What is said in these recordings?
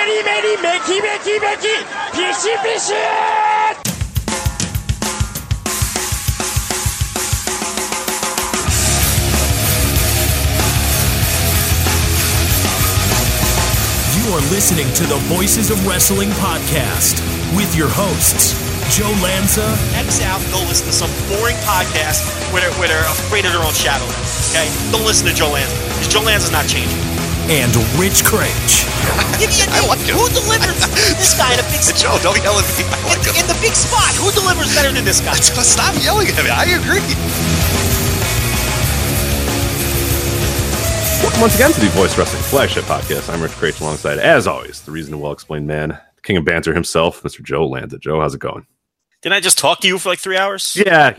メリメリメキメキメキピシピシ You are listening to the Voices of Wrestling podcast with your hosts, Joe Lanza. X out and go listen to some boring podcast where they're afraid of their own shadow. Okay? Don't listen to Joe Lanza, because Joe Lanza's not changing. And Rich Craich. Give me a name. Like who delivers this guy in a big spot? Joe, don't yell at me. I like in the big spot, who delivers better than this guy? Stop yelling at me. I agree. Welcome once again to the Voice Wrestling Flagship Podcast. I'm Rich Craich alongside, as always, the reason to well-explained man, the king of banter himself, Mr. Joe Lanza. Joe, how's it going? Didn't I just talk to you for like 3 hours? Yeah.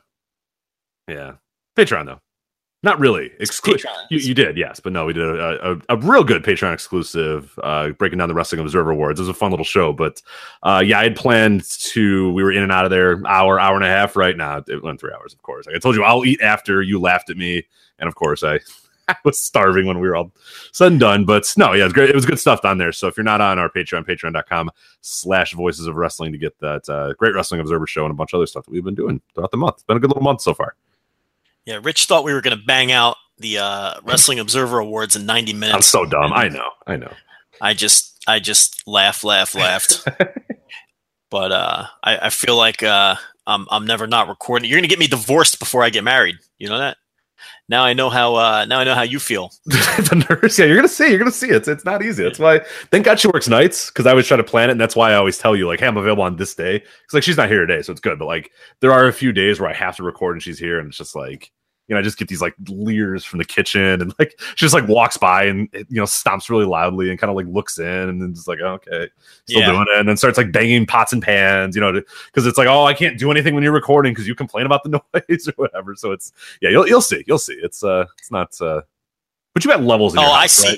Patreon, though. Not really. Exclusive. You did, yes. But no, we did a real good Patreon exclusive, breaking down the Wrestling Observer Awards. It was a fun little show. But, I had planned to, we were in and out of there, hour and a half right now. It went 3 hours, of course. Like I told you, I'll eat after. You laughed at me. And, of course, I was starving when we were all said and done. But, no, yeah, it was great. It was good stuff on there. So if you're not on our Patreon, patreon.com/Voices of Wrestling to get that great Wrestling Observer show and a bunch of other stuff that we've been doing throughout the month. It's been a good little month so far. Yeah, Rich thought we were going to bang out the Wrestling Observer Awards in 90 minutes. I'm so dumb. I know. I just laughed. But I feel like I'm never not recording. You're going to get me divorced before I get married. You know that? Now I know how you feel. The nurse, yeah, you're gonna see. It's not easy. That's why. Thank God she works nights, because I always try to plan it, and that's why I always tell you, like, hey, I'm available on this day. Because like she's not here today, so it's good. But like there are a few days where I have to record and she's here, and it's just like, you know, I just get these like leers from the kitchen, and like she just like walks by and stomps really loudly and kind of like looks in and then just like, oh, okay, still doing it, and then starts like banging pots and pans, because it's like, oh, I can't do anything when you're recording because you complain about the noise or whatever. So it's you'll see. It's not. But you got levels in your house, I see. Right?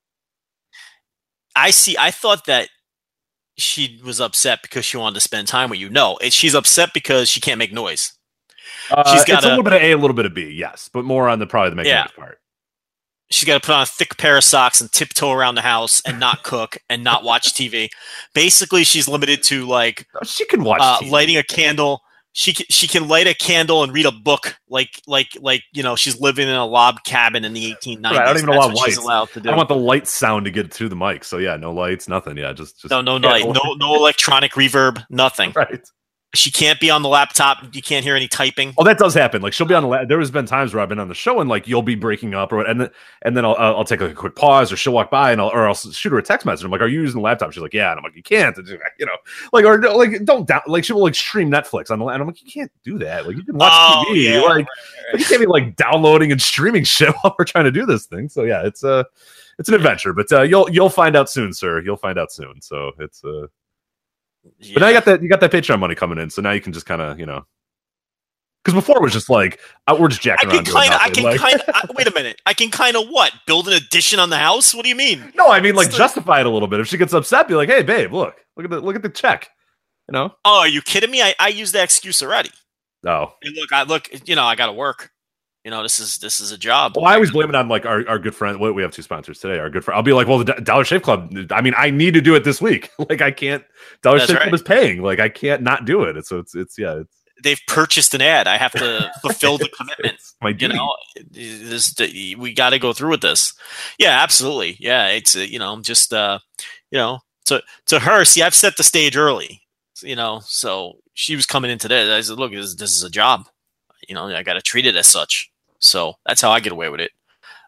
I see. I thought that she was upset because she wanted to spend time with you. No, she's upset because she can't make noise. It's a little bit of A, a little bit of B, yes, but more on probably the making noise part. She's got to put on a thick pair of socks and tiptoe around the house and not cook and not watch TV. Basically, she's limited to like she can watch TV. Lighting a candle. She can light a candle and read a book like she's living in a log cabin in the 1890s. Right, I don't even know what lights. She's allowed to do. I want the light sound to get through the mic. So yeah, no lights, nothing. Yeah, just no light, no electronic reverb, nothing. Right. She can't be on the laptop. You can't hear any typing. Oh, that does happen. Like she'll be on the there has been times where I've been on the show and like you'll be breaking up or and then I'll take like a quick pause, or she'll walk by and I'll shoot her a text message. I'm like, "Are you using the laptop?" She's like, "Yeah." And I'm like, "You can't." Like or like don't down like she will like stream Netflix on the and I'm like, "You can't do that. Like you can watch TV. Yeah, like you can't be like downloading and streaming shit while we're trying to do this thing." So yeah, it's an adventure, but you'll find out soon, sir. You'll find out soon. So it's But now you got that Patreon money coming in, so now you can just kind of, because before it was just like we're just jacking around. Wait a minute. I can kind of what? Build an addition on the house? What do you mean? No, I mean like justify it a little bit. If she gets upset, be like, "Hey, babe, look at the check." Oh, are you kidding me? I use that excuse already. Oh, hey, I got to work. This is a job. Well, I always blame it on like our good friend. We have two sponsors today. Our good friend. I'll be like, well, the Dollar Shave Club. I mean, I need to do it this week. Like, I can't. Dollar Shave Club is paying. Like, I can't not do it. It's. They've purchased an ad. I have to fulfill the commitment. My duty. We got to go through with this. Yeah, absolutely. Yeah, it's just to her. See, I've set the stage early. So she was coming into this. I said, look, this is a job. I got to treat it as such. So that's how I get away with it.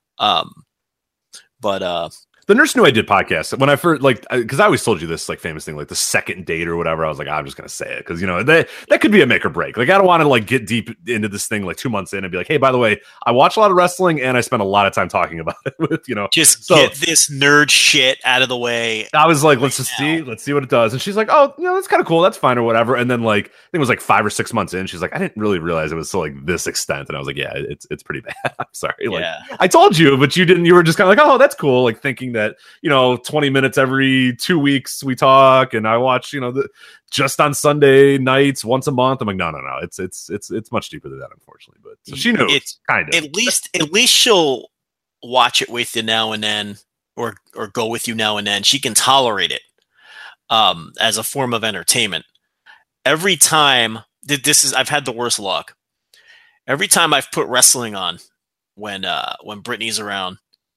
But the nurse knew I did podcasts when I first because I always told you this like famous thing, like the second date or whatever. I was like, I'm just gonna say it because that could be a make or break. Like I don't want to like get deep into this thing like 2 months in and be like, hey, by the way, I watch a lot of wrestling and I spend a lot of time talking about it with get this nerd shit out of the way. I was like, let's see what it does. And she's like, oh, that's kind of cool, that's fine or whatever. And then like I think it was like 5 or 6 months in, she's like, I didn't really realize it was to like this extent. And I was like, yeah, it's pretty bad. I'm sorry. Like I told you, but you didn't. You were just kind of like, oh, that's cool. Like thinking that 20 minutes every 2 weeks we talk and I watch, just on Sunday nights once a month. I'm like, no. It's much deeper than that, unfortunately. But so she knows, it's kind of. At least she'll watch it with you now and then, or go with you now and then. She can tolerate it as a form of entertainment. Every time I've had the worst luck. Every time I've put wrestling on when Brittany's around,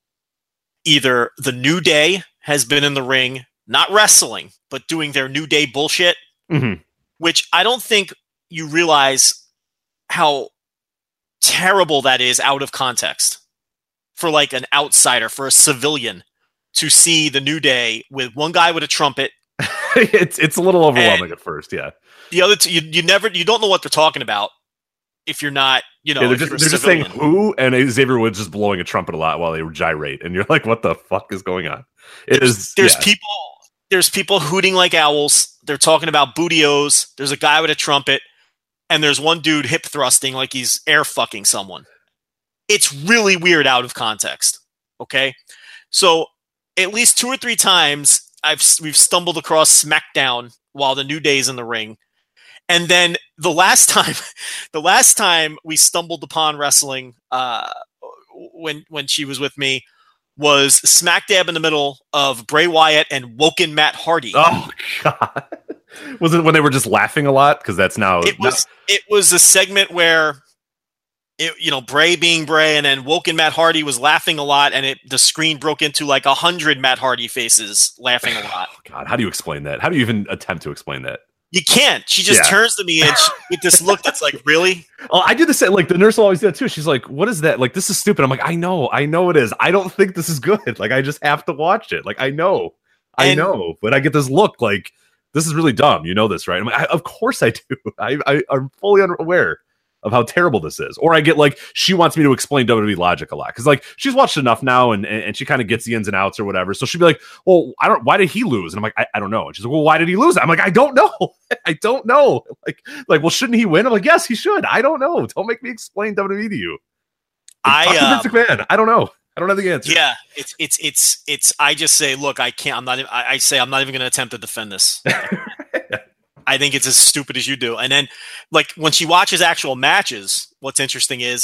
either the New Day has been in the ring, not wrestling, but doing their New Day bullshit, which I don't think you realize how terrible that is out of context for like an outsider, for a civilian to see the New Day with one guy with a trumpet. It's a little overwhelming at first. Yeah. The other two, you don't know what they're talking about if you're not, they're just saying who, and Xavier Woods just blowing a trumpet a lot while they gyrate. And you're like, what the fuck is going on? There's people hooting like owls. They're talking about bootios. There's a guy with a trumpet. And there's one dude hip thrusting like he's air fucking someone. It's really weird out of context. Okay. So at least 2 or 3 times we've stumbled across SmackDown while the New Day's in the ring. And then the last time we stumbled upon wrestling, when she was with me, was smack dab in the middle of Bray Wyatt and Woken Matt Hardy. Oh God. Was it when they were just laughing a lot? Because that's now it was a segment where Bray being Bray, and then Woken Matt Hardy was laughing a lot, and the screen broke into like 100 Matt Hardy faces laughing a lot. Oh, God, how do you explain that? How do you even attempt to explain that? You can't. She just turns to me and with this look that's like, really? Oh, I did the same. Like the nurse will always do that too. She's like, "What is that? Like, this is stupid." I'm like, I know it is. I don't think this is good. Like, I just have to watch it. Like, I know, but I get this look like this is really dumb. You know this, right? I'm like, of course I do. I'm fully unaware of how terrible this is. Or I get like, she wants me to explain WWE logic a lot. Cause like she's watched enough now and she kind of gets the ins and outs or whatever. So she'll be like, well, why did he lose? And I'm like, I don't know. And she's like, well, why did he lose? I'm like, I don't know. I don't know. Like, well, shouldn't he win? I'm like, yes, he should. I don't know. Don't make me explain WWE to you. Vince McMahon. I don't know. I don't have the answer. Yeah. It's, I just say, look, I can't, I say, I'm not even going to attempt to defend this. I think it's as stupid as you do. And then, like, when she watches actual matches, what's interesting is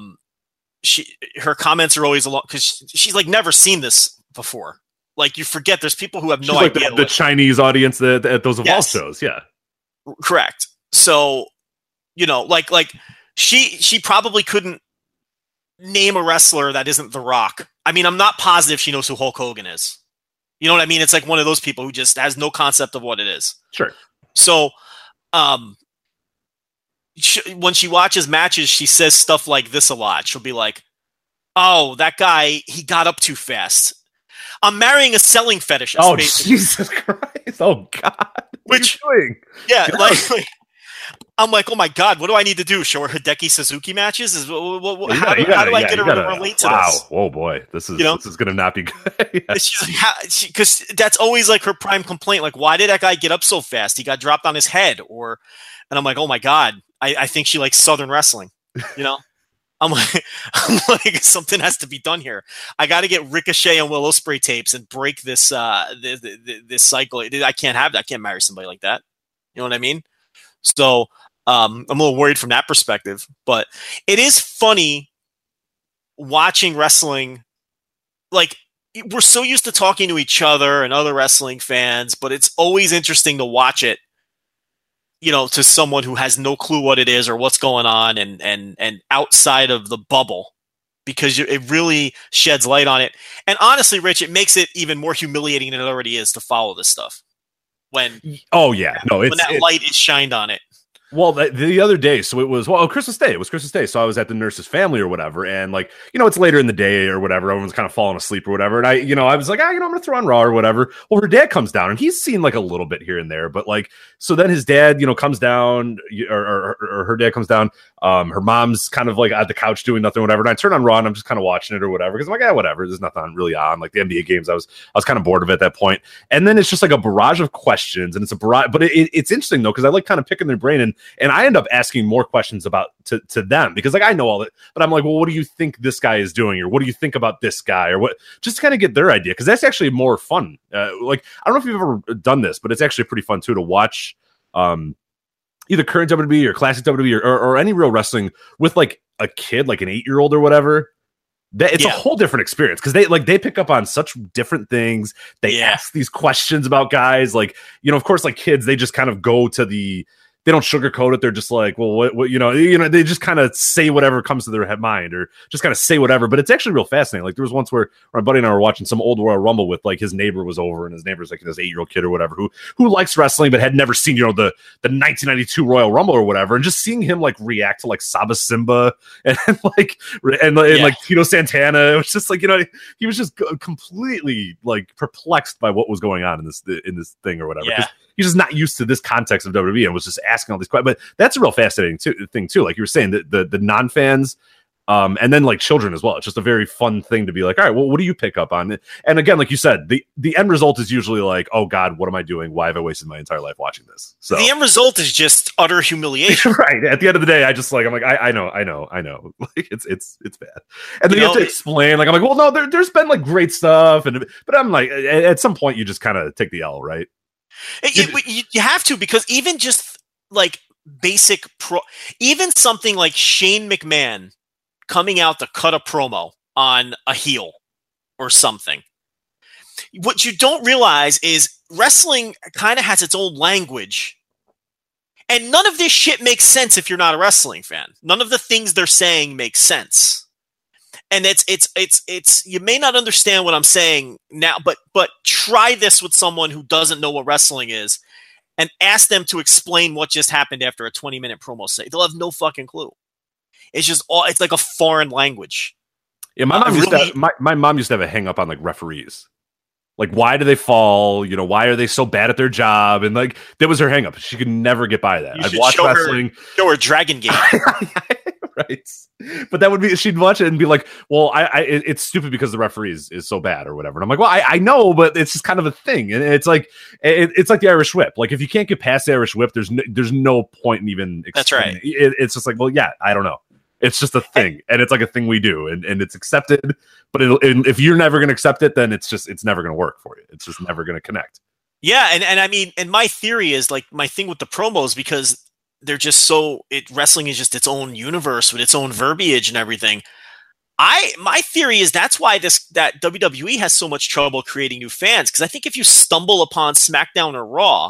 her comments are always a lot, because she's like never seen this before. Like, you forget there's people who have no idea. The Chinese audience at those Evolve shows, yeah, correct. So, like she probably couldn't name a wrestler that isn't The Rock. I mean, I'm not positive she knows who Hulk Hogan is. You know what I mean? It's like one of those people who just has no concept of what it is. Sure. So, when she watches matches, she says stuff like this a lot. She'll be like, "Oh, that guy, he got up too fast. I'm marrying a selling fetishist." Oh, basically. Jesus Christ! Oh God! Which, yeah, like I'm like, oh my God, what do I need to do? Show her Hideki Suzuki matches? How do I get her to relate to this? Oh boy, this is going to not be good. Because that's always like her prime complaint. Like, why did that guy get up so fast? He got dropped on his head, and I'm like, oh my God, I think she likes Southern wrestling. I'm like, something has to be done here. I got to get Ricochet and Will Ospreay tapes and break this this cycle. I can't have that. I can't marry somebody like that. You know what I mean? So I'm a little worried from that perspective, but it is funny watching wrestling. Like, we're so used to talking to each other and other wrestling fans, but it's always interesting to watch it, to someone who has no clue what it is or what's going on and outside of the bubble, because it really sheds light on it. And honestly, Rich, it makes it even more humiliating than it already is to follow this stuff. When that light is shined on it. Well, the other day, so it was, Christmas Day. It was Christmas Day. So I was at the nurse's family or whatever. And like, it's later in the day or whatever. Everyone's kind of falling asleep or whatever. And I was like, I'm going to throw on Raw or whatever. Well, her dad comes down and he's seen like a little bit here and there. But like, so then his dad, comes down or her dad comes down. Her mom's kind of like at the couch doing nothing, whatever. And I turn on Raw and I'm just kind of watching it or whatever. Because I'm like, whatever. There's nothing really on. Like the NBA games, I was kind of bored of it at that point. And then it's just like a barrage of questions. And it's a barrage. But it's interesting though, because I like kind of picking their brain. And I end up asking more questions about to them, because like I know all that, but I'm like, well, what do you think this guy is doing, or what do you think about this guy, or what, just to kind of get their idea, because that's actually more fun. Like, I don't know if you've ever done this, but it's actually pretty fun too to watch either current WWE or classic WWE or any real wrestling with like a kid, like an 8-year-old or whatever, It's a whole different experience because they pick up on such different things. They ask these questions about guys, like, you know, of course, like kids, they just kind of go to they don't sugarcoat it. They're just like, well, what you know, they just kind of say whatever comes to their mind, or just kind of say whatever. But it's actually real fascinating. Like there was once where my buddy and I were watching some old Royal Rumble with, like, his neighbor was over, and his neighbor's like this 8-year-old kid or whatever who likes wrestling but had never seen, you know, the 1992 Royal Rumble or whatever, and just seeing him like react to like Saba Simba and like Tito Santana. It was just like, you know, he was just completely like perplexed by what was going on in this thing or whatever. Yeah. He's just not used to this context of WWE and was just asking all these questions. But that's a real fascinating thing too. Like you were saying, the non-fans, and then like children as well. It's just a very fun thing to be like, all right, well, what do you pick up on? And again, like you said, the end result is usually like, oh God, what am I doing? Why have I wasted my entire life watching this? So the end result is just utter humiliation. Right. At the end of the day, I'm like, I know. Like it's bad. And then you have to explain, like, I'm like, well, no, there's been like great stuff. But I'm like, at some point you just kind of take the L, right? You have to, because even just like basic even something like Shane McMahon coming out to cut a promo on a heel or something. What you don't realize is wrestling kind of has its own language, and none of this shit makes sense if you're not a wrestling fan. None of the things they're saying make sense. And it's you may not understand what I'm saying now, but try this with someone who doesn't know what wrestling is and ask them to explain what just happened after a 20-minute promo say. They'll have no fucking clue. It's like a foreign language. Yeah, my mom used to have a hang up on like referees. Like, why do they fall? You know, why are they so bad at their job? And like, that was her hang up. She could never get by that. I'd watch wrestling. Show her Dragon Gate. Right. But that would be, she'd watch it and be like, well, it's stupid because the referee is so bad or whatever. And I'm like, well, I know, but it's just kind of a thing. And it's like the Irish whip. Like, if you can't get past the Irish whip, there's no point in even explaining. That's right. It's just like, well, yeah, I don't know. It's just a thing, and it's like a thing we do, and it's accepted. But if you're never going to accept it, then it's never going to work for you. It's just never going to connect. Yeah, and I mean, and my theory is, like, my thing with the promos, because they're just wrestling is just its own universe with its own verbiage and everything. My theory is that's why that WWE has so much trouble creating new fans, because I think if you stumble upon SmackDown or Raw,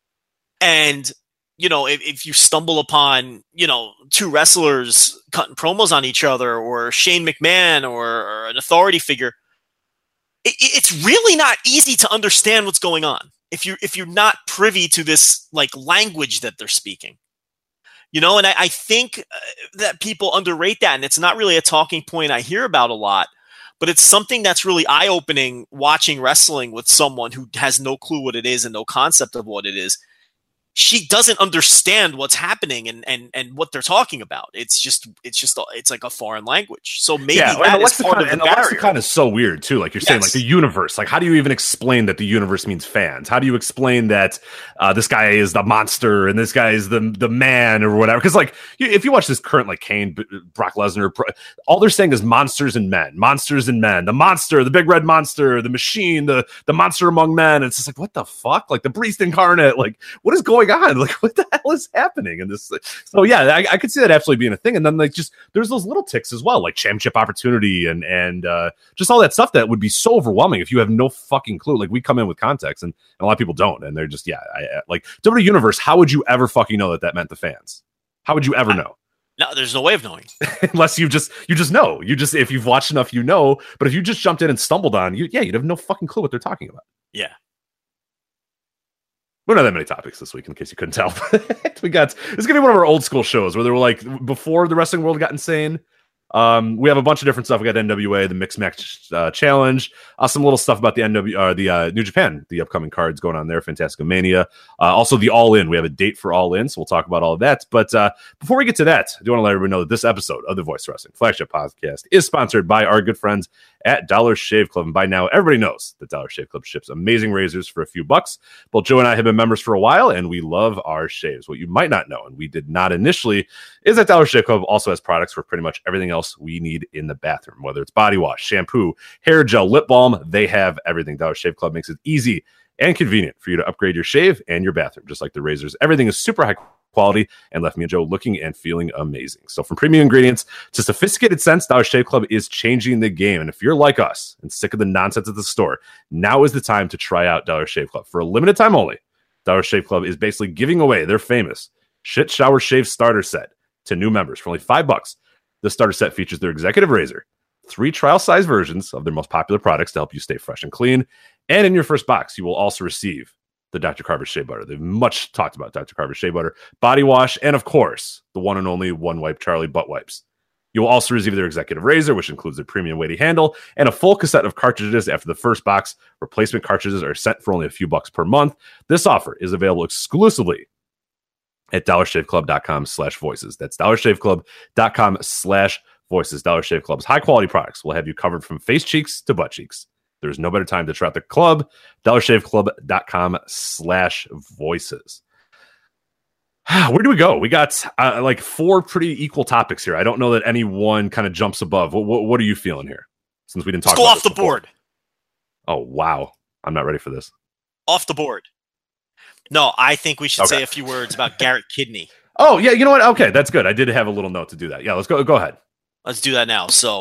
and you know, if you stumble upon, you know, two wrestlers cutting promos on each other, or Shane McMahon or an authority figure, it's really not easy to understand what's going on if you're not privy to this like language that they're speaking. You know, and I think that people underrate that, and it's not really a talking point I hear about a lot, but it's something that's really eye-opening watching wrestling with someone who has no clue what it is and no concept of what it is. She doesn't understand what's happening and what they're talking about. It's like a foreign language. So maybe that is part of the barrier. The lexicon is so weird too. Like you're saying, like the universe. Like, how do you even explain that the universe means fans? How do you explain that this guy is the monster and this guy is the man or whatever? Because like if you watch this current like Kane, Brock Lesnar, all they're saying is monsters and men, the monster, the big red monster, the machine, the monster among men. And it's just like, what the fuck? Like the priest incarnate. Like, what is going on? Like, what the hell is happening in this? So yeah, I could see that absolutely being a thing. And then like just there's those little ticks as well, like championship opportunity and just all that stuff that would be so overwhelming if you have no fucking clue. Like we come in with context and a lot of people don't, and they're just like WWE Universe. How would you ever fucking know that meant the fans? How would you ever know? No, there's no way of knowing unless you just know. If you've watched enough, you know. But if you just jumped in and stumbled on, you'd have no fucking clue what they're talking about. Yeah. We don't have that many topics this week, in case you couldn't tell. It's going to be one of our old school shows where they were like, before the wrestling world got insane. We have a bunch of different stuff. We got NWA, the Mixed Match Challenge, some little stuff about the New Japan, the upcoming cards going on there, Fantasticomania. Also the All In. We have a date for All In, so we'll talk about all of that. But before we get to that, I do want to let everybody know that this episode of the Voice Wrestling Flagship Podcast is sponsored by our good friends at Dollar Shave Club. And by now, everybody knows that Dollar Shave Club ships amazing razors for a few bucks. Both Joe and I have been members for a while, and we love our shaves. What you might not know, and we did not initially, is that Dollar Shave Club also has products for pretty much everything else we need in the bathroom, whether it's body wash, shampoo, hair gel, lip balm. They have everything. Dollar Shave Club makes it easy and convenient for you to upgrade your shave and your bathroom, just like the razors. Everything is super high quality and left me and Joe looking and feeling amazing. So from premium ingredients to sophisticated scents, Dollar Shave Club is changing the game. And if you're like us and sick of the nonsense at the store, now is the time to try out Dollar Shave Club. For a limited time only, Dollar Shave Club is basically giving away their famous Shit Shower Shave Starter Set to new members for only $5. The starter set features their executive razor, 3 trial size versions of their most popular products to help you stay fresh and clean. And in your first box, you will also receive the Dr. Carver Shea Butter. They've much talked about Dr. Carver Shea Butter, body wash, and of course, the one and only One Wipe Charlie butt wipes. You will also receive their executive razor, which includes their premium weighty handle, and a full cassette of cartridges after the first box. Replacement cartridges are sent for only a few bucks per month. This offer is available exclusively at dollarshaveclub.com/voices. That's dollarshaveclub.com/voices. Dollar Shave Club's high quality products will have you covered from face cheeks to butt cheeks. There's no better time to try out the club. dollarshaveclub.com/voices. Where do we go? We got like 4 pretty equal topics here. I don't know that any one kind of jumps above. What are you feeling here? Since we didn't talk Let's go about off the board. Oh, wow. I'm not ready for this. Off the board. No, I think we should say a few words about Garrett Kidney. Oh, yeah. You know what? Okay, that's good. I did have a little note to do that. Yeah, let's go. Go ahead. Let's do that now. So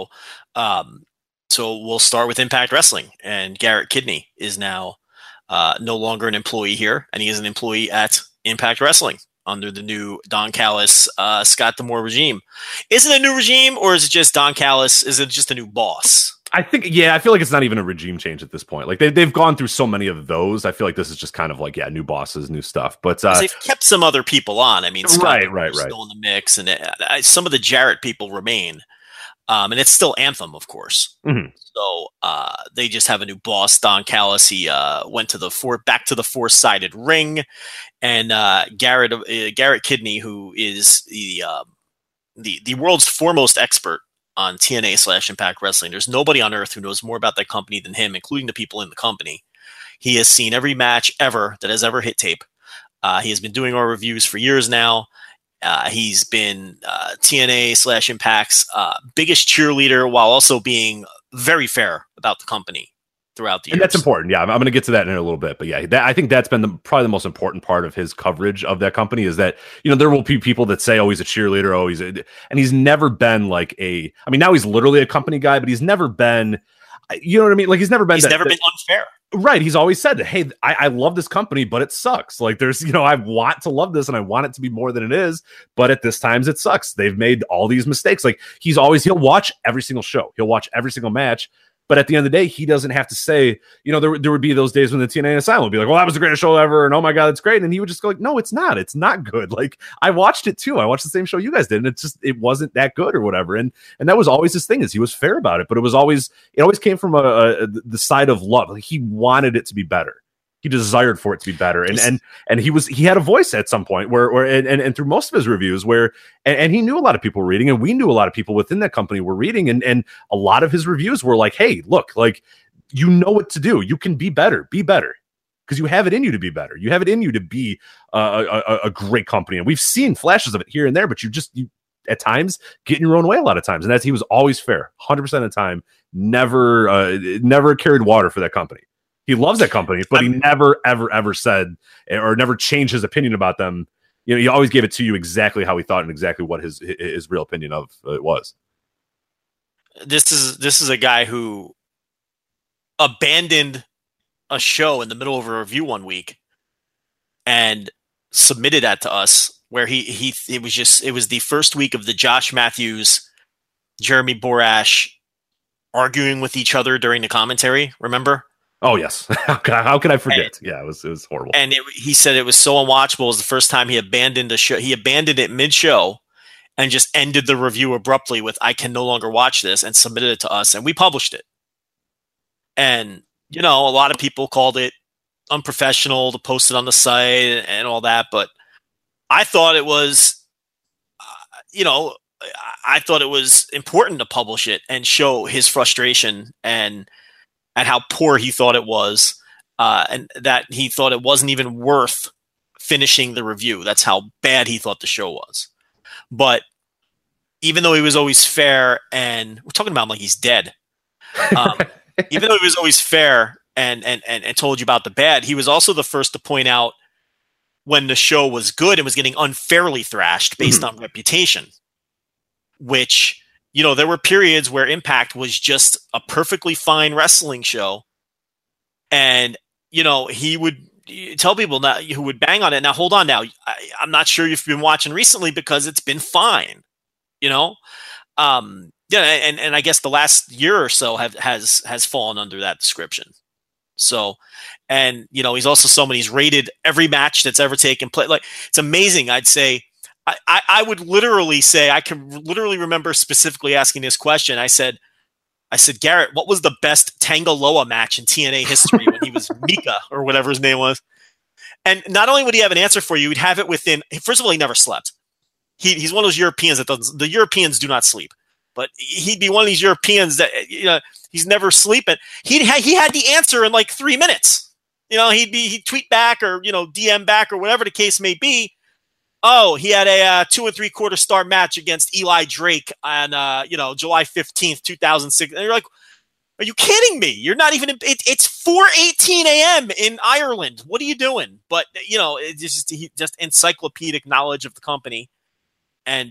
we'll start with Impact Wrestling, and Garrett Kidney is now no longer an employee here, and he is an employee at Impact Wrestling under the new Don Callis, Scott D'Amore regime. Is it a new regime, or is it just Don Callis? Is it just a new boss? I feel like it's not even a regime change at this point. Like they've gone through so many of those. I feel like this is just kind of like, new bosses, new stuff. But they've kept some other people on. I mean, Scott right. still in the mix, and some of the Jarrett people remain. And it's still Anthem, of course. Mm-hmm. So they just have a new boss, Don Callis. He went to back to the 4-sided ring, and Garrett Kidney, who is the world's foremost expert on TNA/Impact Wrestling. There's nobody on earth who knows more about that company than him, including the people in the company. He has seen every match ever that has ever hit tape. He has been doing our reviews for years now. He's been TNA/Impact's biggest cheerleader, while also being very fair about the company throughout the years. And that's important. Yeah, I'm going to get to that in a little bit. But yeah, I think that's been probably the most important part of his coverage of that company is that, there will be people that say, oh, he's a cheerleader. Oh, and he's never been like now he's literally a company guy, but he's never been, you know what I mean? Like he's never been been unfair. Right. He's always said, hey, I love this company, but it sucks. Like there's, I want to love this and I want it to be more than it is. But at this times it sucks. They've made all these mistakes. Like he'll watch every single show. He'll watch every single match. But at the end of the day, he doesn't have to say, there would be those days when the TNA Asylum would be like, well, that was the greatest show ever. And oh my God, it's great. And he would just go like, no, it's not. It's not good. Like I watched it too. I watched the same show you guys did. And it wasn't that good or whatever. And that was always his thing is he was fair about it. But it always came from the side of love. Like he wanted it to be better. He desired for it to be better. And he had a voice at some point where through most of his reviews and he knew a lot of people were reading, and we knew a lot of people within that company were reading. And a lot of his reviews were like, hey, look, like, you know what to do. You can be better, because you have it in you to be better. You have it in you to be a great company. And we've seen flashes of it here and there, but you at times get in your own way a lot of times. And he was always fair 100% of the time, never carried water for that company. He loves that company, but he never, ever, ever said or never changed his opinion about them. He always gave it to you exactly how he thought and exactly what his real opinion of it was. This is a guy who abandoned a show in the middle of a review one week and submitted that to us, where it was the first week of the Josh Matthews, Jeremy Borash arguing with each other during the commentary. Remember? Oh yes, how could I forget? It was horrible. And he said it was so unwatchable. It was the first time he abandoned a show. He abandoned it mid-show and just ended the review abruptly with "I can no longer watch this," and submitted it to us, and we published it. And a lot of people called it unprofessional to post it on the site and all that, but I thought it was, I thought it was important to publish it and show his frustration and how poor he thought it was, and that he thought it wasn't even worth finishing the review. That's how bad he thought the show was. But even though he was always fair, and we're talking about him like he's dead, even though he was always fair and told you about the bad, he was also the first to point out when the show was good and was getting unfairly thrashed based on reputation, which, you know, there were periods where Impact was just a perfectly fine wrestling show. And, you know, he would tell people now who would bang on it. Now, hold on now. I'm not sure you've been watching recently because it's been fine, you know? Yeah. And I guess the last year or so has fallen under that description. So, and, you know, he's also someone, he's rated every match that's ever taken place. Like, it's amazing. I'd say, I would literally say, I can literally remember specifically asking this question. I said, Garrett, what was the best Tangaloa match in TNA history when he was Mika or whatever his name was? And not only would he have an answer for you, he'd have it within, first of all, he never slept. He's one of those Europeans that doesn't, the Europeans do not sleep, but he'd be one of these Europeans that, you know, he's never sleeping. He had the answer in like 3 minutes. You know, he'd tweet back or, you know, DM back or whatever the case may be. Oh, he had a 2 3/4 star match against Eli Drake on, you know, July 15th, 2006. And you're like, are you kidding me? You're not even, it's 4:18 a.m. in Ireland. What are you doing? But, you know, it's just encyclopedic knowledge of the company and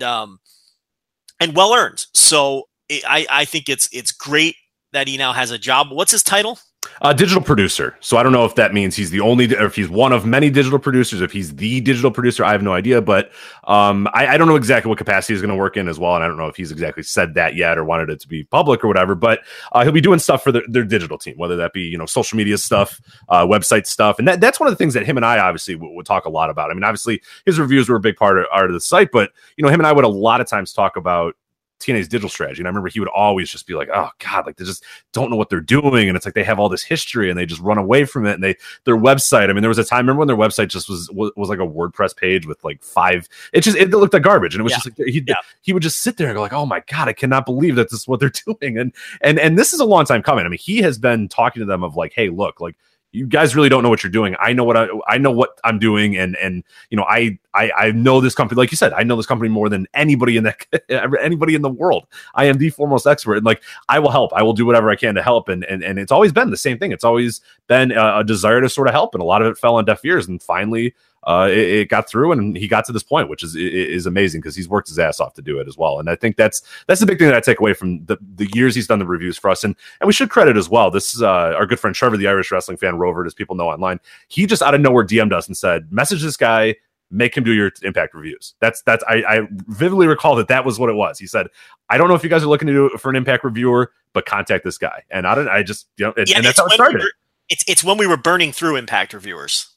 well earned. So I think it's great that he now has a job. What's his title? Digital producer. So I don't know if that means he's the only, or if he's one of many digital producers, if he's the digital producer, I have no idea. But I don't know exactly what capacity he's going to work in as well. And I don't know if he's exactly said that yet or wanted it to be public or whatever. But he'll be doing stuff for their digital team, whether that be, you know, social media stuff, website stuff. And that's one of the things that him and I obviously would talk a lot about. I mean, obviously his reviews were a big part of the site, but, you know, him and I would a lot of times talk about TNA's digital strategy. And I remember he would always just be like, oh God, like they just don't know what they're doing. And it's like they have all this history and they just run away from it. And their website, I mean, there was a time, remember when their website just was like a WordPress page with like 5, it looked like garbage. And it was just like, he would just sit there and go like, oh my God, I cannot believe that this is what they're doing. And this is a long time coming. I mean, he has been talking to them of like, hey, look, like, you guys really don't know what you're doing. I know what I'm doing. And, you know, I know this company, like you said, I know this company more than anybody in the world. I am the foremost expert. And like, I will help. I will do whatever I can to help. And it's always been the same thing. It's always been a desire to sort of help. And a lot of it fell on deaf ears. And finally, it got through and he got to this point, which is amazing because he's worked his ass off to do it as well. And I think that's the big thing that I take away from the years he's done the reviews for us. And we should credit as well. This is our good friend Trevor, the Irish wrestling fan, Rover, as people know online. He just out of nowhere DM'd us and said, message this guy, make him do your Impact reviews. I vividly recall that was what it was. He said, I don't know if you guys are looking to do it for an Impact reviewer, but contact this guy. And I just, you know, and that's how it started. It's when we were burning through Impact reviewers.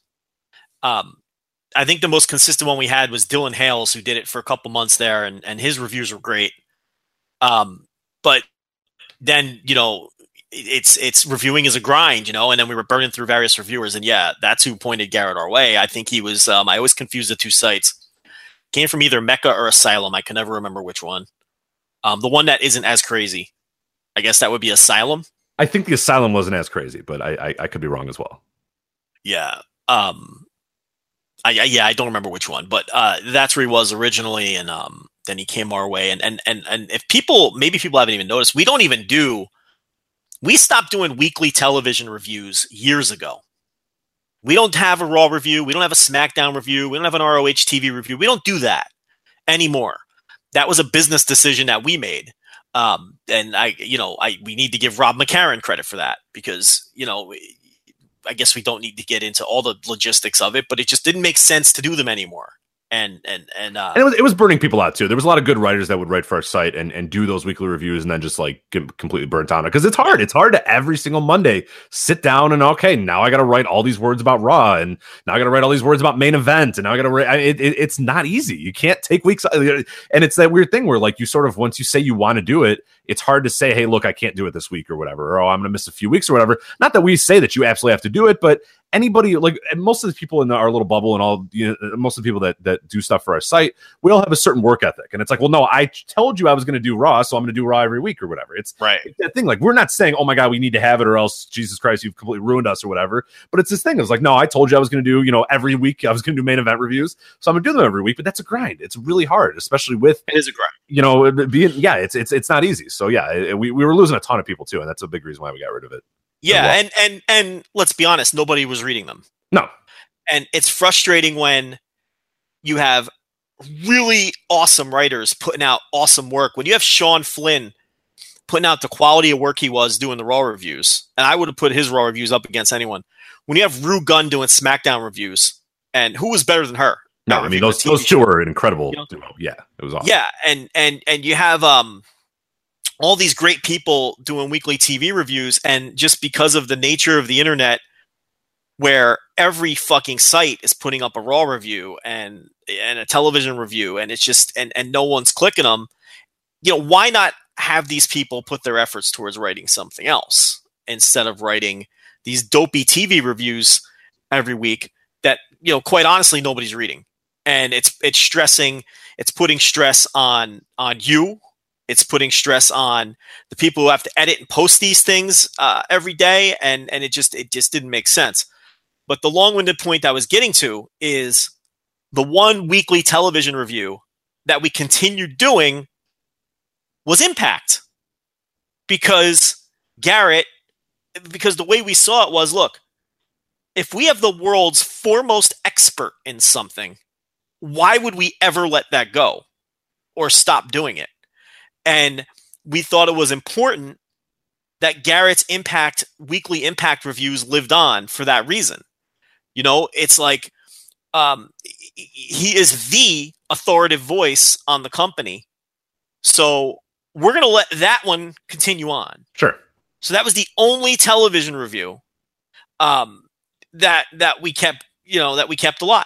I think the most consistent one we had was Dylan Hales, who did it for a couple months there, and his reviews were great. But then, you know, it's reviewing is a grind, you know, and then we were burning through various reviewers, and yeah, that's who pointed Garrett our way. I think he was, I always confuse the two sites. Came from either Mecca or Asylum. I can never remember which one. The one that isn't as crazy. I guess that would be Asylum. I think the Asylum wasn't as crazy, but I could be wrong as well. Yeah. I don't remember which one, but that's where he was originally, and then he came our way. And if maybe people haven't even noticed, we stopped doing weekly television reviews years ago. We don't have a Raw review, we don't have a SmackDown review, we don't have an ROH TV review. We don't do that anymore. That was a business decision that we made. And we need to give Rob McCarran credit for that because, you know, I guess we don't need to get into all the logistics of it, but it just didn't make sense to do them anymore. And it was burning people out too. There was a lot of good writers that would write for our site and do those weekly reviews and then just like get completely burnt out because it's hard. It's hard to every single Monday sit down and okay, now I got to write all these words about Raw and now I got to write all these words about Main Event and now I got to write. It's not easy. You can't take weeks, and it's that weird thing where like you sort of once you say you want to do it, it's hard to say, hey, look, I can't do it this week or whatever, or oh, I'm going to miss a few weeks or whatever. Not that we say that you absolutely have to do it, but anybody, like most of the people in our little bubble and all, you know, most of the people that do stuff for our site, we all have a certain work ethic. And it's like, well, no, I told you I was going to do Raw, so I'm going to do Raw every week or whatever. It's right. It's that thing. Like, we're not saying, oh my God, we need to have it or else, Jesus Christ, you've completely ruined us or whatever. But it's this thing. It was like, no, I told you I was going to do, you know, every week I was going to do Main Event reviews. So I'm going to do them every week. But that's a grind. It's really hard, especially with, it is a grind. You know, it's not easy. So yeah, we were losing a ton of people too. And that's a big reason why we got rid of it. Yeah. And let's be honest, nobody was reading them. No. And it's frustrating when you have really awesome writers putting out awesome work. When you have Sean Flynn putting out the quality of work he was doing the Raw reviews, and I would have put his Raw reviews up against anyone. When you have Rue Gunn doing SmackDown reviews, and who was better than her? No, I mean those two are an incredible duo. Yeah, it was awesome. Yeah, and you have all these great people doing weekly TV reviews, and just because of the nature of the internet, where every fucking site is putting up a Raw review and a television review, and it's just and no one's clicking them. Why not have these people put their efforts towards writing something else instead of writing these dopey TV reviews every week that, quite honestly, nobody's reading. And it's stressing, it's putting stress on you. It's putting stress on the people who have to edit and post these things every day. And it just didn't make sense. But the long-winded point I was getting to is the one weekly television review that we continued doing was Impact. Because the way we saw it was, look, if we have the world's foremost expert in something, why would we ever let that go or stop doing it? And we thought it was important that Garrett's weekly Impact reviews lived on for that reason. It's like he is the authoritative voice on the company. So we're going to let that one continue on. Sure. So that was the only television review that we kept, alive.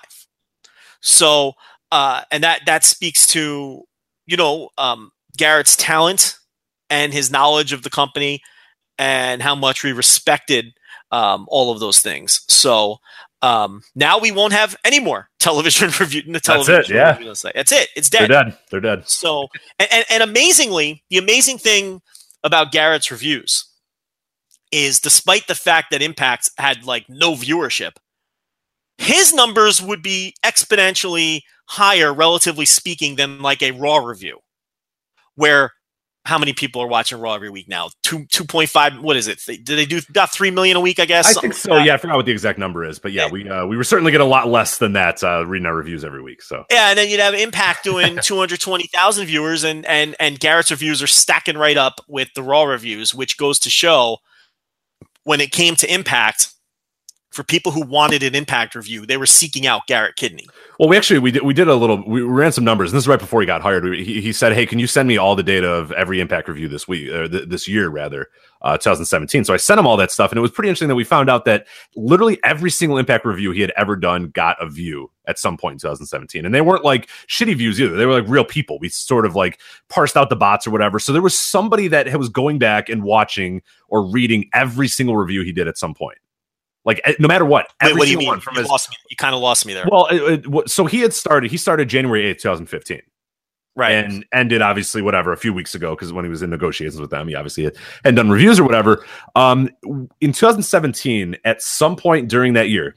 So and that speaks to Garrett's talent and his knowledge of the company and how much we respected all of those things. So now we won't have any more television review. That's it. Yeah, that's it. It's dead. They're dead. So and amazingly, the amazing thing about Garrett's reviews is, despite the fact that Impact had no viewership, his numbers would be exponentially higher, relatively speaking, than a Raw review, where how many people are watching Raw every week now? 2.5. What is it? Do they do about 3 million a week? I guess. I think so. Yeah, I forgot what the exact number is, but yeah, we were certainly getting a lot less than that reading our reviews every week. So yeah, and then you'd have Impact doing 220,000 viewers, and Garrett's reviews are stacking right up with the Raw reviews, which goes to show when it came to Impact, for people who wanted an Impact review, they were seeking out Garrett Kidney. Well, we ran some numbers, and this is right before he got hired. He said, "Hey, can you send me all the data of every Impact review this week, or this year, rather, 2017?" So I sent him all that stuff, and it was pretty interesting that we found out that literally every single Impact review he had ever done got a view at some point in 2017, and they weren't shitty views either. They were real people. We sort of parsed out the bots or whatever. So there was somebody that was going back and watching or reading every single review he did at some point. No matter what. Wait, what do you mean? You kind of lost me there. Well, so he started January 8th, 2015. Right. And ended, obviously, a few weeks ago, because when he was in negotiations with them, he obviously had done reviews or whatever. In 2017, at some point during that year,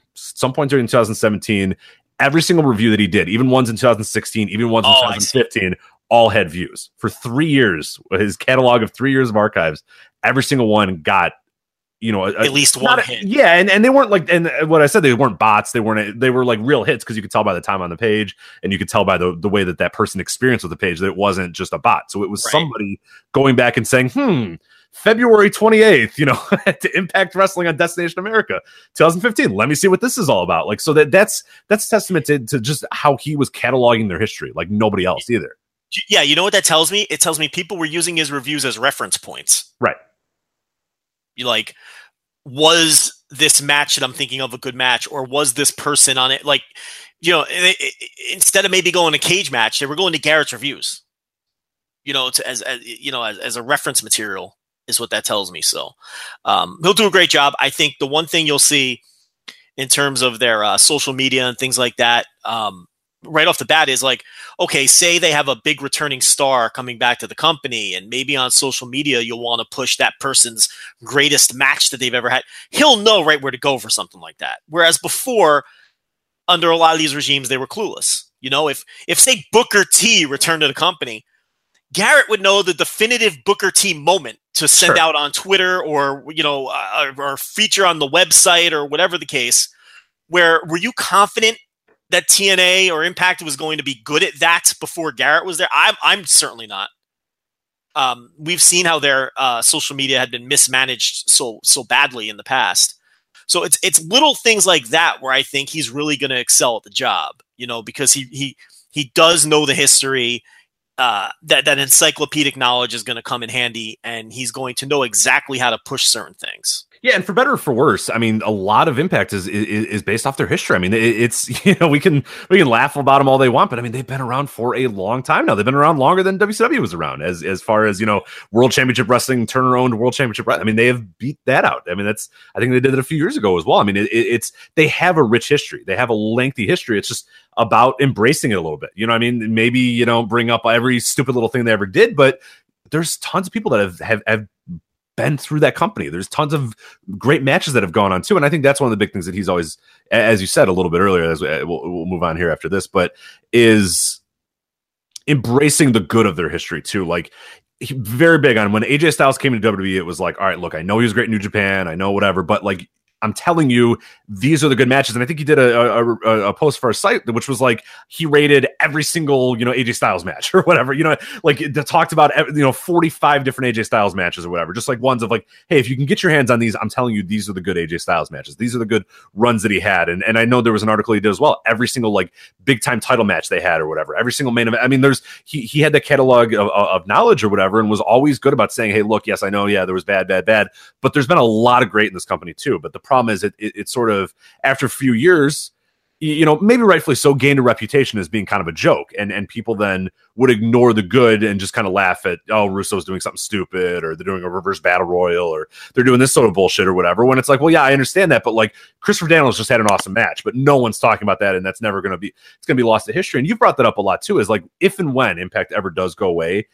2017, every single review that he did, even ones in 2016, even ones in 2015, all had views. For 3 years, his catalog of 3 years of archives, every single one got at least one hit. Yeah, and they weren't and what I said, they weren't bots. They were real hits, because you could tell by the time on the page, and you could tell by the way that person experienced with the page that it wasn't just a bot. So it was somebody going back and saying, February 28th, to Impact Wrestling on Destination America, 2015. Let me see what this is all about. So that's testament to just how he was cataloging their history, like nobody else either. Yeah, you know what that tells me? It tells me people were using his reviews as reference points. Right. Was this match that I'm thinking of a good match, or was this person on it? Instead of maybe going to cage match, they were going to Garrett's reviews. As a reference material is what that tells me. So he'll do a great job. I think the one thing you'll see in terms of their social media and things like that, right off the bat, is okay, say they have a big returning star coming back to the company, and maybe on social media you'll want to push that person's greatest match that they've ever had. He'll know right where to go for something like that. Whereas before, under a lot of these regimes, they were clueless. If say Booker T returned to the company, Garrett would know the definitive Booker T moment to send out on Twitter, or or feature on the website, or whatever the case. where were you confident that TNA or Impact was going to be good at that before Garrett was there? I'm certainly not. We've seen how their social media had been mismanaged so badly in the past. So it's little things like that where I think he's really going to excel at the job, because he does know the history. That encyclopedic knowledge is going to come in handy, and he's going to know exactly how to push certain things. Yeah, and for better or for worse, I mean, a lot of Impact is based off their history. I mean, it's we can laugh about them all they want, but I mean, they've been around for a long time now. They've been around longer than WCW was around, as far as World Championship Wrestling, Turner-owned World Championship Wrestling. I mean, they have beat that out. I mean, I think they did it a few years ago as well. I mean, they have a rich history. They have a lengthy history. It's just about embracing it a little bit. You know what I mean? Maybe bring up every stupid little thing they ever did, but there's tons of people that have been through that company. There's tons of great matches that have gone on too. And I think that's one of the big things that he's always, as you said a little bit earlier, as we'll move on here after this, but is embracing the good of their history too. Like, very big on when AJ Styles came to WWE, it was like, all right, look, I know he was great in New Japan. I know whatever, but like, I'm telling you, these are the good matches. And I think he did a post for our site, which was like, he rated every single, AJ Styles match or whatever, like it talked about, 45 different AJ Styles matches or whatever. Just like ones of like, hey, if you can get your hands on these, I'm telling you, these are the good AJ Styles matches. These are the good runs that he had. And I know there was an article he did as well. Every single like big time title match they had or whatever, every single main event. I mean, he had the catalog of knowledge or whatever, and was always good about saying, hey, look, yes, I know. Yeah, there was bad, but there's been a lot of great in this company too. But the problem is it sort of, after a few years, maybe rightfully so, gained a reputation as being kind of a joke, and people then would ignore the good and just kind of laugh at, oh, Russo's doing something stupid, or they're doing a reverse battle royal, or they're doing this sort of bullshit or whatever, when it's like, well, yeah, I understand that, but like Christopher Daniels just had an awesome match, but no one's talking about that, and that's never going to be, it's going to be lost to history. And you've brought that up a lot too, is like, if and when Impact ever does go away,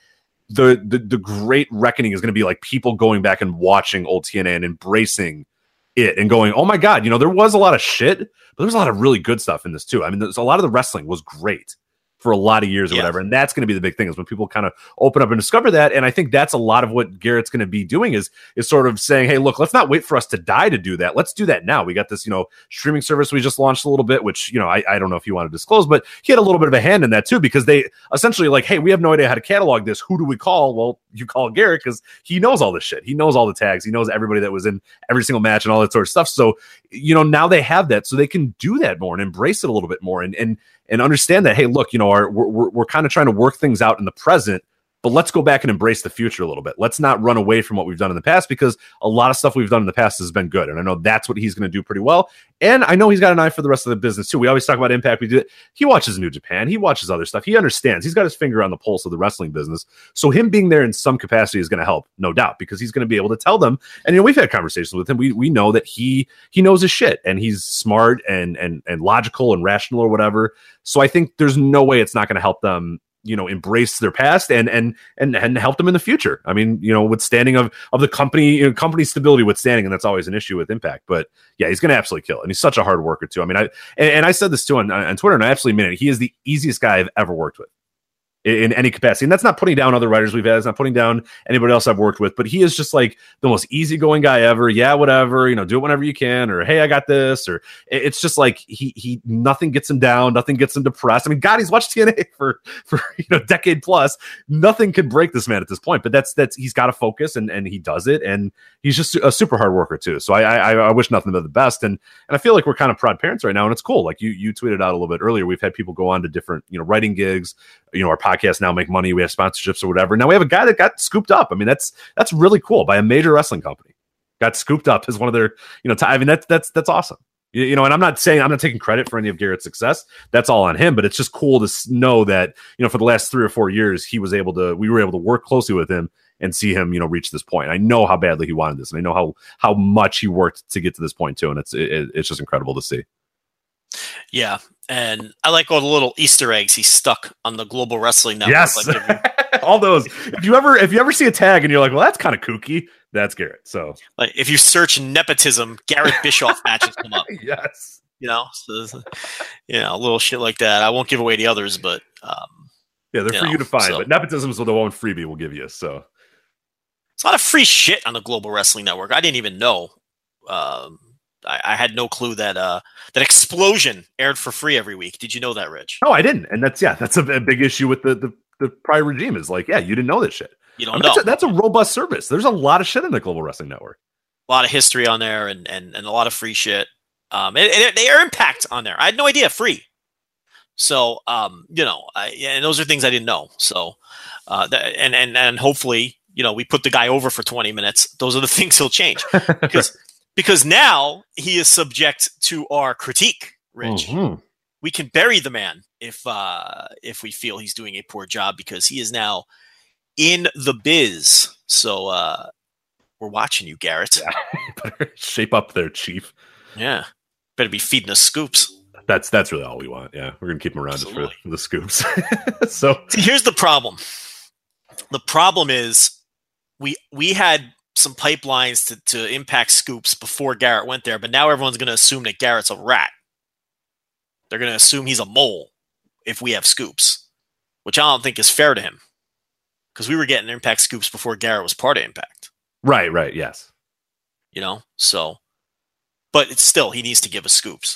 the great reckoning is going to be like people going back and watching old TNA and embracing it and going, oh my God, there was a lot of shit, but there's a lot of really good stuff in this too. I mean, there's a lot of the wrestling was great for a lot of years or whatever. And that's going to be the big thing, is when people kind of open up and discover that. And I think that's a lot of what Garrett's going to be doing is sort of saying, hey, look, let's not wait for us to die to do that. Let's do that now. We got this, streaming service we just launched a little bit, which, I don't know if you want to disclose, but he had a little bit of a hand in that too, because they essentially like, hey, we have no idea how to catalog this. Who do we call? Well, you call Garrett, because he knows all this shit. He knows all the tags. He knows everybody that was in every single match and all that sort of stuff. So, now they have that, so they can do that more and embrace it a little bit more and understand that, hey, look, we're kind of trying to work things out in the present, but let's go back and embrace the future a little bit. Let's not run away from what we've done in the past, because a lot of stuff we've done in the past has been good. And I know that's what he's going to do pretty well. And I know he's got an eye for the rest of the business too. We always talk about Impact. He watches New Japan. He watches other stuff. He understands. He's got his finger on the pulse of the wrestling business. So him being there in some capacity is going to help, no doubt, because he's going to be able to tell them. And we've had conversations with him. We know that he knows his shit, and he's smart and logical and rational or whatever. So I think there's no way it's not going to help them, embrace their past and help them in the future. I mean, withstanding of the company stability withstanding, and that's always an issue with Impact. But yeah, he's going to absolutely kill it. And he's such a hard worker too. I mean, I said this too on Twitter, and I absolutely mean it. He is the easiest guy I've ever worked with in any capacity. And that's not putting down other writers we've had. It's not putting down anybody else I've worked with, but he is just like the most easygoing guy ever. Yeah, whatever, do it whenever you can, or, hey, I got this, or it's just like, he nothing gets him down. Nothing gets him depressed. I mean, God, he's watched TNA for decade plus. Nothing could break this man at this point, but that's, he's got to focus and he does it. And he's just a super hard worker too. So I wish nothing but the best. And I feel like we're kind of proud parents right now, and it's cool. Like you tweeted out a little bit earlier, we've had people go on to different, writing gigs, our podcast now make money. We have sponsorships or whatever. Now we have a guy that got scooped up. I mean, that's really cool, by a major wrestling company. Got scooped up as one of their, I mean, that's awesome. And I'm not taking credit for any of Garrett's success. That's all on him, but it's just cool to know that, for the last 3 or 4 years, we were able to work closely with him and see him, reach this point. I know how badly he wanted this, and I know how much he worked to get to this point too. And it's just incredible to see. Yeah. And I like all the little Easter eggs he stuck on the Global Wrestling Network. Yes. Like all those. If you ever see a tag and you're like, well, that's kind of kooky, that's Garrett. So like if you search nepotism, Garrett Bischoff matches come up. Yes. So, a little shit like that. I won't give away the others, but yeah, they're for you to find. So. But nepotism is the one freebie we'll give you. So it's a lot of free shit on the Global Wrestling Network. I didn't even know. I had no clue that that Explosion aired for free every week. Did you know that, Rich? No, I didn't. And that's a big issue with the prior regime is like, yeah, you didn't know this shit. You don't know. That's a robust service. There's a lot of shit in the Global Wrestling Network. A lot of history on there and a lot of free shit. And they are Impact on there. I had no idea. Free. So, and those are things I didn't know. So, and hopefully, we put the guy over for 20 minutes. Those are the things he'll change because now he is subject to our critique, Rich. Mm-hmm. We can bury the man if we feel he's doing a poor job because he is now in the biz. So, we're watching you, Garrett. Yeah. Better shape up there, Chief. Yeah. Better be feeding us scoops. That's really all we want. Yeah. We're going to keep him around just for the scoops. So see, here's the problem. The problem is we had some pipelines to Impact scoops before Garrett went there, but now everyone's going to assume that Garrett's a rat. They're going to assume he's a mole if we have scoops, which I don't think is fair to him because we were getting Impact scoops before Garrett was part of Impact. Right. Yes. So, but it's still, he needs to give us scoops.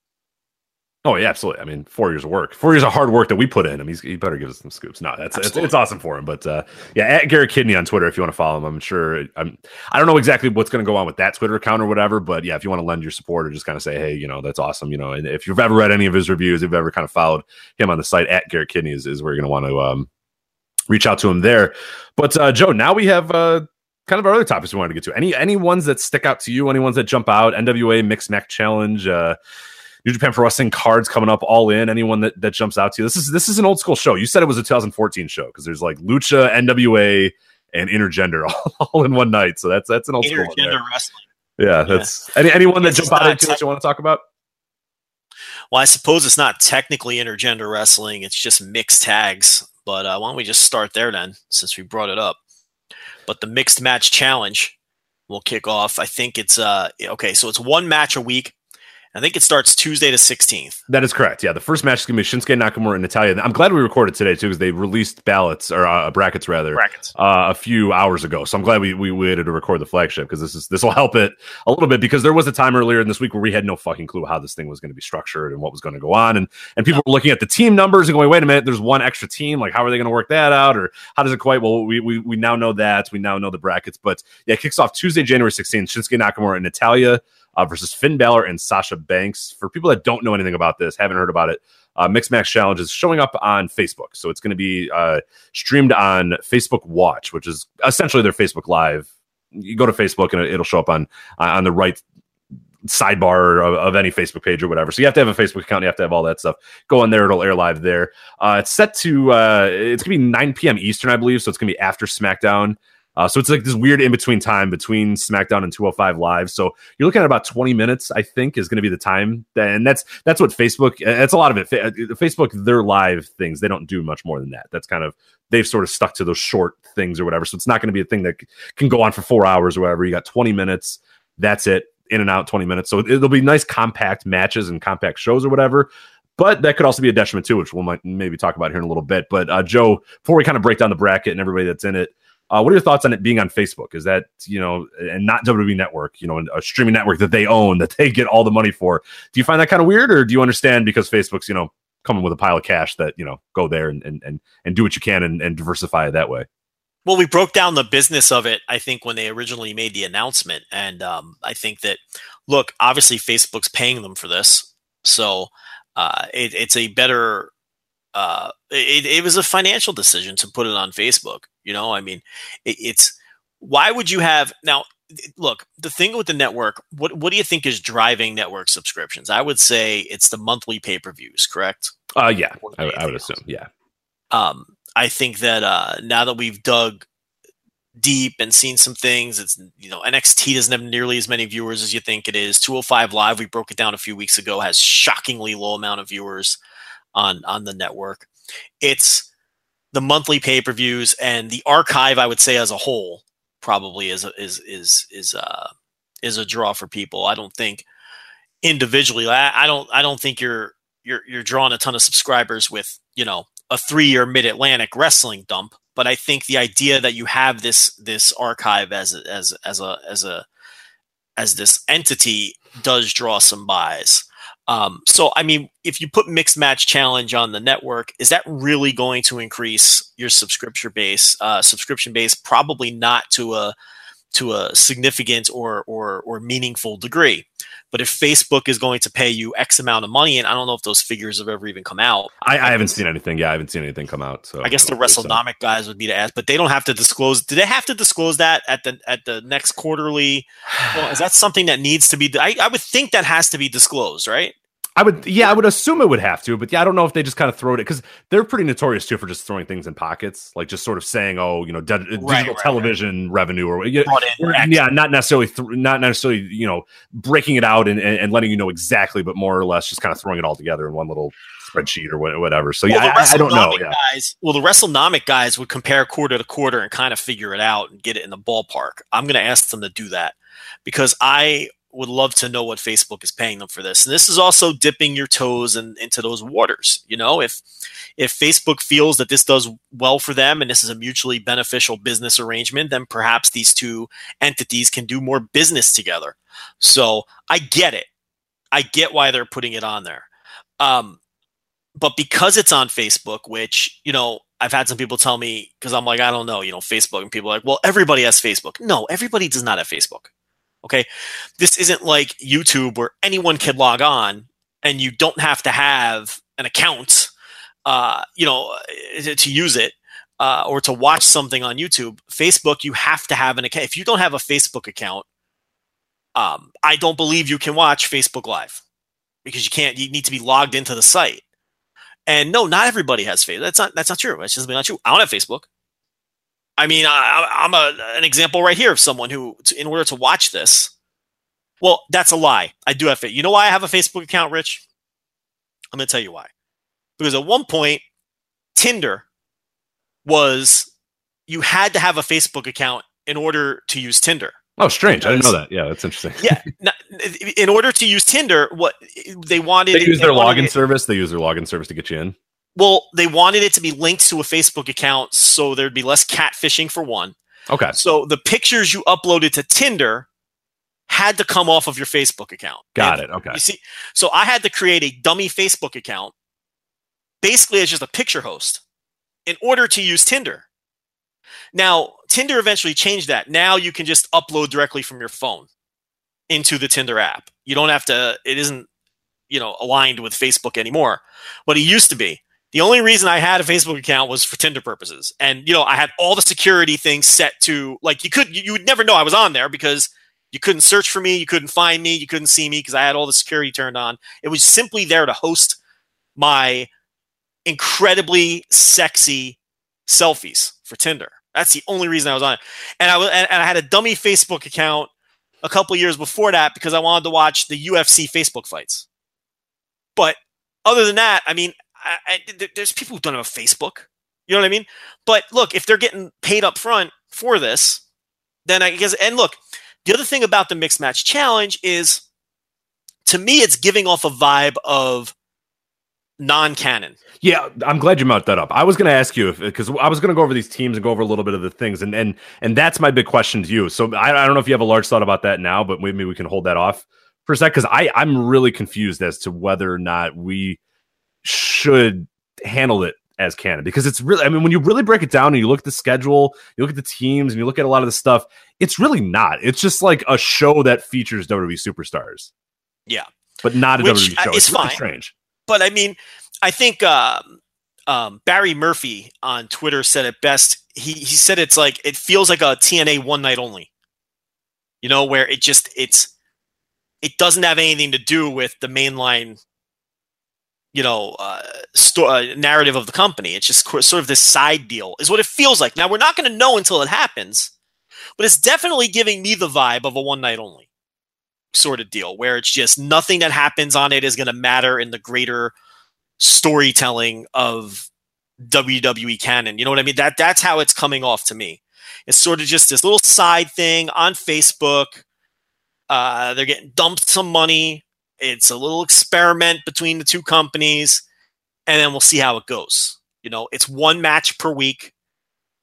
Oh yeah, absolutely. I mean, 4 years of work, 4 years of hard work that we put in him. He better give us some scoops. No, it's awesome for him. But yeah, at Garrett Kidney on Twitter if you want to follow him. I'm sure. I don't know exactly what's going to go on with that Twitter account or whatever. But yeah, if you want to lend your support or just kind of say, hey, that's awesome. And if you've ever read any of his reviews, if you've ever kind of followed him on the site at Garrett Kidney is where you're going to want to reach out to him there. But Joe, now we have kind of our other topics we wanted to get to. Any ones that stick out to you? Any ones that jump out? NWA Mixed Match Challenge. New Japan Pro Wrestling cards coming up, All In. Anyone that jumps out to you? This is an old school show. You said it was a 2014 show because there's like Lucha, NWA, and Intergender all in one night. So that's an old school one there. Intergender wrestling. Yeah, that's anyone that jump out into what you want to talk about. Well, I suppose it's not technically intergender wrestling; it's just mixed tags. But why don't we just start there then, since we brought it up? But the Mixed Match Challenge will kick off. I think it's okay. So it's one match a week. I think it starts Tuesday the 16th. That is correct. Yeah, the first match is going to be Shinsuke Nakamura and Natalya. I'm glad we recorded today, too, because they released brackets, a few hours ago. So I'm glad we waited to record the flagship, because this will help it a little bit, because there was a time earlier in this week where we had no fucking clue how this thing was going to be structured and what was going to go on. And people were looking at the team numbers and going, wait a minute, there's one extra team. Like, how are they going to work that out? Or how does it quite? Well, we now know that. We now know the brackets. But yeah, it kicks off Tuesday, January 16th. Shinsuke Nakamura and Natalya versus Finn Balor and Sasha Banks. For people that don't know anything about this, haven't heard about it, Mixed Match Challenge is showing up on Facebook. So it's going to be streamed on Facebook Watch, which is essentially their Facebook Live. You go to Facebook and it'll show up on the right sidebar of any Facebook page or whatever. So you have to have a Facebook account. You have to have all that stuff. Go on there. It'll air live there. It's set to, it's going to be 9 p.m. Eastern, I believe. So it's going to be after SmackDown. So it's like this weird in-between time between SmackDown and 205 Live. So you're looking at about 20 minutes, I think, is going to be the time. And that's what Facebook, that's a lot of it. Facebook, their live things, they don't do much more than that. That's kind of, they've sort of stuck to those short things or whatever. So it's not going to be a thing that can go on for 4 hours or whatever. You got 20 minutes. That's it. In and out, 20 minutes. So it'll be nice compact matches and compact shows or whatever. But that could also be a detriment too, which we'll maybe talk about here in a little bit. But Joe, before we kind of break down the bracket and everybody that's in it, what are your thoughts on it being on Facebook? Is that, and not WWE Network, a streaming network that they own, that they get all the money for? Do you find that kind of weird, or do you understand because Facebook's, coming with a pile of cash that, go there and do what you can and diversify it that way? Well, we broke down the business of it, I think, when they originally made the announcement. And I think that, look, obviously Facebook's paying them for this. So it's a better... it was a financial decision to put it on Facebook. It's why would you have now? Look, the thing with the network, what do you think is driving network subscriptions? I would say it's the monthly pay-per-views, correct? Yeah, I would assume. Yeah. I think that now that we've dug deep and seen some things, it's NXT doesn't have nearly as many viewers as you think it is. 205 Live, we broke it down a few weeks ago, has shockingly low amount of viewers on the network. It's the monthly pay-per-views and the archive, I would say, as a whole, probably is a draw for people. I don't think individually. I don't think you're drawing a ton of subscribers with a 3-year Mid-Atlantic wrestling dump. But I think the idea that you have this archive as this entity does draw some buys. So, I mean, if you put Mixed Match Challenge on the network, is that really going to increase your subscription base? Probably not to a significant or meaningful degree. But if Facebook is going to pay you X amount of money, and I don't know if those figures have ever even come out. I haven't seen anything. Yeah, I haven't seen anything come out. So I guess the WrestleNomic guys would be to ask, but they don't have to disclose. Do they have to disclose that at the next quarterly? Well, is that something that needs to be? I would think that has to be disclosed, right? I would assume it would have to, but yeah, I don't know if they just kind of throw it, because they're pretty notorious too for just throwing things in pockets, like just sort of saying, "Oh, digital television revenue," or not necessarily, breaking it out and letting you know exactly, but more or less just kind of throwing it all together in one little spreadsheet or whatever. So I don't know. Yeah. The WrestleNomic guys would compare quarter to quarter and kind of figure it out and get it in the ballpark. I'm going to ask them to do that because I would love to know what Facebook is paying them for this. And this is also dipping your toes into those waters. If Facebook feels that this does well for them and this is a mutually beneficial business arrangement, then perhaps these two entities can do more business together. So I get it. I get why they're putting it on there. But because it's on Facebook, which, I've had some people tell me, because I'm like, I don't know, Facebook, and people are like, well, everybody has Facebook. No, everybody does not have Facebook. Okay. This isn't like YouTube where anyone can log on and you don't have to have an account, to use it, or to watch something on YouTube. Facebook, you have to have an account. If you don't have a Facebook account, I don't believe you can watch Facebook Live because you need to be logged into the site. And no, not everybody has Facebook. That's not true. That's just not true. I don't have Facebook. I mean, I'm an example right here of someone who, in order to watch this, well, that's a lie. I do have it. You know why I have a Facebook account, Rich? I'm going to tell you why. Because at one point, Tinder you had to have a Facebook account in order to use Tinder. Oh, strange. I didn't know that. Yeah, that's interesting. Yeah. In order to use Tinder, what they wanted... They use their login service. They use their login service to get you in. Well, they wanted it to be linked to a Facebook account so there'd be less catfishing for one. Okay. So the pictures you uploaded to Tinder had to come off of your Facebook account. Got it. Okay. You see, so I had to create a dummy Facebook account basically as just a picture host in order to use Tinder. Now, Tinder eventually changed that. Now you can just upload directly from your phone into the Tinder app. You don't have to, it isn't, aligned with Facebook anymore, but it used to be. The only reason I had a Facebook account was for Tinder purposes. And, I had all the security things set to, like, you would never know I was on there because you couldn't search for me, you couldn't find me, you couldn't see me because I had all the security turned on. It was simply there to host my incredibly sexy selfies for Tinder. That's the only reason I was on it. And I had a dummy Facebook account a couple years before that because I wanted to watch the UFC Facebook fights. But other than that, I mean, there's people who don't have a Facebook. You know what I mean? But look, if they're getting paid up front for this, then I guess, and look, the other thing about the Mixed Match Challenge is, to me, it's giving off a vibe of non-canon. Yeah, I'm glad you brought that up. I was going to ask you, because I was going to go over these teams and go over a little bit of the things, and that's my big question to you. So I don't know if you have a large thought about that now, but maybe we can hold that off for a sec, because I'm really confused as to whether or not we should handle it as canon, because it's really, I mean, when you really break it down and you look at the schedule, you look at the teams, and you look at a lot of the stuff, it's really not. It's just like a show that features WWE superstars. Yeah. But not a WWE show. It's really fine. Strange. But I mean, I think Barry Murphy on Twitter said it best. He said it's like, it feels like a TNA one night only, where it doesn't have anything to do with the mainline, narrative of the company. It's just sort of this side deal is what it feels like. Now, we're not going to know until it happens, but it's definitely giving me the vibe of a one night only sort of deal, where it's just nothing that happens on it is going to matter in the greater storytelling of WWE canon. You know what I mean? That's how it's coming off to me. It's sort of just this little side thing on Facebook. They're getting dumped some money. It's a little experiment between the two companies, and then we'll see how it goes. It's one match per week.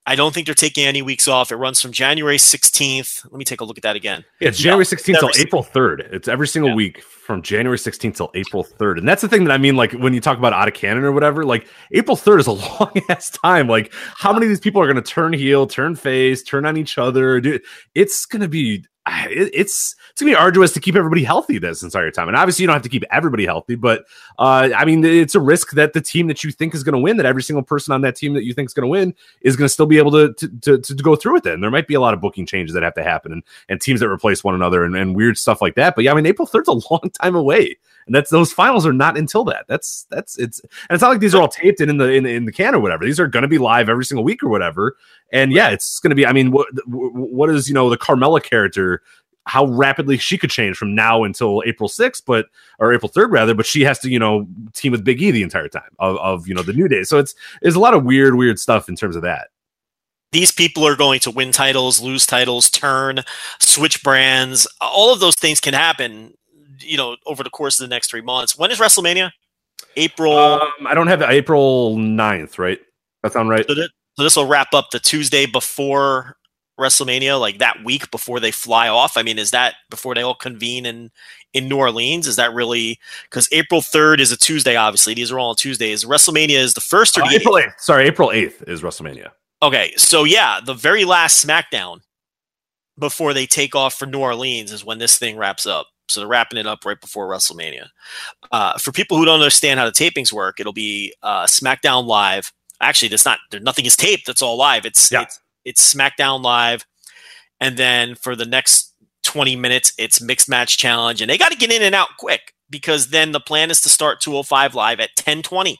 I don't think they're taking any weeks off. It runs from January 16th. Let me take a look at that again. Yeah, it's January 16th till April 3rd. It's every single week from January 16th till April 3rd. And that's the thing that I mean, like when you talk about out of canon or whatever, like April 3rd is a long ass time. Like how many of these people are going to turn heel, turn face, turn on each other? Dude, it's going to be it's going to be arduous to keep everybody healthy this entire time. And obviously you don't have to keep everybody healthy, but I mean, it's a risk that the team that you think is going to win, that every single person on that team that you think is going to win is going to still be able to go through with it. And there might be a lot of booking changes that have to happen and teams that replace one another and weird stuff like that. But yeah, I mean, April 3rd is a long time away. And those finals are not until that. It's not like these are all taped in the can or whatever. These are going to be live every single week or whatever. And yeah, it's going to be. I mean, what is the Carmella character? How rapidly she could change from now until April 6th, or April 3rd rather. But she has to team with Big E the entire time of the New Day. So there's a lot of weird stuff in terms of that. These people are going to win titles, lose titles, turn, switch brands. All of those things can happen. Over the course of the next 3 months. When is WrestleMania? April. I don't have April 9th, right? That sound right? So this will wrap up the Tuesday before WrestleMania, like that week before they fly off. I mean, is that before they all convene in New Orleans? Is that really because April 3rd is a Tuesday? Obviously, these are all on Tuesdays. WrestleMania is the first or the April 8th. Sorry, April 8th is WrestleMania. Okay, so yeah, the very last SmackDown before they take off for New Orleans is when this thing wraps up. So they're wrapping it up right before WrestleMania. For people who don't understand how the tapings work, it'll be SmackDown Live. Actually, nothing is taped. It's all live. It's SmackDown Live. And then for the next 20 minutes, it's Mixed Match Challenge. And they got to get in and out quick because then the plan is to start 205 Live at 10:20.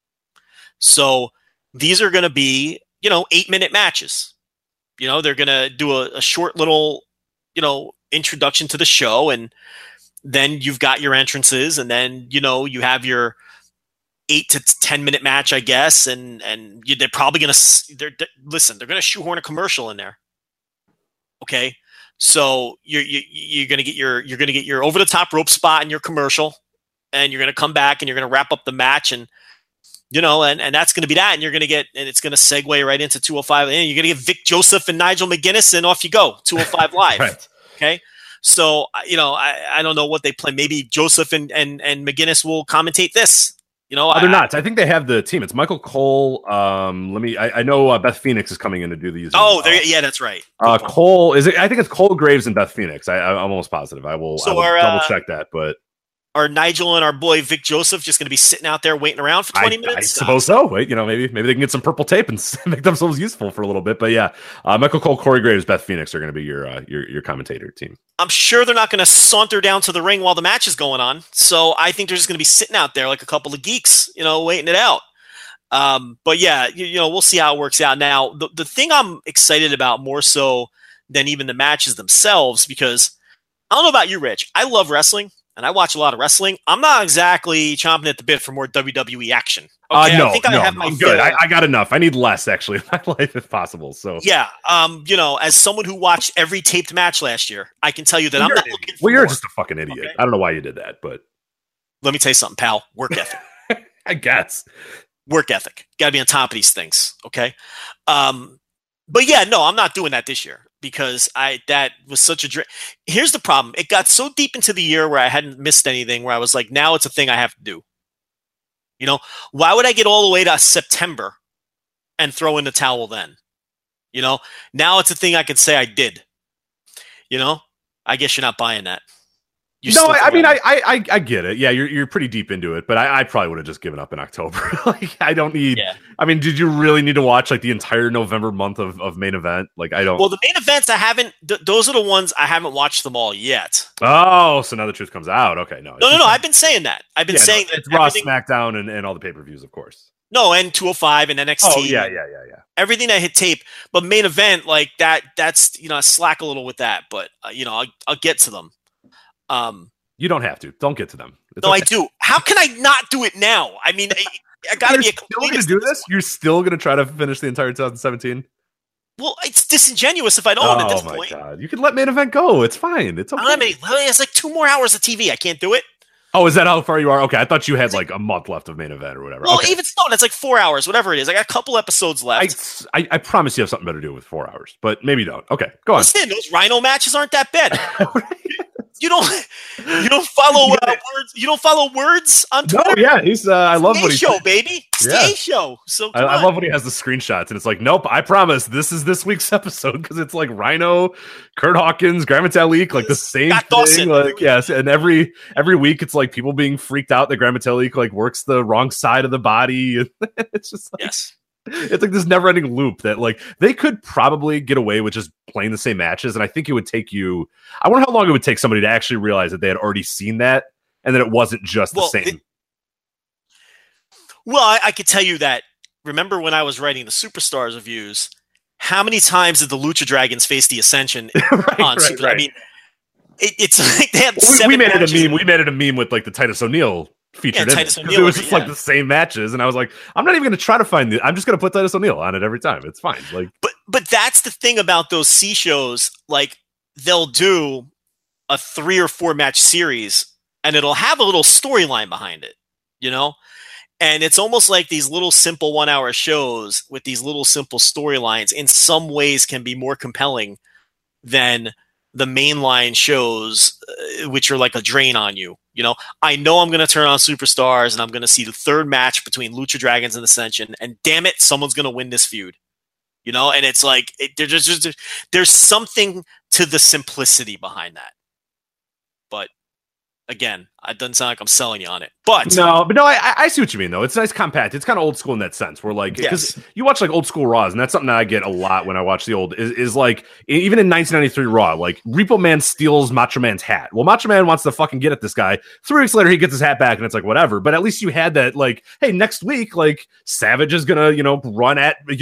So these are going to be, 8-minute matches. They're going to do a short little, introduction to the show, and then you've got your entrances, and then you have your 8 to 10 minute match, I guess, and they're probably gonna they're gonna shoehorn a commercial in there. Okay, so you're gonna get your over the top rope spot in your commercial, and you're gonna come back and you're gonna wrap up the match, and and that's gonna be that, and it's gonna segue right into 205, and you're gonna get Vic Joseph and Nigel McGuinness, and off you go, 205 Live. Right. Okay, so I don't know what they plan. Maybe Joseph and McGuinness will commentate this. They're not. I think they have the team. It's Michael Cole. I know Beth Phoenix is coming in to do these. Yeah, that's right. Cole is it? I think it's Cole Graves and Beth Phoenix. I'm almost positive. I will double check that, but. Are Nigel and our boy Vic Joseph just going to be sitting out there waiting around for 20 minutes? I suppose so. Wait, maybe they can get some purple tape and make themselves useful for a little bit. But yeah, Michael Cole, Corey Graves, Beth Phoenix are going to be your commentator team. I'm sure they're not going to saunter down to the ring while the match is going on. So I think they're just going to be sitting out there like a couple of geeks, waiting it out. But yeah, we'll see how it works out. Now, the thing I'm excited about more so than even the matches themselves, because I don't know about you, Rich. I love wrestling. And I watch a lot of wrestling. I'm not exactly chomping at the bit for more WWE action. Okay, no, I think I have my I'm good. I got enough. I need less, actually, in my life if possible. So yeah, as someone who watched every taped match last year, I can tell you that I'm not looking for you're more. Just a fucking idiot. Okay? I don't know why you did that, but let me tell you something, pal. Work ethic. I guess. Work ethic. Got to be on top of these things, okay? But yeah, no, I'm not doing that this year. Because that was such a here's the problem. It got so deep into the year where I hadn't missed anything, where I was like, now it's a thing I have to do. Why would I get all the way to September and throw in the towel then? Now it's a thing I can say I did. I guess you're not buying that. I get it. Yeah, you're pretty deep into it, but I probably would have just given up in October. Like, I don't need. Yeah. I mean, did you really need to watch like the entire November month of main event? Like, I don't. Well, the main events I haven't. Those are the ones I haven't watched them all yet. Oh, so now the truth comes out. Okay, no. No. I've been saying that. I've been saying that it's Raw, SmackDown, and all the pay-per-views, of course. No, and 205 and NXT. Oh yeah. Everything that hit tape, but main event like that. That's I slack a little with that, but I'll get to them. You don't have to. Don't get to them. No, okay. I do. How can I not do it now? I mean, I got to be a still going to do this. You're still going to try to finish the entire 2017. Well, it's disingenuous if I don't at this point. Oh my god! You can let main event go. It's fine. It's okay. It's like 2 more hours of TV. I can't do it. Oh, is that how far you are? Okay, I thought you had like a month left of main event or whatever. Well, okay. even so, that's like 4 hours, whatever it is. I got a couple episodes left. I promise you have something better to do with 4 hours, but maybe don't. Okay, go on. Listen, those Rhino matches aren't that bad. You don't follow words. You don't follow words on Twitter. No, yeah, he's. I love what he show, baby. Stay show. So I love when he has the screenshots, and it's like, nope, I promise this is this week's episode because it's like Rhino, Kurt Hawkins, Grand Metalik, like the same Scott thing. Dawson. Like, yes, and every week it's like people being freaked out that Grand Metalik like works the wrong side of the body. It's just like, yes. It's like this never-ending loop that like they could probably get away with just playing the same matches, and I think it would take you. I wonder how long it would take somebody to actually realize that they had already seen that, and that it wasn't just the same. I could tell you that. Remember when I was writing the Superstars reviews? How many times did the Lucha Dragons face the Ascension on Super? Right. I mean, it's like they had we made it a meme. We made it a meme with like the Titus O'Neil featured in it. It was just like the same matches, and I was like, I'm not even going to try to find it. I'm just going to put Titus O'Neil on it every time. It's fine. Like, but that's the thing about those C shows. Like, they'll do a 3 or 4 match series, and it'll have a little storyline behind it, you know. And it's almost like these little simple 1 hour shows with these little simple storylines in some ways can be more compelling than the mainline shows, which are like a drain on you. You know, I know I'm going to turn on Superstars and I'm going to see the third match between Lucha Dragons and Ascension, and damn it, someone's going to win this feud. You know, and it's like there's something to the simplicity behind that. But again, it doesn't sound like I'm selling you on it. But no, I see what you mean though. It's nice, compact. It's kind of old school in that sense. Where like, because you watch like old school Raws, and that's something that I get a lot when I watch the old. Is like even in 1993 Raw, like Repo Man steals Macho Man's hat. Well, Macho Man wants to fucking get at this guy. 3 weeks later, he gets his hat back, and it's like whatever. But at least you had that like, hey, next week, like Savage is gonna run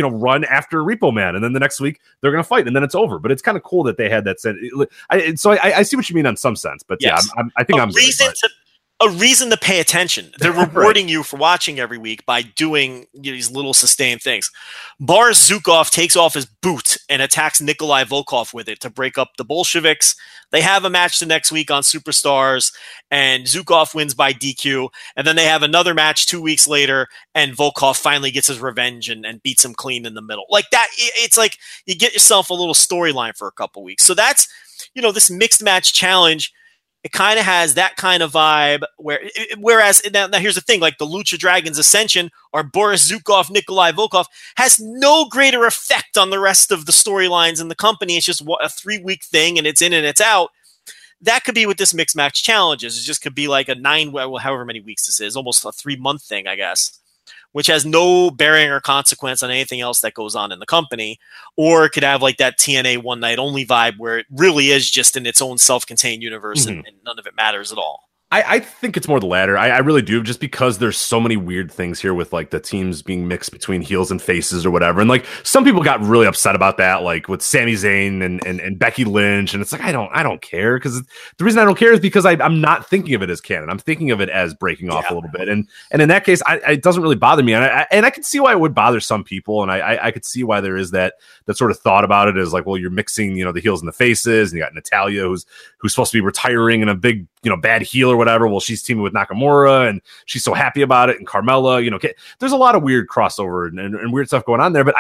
after Repo Man, and then the next week they're gonna fight, and then it's over. But it's kind of cool that they had that sense. So I see what you mean on some sense, but yes. yeah, I think I'm good, a reason to pay attention. They're rewarding you for watching every week by doing these little sustained things. Boris Zukov takes off his boot and attacks Nikolai Volkov with it to break up the Bolsheviks. They have a match the next week on Superstars, and Zukov wins by DQ. And then they have another match 2 weeks later, and Volkov finally gets his revenge and beats him clean in the middle. Like that, it's like you get yourself a little storyline for a couple weeks. So that's, this mixed match challenge. It kind of has that kind of vibe whereas now here's the thing, like the Lucha Dragons Ascension or Boris Zukov, Nikolai Volkov has no greater effect on the rest of the storylines in the company. It's just a 3-week thing and it's in and it's out. That could be what this mixed match challenge is. It just could be like a however many weeks this is, almost a 3-month thing, I guess, which has no bearing or consequence on anything else that goes on in the company. Or it could have like that TNA one night only vibe where it really is just in its own self-contained universe and none of it matters at all. I think it's more the latter. I really do, just because there's so many weird things here with like the teams being mixed between heels and faces or whatever. And like some people got really upset about that, like with Sami Zayn and Becky Lynch. And it's like, I don't care, because the reason I don't care is because I'm not thinking of it as canon. I'm thinking of it as breaking off a little bit. And in that case, it doesn't really bother me. And I can see why it would bother some people. And I could see why there is that sort of thought about it, is like, well, you're mixing, the heels and the faces, and you got Natalya who's supposed to be retiring in a big, bad heel or whatever. Well, she's teaming with Nakamura and she's so happy about it. And Carmella, there's a lot of weird crossover and weird stuff going on there. But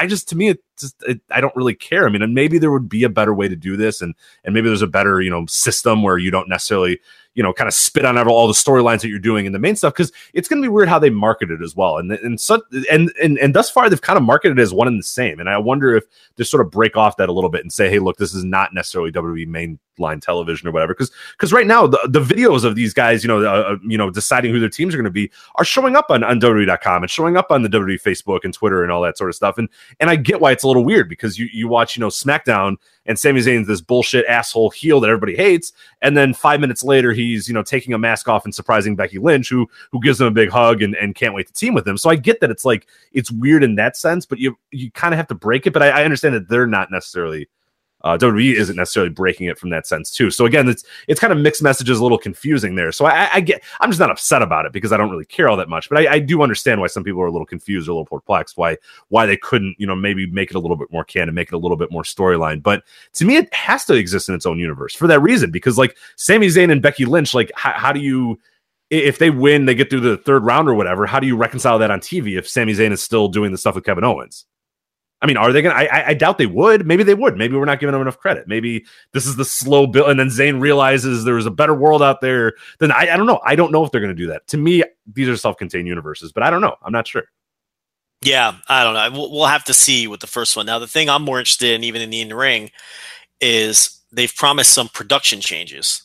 I don't really care. I mean, and maybe there would be a better way to do this. And maybe there's a better, system where you don't necessarily, kind of spit on all the storylines that you're doing in the main stuff, because it's going to be weird how they market it as well. And thus far, they've kind of marketed it as one and the same. And I wonder if they sort of break off that a little bit and say, hey, look, this is not necessarily WWE mainline television or whatever. Because right now, the videos of these guys, deciding who their teams are going to be are showing up on WWE.com and showing up on the WWE Facebook and Twitter and all that sort of stuff. And I get why it's a little weird, because you watch, SmackDown, and Sami Zayn's this bullshit asshole heel that everybody hates. And then 5 minutes later, he's, taking a mask off and surprising Becky Lynch, who gives him a big hug and can't wait to team with him. So I get that it's weird in that sense, but you kind of have to break it. But I understand that they're not necessarily, WWE isn't necessarily breaking it from that sense too. So again, it's kind of mixed messages, a little confusing there. So I'm just not upset about it, because I don't really care all that much, but I do understand why some people are a little confused or a little perplexed, why they couldn't, maybe make it a little bit more canon, make it a little bit more storyline. But to me, it has to exist in its own universe for that reason, because like Sami Zayn and Becky Lynch, like how do you if they win, they get through the third round or whatever. How do you reconcile that on TV if Sami Zayn is still doing the stuff with Kevin Owens? I mean, are they going to? I doubt they would. Maybe they would. Maybe we're not giving them enough credit. Maybe this is the slow build, and then Zayn realizes there's a better world out there. Then I don't know. I don't know if they're going to do that. To me, these are self-contained universes, but I don't know. I'm not sure. Yeah, I don't know. We'll have to see with the first one. Now, the thing I'm more interested in, even in the in-ring, is they've promised some production changes.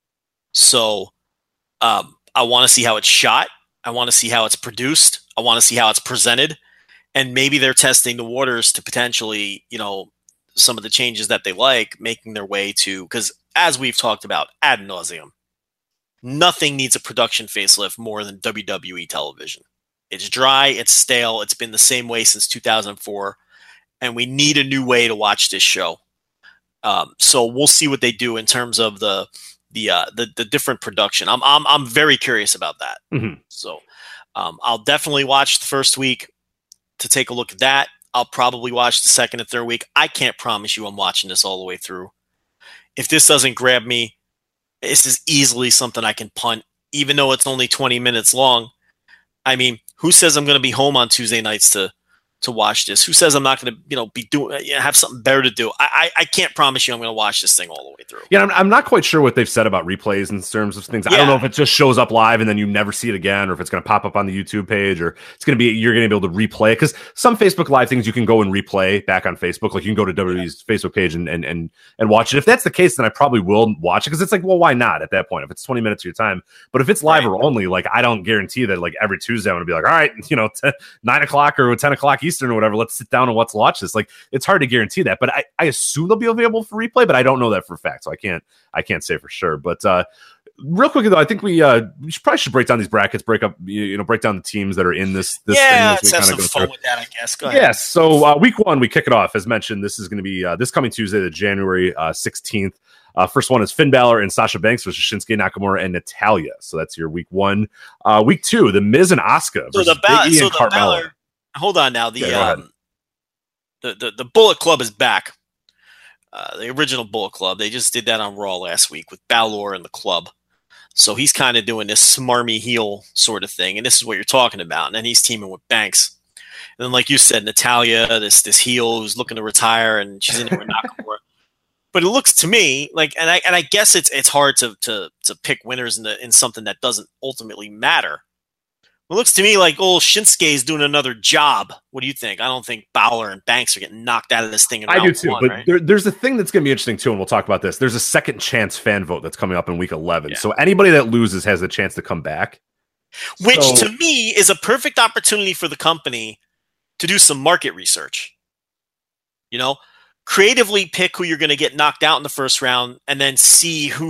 So I want to see how it's shot. I want to see how it's produced. I want to see how it's presented. And maybe they're testing the waters to potentially, some of the changes that they like, making their way to, because as we've talked about ad nauseum, nothing needs a production facelift more than WWE television. It's dry, it's stale, it's been the same way since 2004, and we need a new way to watch this show. So we'll see what they do in terms of the different production. I'm very curious about that. Mm-hmm. So I'll definitely watch the first week to take a look at that. I'll probably watch the second and third week. I can't promise you I'm watching this all the way through. If this doesn't grab me, this is easily something I can punt, even though it's only 20 minutes long. I mean, who says I'm going to be home on Tuesday nights to watch this? Who says I'm not going to, be doing, have something better to do? I can't promise you I'm going to watch this thing all the way through. Yeah, I'm not quite sure what they've said about replays in terms of things. Yeah. I don't know if it just shows up live and then you never see it again, or if it's going to pop up on the YouTube page, or it's going to be, you're going to be able to replay it. Because some Facebook Live things you can go and replay back on Facebook. Like you can go to WWE's Facebook page and watch it. If that's the case, then I probably will watch it, because it's like, well, why not at that point? If it's 20 minutes of your time. But if it's live or only, like I don't guarantee that like every Tuesday I'm going to be like, all right, 9 o'clock or 10 o'clock Eastern or whatever, let's sit down and let's watch this. Like it's hard to guarantee that, but I assume they'll be available for replay, but I don't know that for a fact, so I can't say for sure. But real quickly though, I think we should break down these brackets, break down the teams that are in this thing. Let's have some fun with that, I guess. Go ahead. Yes. So week one, we kick it off. As mentioned, this is going to be this coming Tuesday, the January 16th. First one is Finn Balor and Sasha Banks versus Shinsuke Nakamura and Natalya. So that's your week one. Week two, The Miz and Asuka versus Big E and Carmella. Hold on now. The Bullet Club is back. The original Bullet Club. They just did that on Raw last week with Balor and the club. So he's kind of doing this smarmy heel sort of thing. And this is what you're talking about. And then he's teaming with Banks. And then, like you said, Natalya, this heel who's looking to retire, and she's in there with Nakamura. But it looks to me like, and I guess it's hard to pick winners in something that doesn't ultimately matter. It looks to me like Shinsuke is doing another job. What do you think? I don't think Balor and Banks are getting knocked out of this thing in round I do too, one, but right? There's a thing that's going to be interesting too, and we'll talk about this. There's a second chance fan vote that's coming up in week 11. Yeah. So anybody that loses has a chance to come back. Which to me is a perfect opportunity for the company to do some market research. Creatively pick who you're going to get knocked out in the first round, and then see who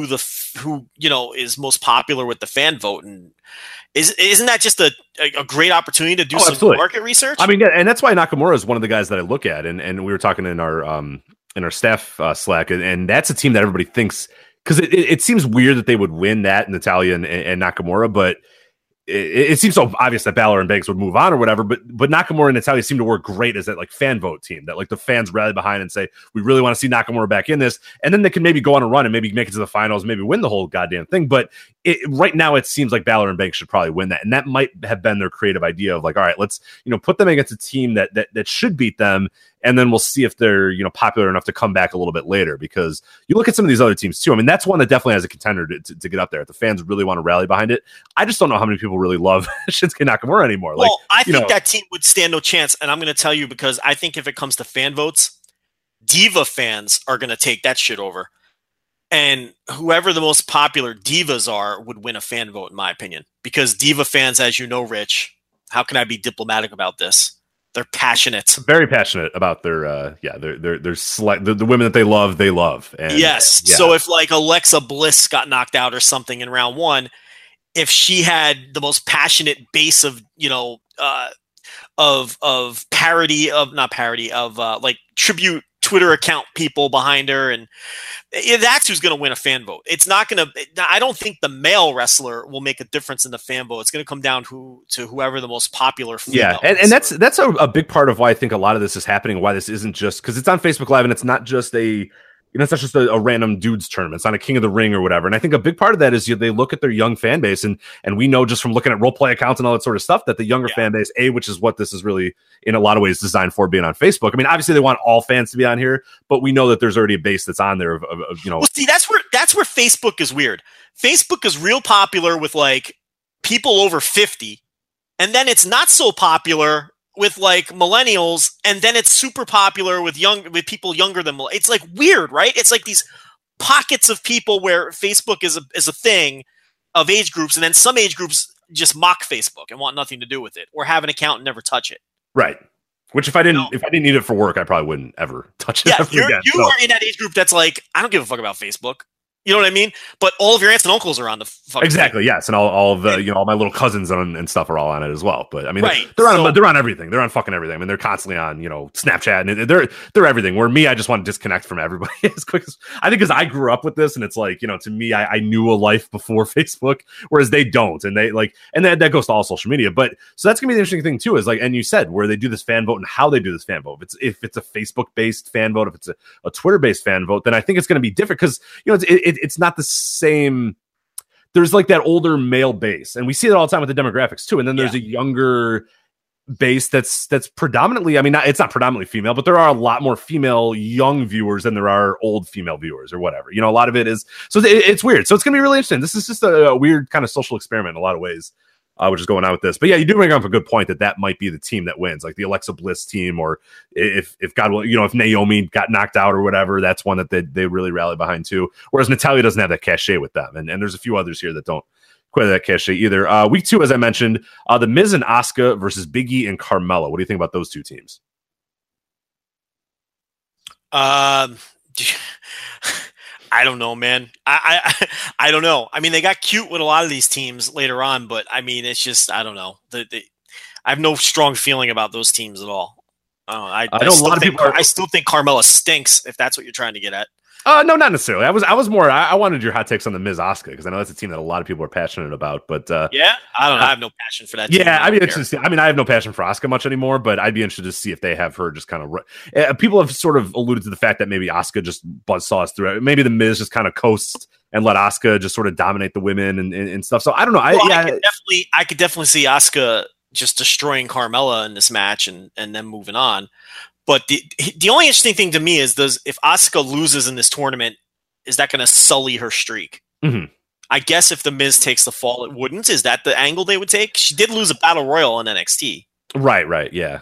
is most popular with the fan vote. And isn't that just a great opportunity to do some absolutely. Market research? I mean, yeah, and that's why Nakamura is one of the guys that I look at, and we were talking in our staff Slack, and that's a team that everybody thinks, because it seems weird that they would win that, Natalya and Nakamura, but it seems so obvious that Balor and Banks would move on or whatever, but Nakamura and Natalya seem to work great as that like fan vote team that like the fans rally behind and say, we really want to see Nakamura back in this. And then they can maybe go on a run and maybe make it to the finals, maybe win the whole goddamn thing. But right now it seems like Balor and Banks should probably win that. And that might have been their creative idea of like, all right, let's, put them against a team that should beat them. And then we'll see if they're, popular enough to come back a little bit later, because you look at some of these other teams too. I mean, that's one that definitely has a contender to get up there. If the fans really want to rally behind it. I just don't know how many people really love Shinsuke Nakamura anymore. Well, I think that team would stand no chance. And I'm going to tell you, because I think if it comes to fan votes, Diva fans are going to take that shit over. And whoever the most popular divas are would win a fan vote, in my opinion. Because Diva fans, as you know, Rich, how can I be diplomatic about this? They're passionate, very passionate about their the women that they love. And, yes. Yeah. So if like Alexa Bliss got knocked out or something in round one, if she had the most passionate base of like tribute Twitter account people behind her, and that's who's going to win a fan vote. It's not going to. I don't think the male wrestler will make a difference in the fan vote. It's going to come down to whoever the most popular female. Yeah, and that's a big part of why I think a lot of this is happening. Why this isn't just because it's on Facebook Live and it's not just a it's not just a random dudes tournament. It's not a King of the Ring or whatever. And I think a big part of that is they look at their young fan base, and we know just from looking at role play accounts and all that sort of stuff that the younger fan base, which is what this is really in a lot of ways designed for, being on Facebook. I mean, obviously they want all fans to be on here, but we know that there's already a base that's on there of Well, see, that's where Facebook is weird. Facebook is real popular with like people over 50, and then it's not so popular with like millennials, and then it's super popular with people younger than millennials. It's like weird, right? It's like these pockets of people where Facebook is a thing of age groups, and then some age groups just mock Facebook and want nothing to do with it, or have an account and never touch it. Right. Which if I didn't need it for work, I probably wouldn't ever touch it. Yeah, you are in that age group that's like, I don't give a fuck about Facebook. You know what I mean? But all of your aunts and uncles are on the fucking exactly, thing. Yes, and all of the all my little cousins and stuff are all on it as well. But I mean, right. they're on everything. They're on fucking everything. I mean, they're constantly on Snapchat, and they're everything. Where me, I just want to disconnect from everybody as quick as I think, because I grew up with this, and it's like to me, I knew a life before Facebook, whereas they don't, and they that goes to all social media. But so that's gonna be the interesting thing too, is like, and you said where they do this fan vote and how they do this fan vote. If it's a Facebook based fan vote, if it's a Twitter based fan vote, then I think it's gonna be different, because it's not the same. There's like that older male base, and we see it all the time with the demographics too, and then there's a younger base that's predominantly, I mean, it's not predominantly female, but there are a lot more female young viewers than there are old female viewers or whatever. A lot of it is, so it's weird. So it's gonna be really interesting. This is just a weird kind of social experiment in a lot of ways, which is going on with this. But yeah, you do bring up a good point that might be the team that wins, like the Alexa Bliss team, or if God will, if Naomi got knocked out or whatever, that's one that they really rally behind too. Whereas Natalya doesn't have that cachet with them, and there's a few others here that don't quite have that cachet either. Week 2, as I mentioned, the Miz and Asuka versus Big E and Carmella. What do you think about those two teams? I don't know, man. I don't know. I mean, they got cute with a lot of these teams later on, but I mean, it's just, I don't know. I have no strong feeling about those teams at all. I know a lot of people. I still think Carmella stinks, if that's what you're trying to get at. No, not necessarily. I was more. I wanted your hot takes on the Miz Asuka, because I know that's a team that a lot of people are passionate about. But yeah, I don't know. I have no passion for that team. Yeah, I mean, I have no passion for Asuka much anymore. But I'd be interested to see if they have her just kind of. People have sort of alluded to the fact that maybe Asuka just buzzsaw us through it. Maybe the Miz just kind of coasts and let Asuka just sort of dominate the women and stuff. So I don't know. I could definitely see Asuka just destroying Carmella in this match and then moving on. But the only interesting thing to me is, if Asuka loses in this tournament, is that going to sully her streak? Mm-hmm. I guess if the Miz takes the fall, it wouldn't. Is that the angle they would take? She did lose a Battle Royal in NXT. Right. Yeah.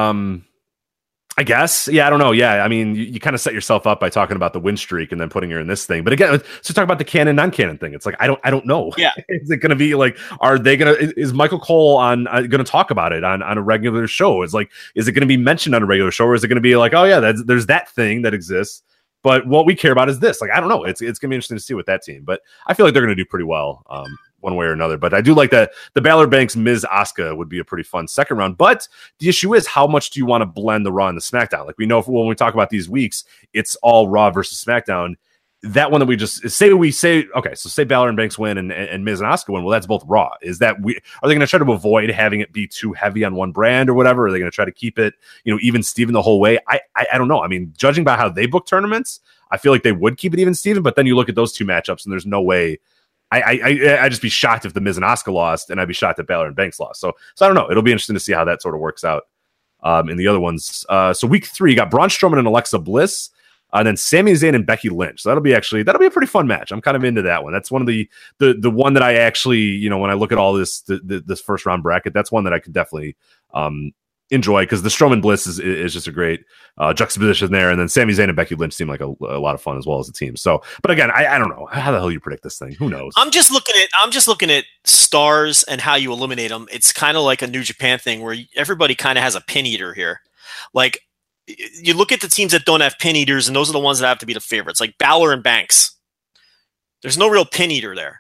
I guess. Yeah, I don't know. Yeah, I mean, you kind of set yourself up by talking about the win streak and then putting her in this thing. But again, so talk about the canon, non-canon thing. It's like, I don't know. Yeah. Is it going to be like, is Michael Cole going to talk about it on a regular show? Is it going to be mentioned on a regular show, or is it going to be like, oh yeah, there's that thing that exists, but what we care about is this? Like, I don't know. It's going to be interesting to see with that team, but I feel like they're going to do pretty well. One way or another, but I do like that the Balor Banks Miz Asuka would be a pretty fun second round. But the issue is, how much do you want to blend the Raw and the SmackDown? Like, we know when we talk about these weeks, it's all Raw versus SmackDown. That one that we just say okay, so say Balor and Banks win and Miz and Asuka win. Well, that's both Raw. Are they going to try to avoid having it be too heavy on one brand or whatever? Are they going to try to keep it, even Steven the whole way? I don't know. I mean, judging by how they book tournaments, I feel like they would keep it even Steven. But then you look at those two matchups, and there's no way. I'd just be shocked if the Miz and Asuka lost, and I'd be shocked if Balor and Banks lost. So I don't know. It'll be interesting to see how that sort of works out in the other ones. So week 3, you got Braun Strowman and Alexa Bliss, and then Sami Zayn and Becky Lynch. So that'll be a pretty fun match. I'm kind of into that one. That's one of the one that I actually, when I look at all this first round bracket, that's one that I could definitely enjoy, because the Strowman Bliss is just a great juxtaposition there, and then Sami Zayn and Becky Lynch seem like a lot of fun as well as a team. So, but again, I don't know how the hell you predict this thing. Who knows? I'm just looking at stars and how you eliminate them. It's kind of like a New Japan thing where everybody kind of has a pin eater here. Like, you look at the teams that don't have pin eaters, and those are the ones that have to be the favorites. Like Balor and Banks, there's no real pin eater there.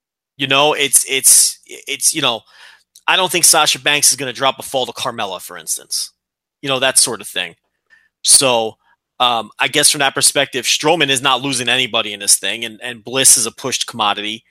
It's I don't think Sasha Banks is going to drop a fall to Carmella, for instance. That sort of thing. So I guess from that perspective, Strowman is not losing anybody in this thing, and Bliss is a pushed commodity.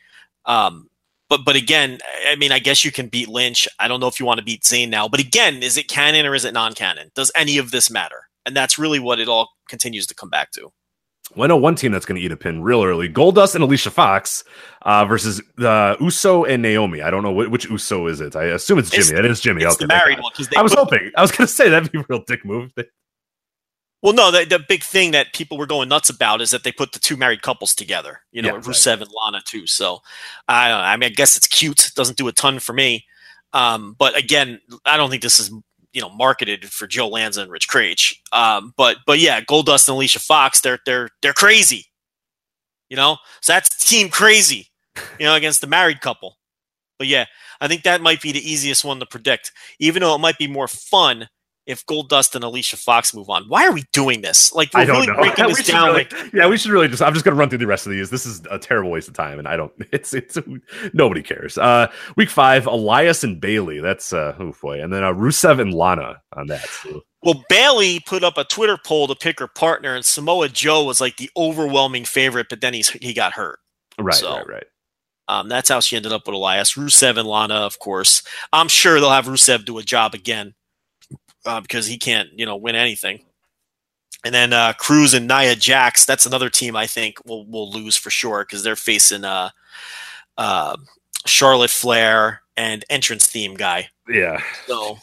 But again, I mean, I guess you can beat Lynch. I don't know if you want to beat Zayn now. But again, is it canon or is it non-canon? Does any of this matter? And that's really what it all continues to come back to. Well, I know one team that's going to eat a pin real early. Goldust and Alicia Fox versus Uso and Naomi. I don't know which Uso is it. I assume it's Jimmy. It is Jimmy. It's okay, the married one. I was hoping. I was going to say that'd be a real dick move. Well, no, the big thing that people were going nuts about is that they put the two married couples together. Rusev and Lana too. So I guess it's cute. It doesn't do a ton for me. But again, I don't think this is marketed for Joe Lanza and Rich Kraetsch. But yeah, Goldust and Alicia Fox, they're crazy. So that's team crazy, against the married couple. But yeah, I think that might be the easiest one to predict, even though it might be more fun if Goldust and Alicia Fox move on. Why are we doing this? Like, we're really breaking this down. We should really I'm just going to run through the rest of these. This is a terrible waste of time, and it's nobody cares. Week 5, Elias and Bailey. That's, oh boy. And then Rusev and Lana on that. So. Well, Bailey put up a Twitter poll to pick her partner, and Samoa Joe was like the overwhelming favorite, but then he got hurt. Right. That's how she ended up with Elias. Rusev and Lana, of course. I'm sure they'll have Rusev do a job again. Because he can't, win anything. And then Cruz and Nia Jax, that's another team I think will lose for sure because they're facing Charlotte Flair and entrance theme guy. Yeah. So,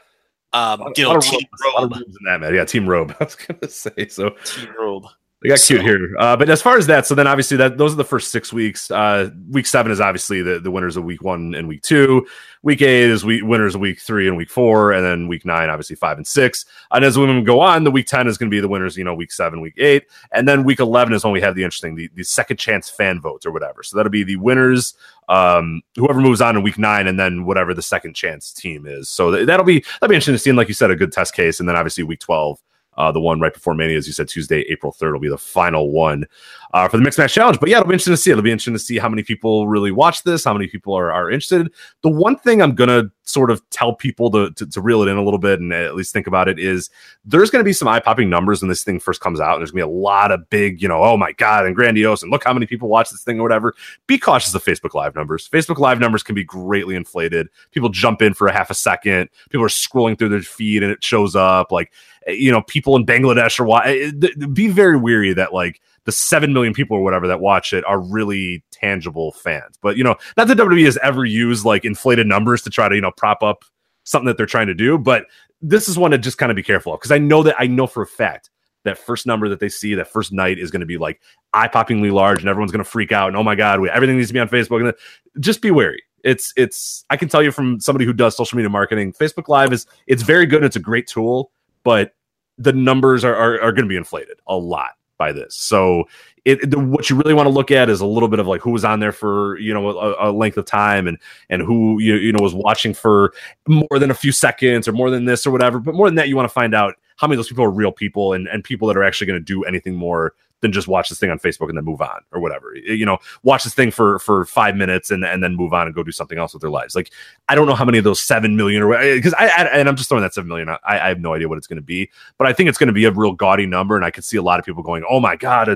Team Robe. Yeah, Team Robe. I was going to say so. Team Robe. They got cute here. But as far as that, so then obviously those are the first 6 weeks. Week 7 is obviously the winners of week 1 and week 2. Week 8 is winners of week 3 and week 4. And then week 9, obviously 5 and 6. And as women go on, the week 10 is going to be the winners, week 7, week 8. And then week 11 is when we have the interesting, the second chance fan votes or whatever. So that'll be the winners, whoever moves on in week 9, and then whatever the second chance team is. So that'll be interesting to see. And like you said, a good test case. And then obviously week 12. The one right before Mania, as you said, Tuesday, April 3rd will be the final one for the Mixed Match Challenge. But yeah, it'll be interesting to see. It'll be interesting to see how many people really watch this, how many people are interested. The one thing I'm going to sort of tell people to reel it in a little bit and at least think about it is there's going to be some eye-popping numbers when this thing first comes out. And there's going to be a lot of big, oh my God, and grandiose, and look how many people watch this thing or whatever. Be cautious of Facebook Live numbers. Facebook Live numbers can be greatly inflated. People jump in for a half a second. People are scrolling through their feed and it shows up like, people in Bangladesh be very weary that like the 7 million people or whatever that watch it are really tangible fans. But, not that WWE has ever used like inflated numbers to try to, prop up something that they're trying to do. But this is one to just kind of be careful of because I know for a fact that first number that they see, that first night is going to be like eye-poppingly large and everyone's going to freak out. And oh my God, everything needs to be on Facebook. And just be wary. It's I can tell you from somebody who does social media marketing, Facebook Live it's very good. And it's a great tool. But the numbers are going to be inflated a lot by this. So what you really want to look at is a little bit of like who was on there for, a length of time and who, was watching for more than a few seconds or more than this or whatever. But more than that, you want to find out how many of those people are real people and people that are actually going to do anything more than just watch this thing on Facebook and then move on or whatever. Watch this thing for 5 minutes and then move on and go do something else with their lives. Like, I don't know how many of those 7 million or because and I'm just throwing that 7 million out. I have no idea what it's going to be, but I think it's going to be a real gaudy number. And I could see a lot of people going, oh my God,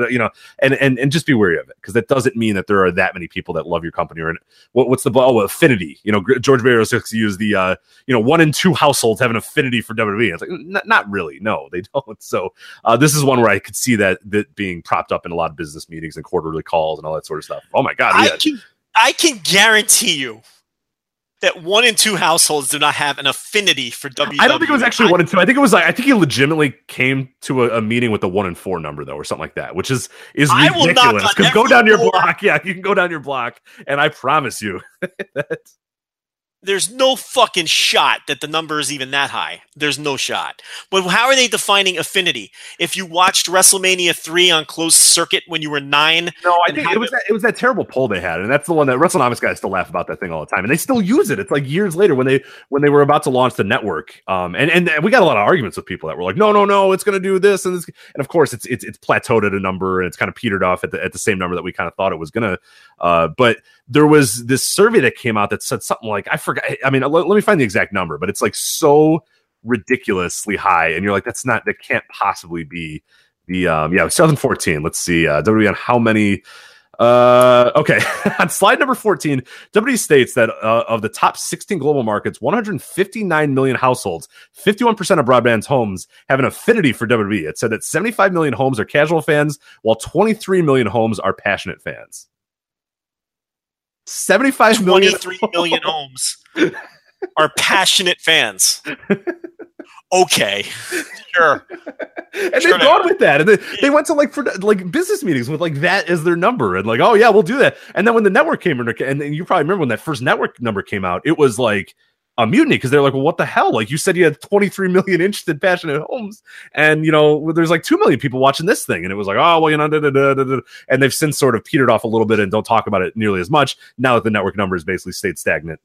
and just be wary of it because that doesn't mean that there are that many people that love your company or what's the affinity. George Barrios used the 1 in 2 households have an affinity for WWE. It's like not really. No, they don't. So this is one where I could see that being propped up in a lot of business meetings and quarterly calls and all that sort of stuff. Oh my God. I can guarantee you that 1 in 2 households do not have an affinity for WWE. I don't think it was actually 1 in 2. I think it was I think he legitimately came to a meeting with the 1 in 4 number though, or something like that, which is ridiculous. Because go down your block. Yeah, you can go down your block. And I promise you that there's no fucking shot that the number is even that high. There's no shot. But how are they defining affinity? If you watched WrestleMania 3 on closed circuit when you were 9, no, I think it was that terrible poll they had, and that's the one that WrestleNomics guys still laugh about that thing all the time, and they still use it. It's like years later when they were about to launch the network, and we got a lot of arguments with people that were like, no, it's going to do this and this, and of course it's plateaued at a number and it's kind of petered off at the same number that we kind of thought it was going to, but there was this survey that came out that said something like, I forgot. I mean, let me find the exact number, but it's like so ridiculously high. And you're like, that can't possibly be the, 2014. Let's see, WWE on how many Okay. On slide number 14, WWE states that of the top 16 global markets, 159 million households, 51% of broadband homes have an affinity for WWE. It said that 75 million homes are casual fans, while 23 million homes are passionate fans. 75 million 23 million homes are passionate fans. Okay, sure. And they've gone with that, and they went to for business meetings with that as their number, and oh yeah, we'll do that. And then when the network came in, and you probably remember when that first network number came out, it was like a mutiny because they're like, well, what the hell? You said you had 23 million interested, passionate homes, and there's 2 million people watching this thing, and it was oh well, and they've since sort of petered off a little bit and don't talk about it nearly as much now that the network numbers basically stayed stagnant,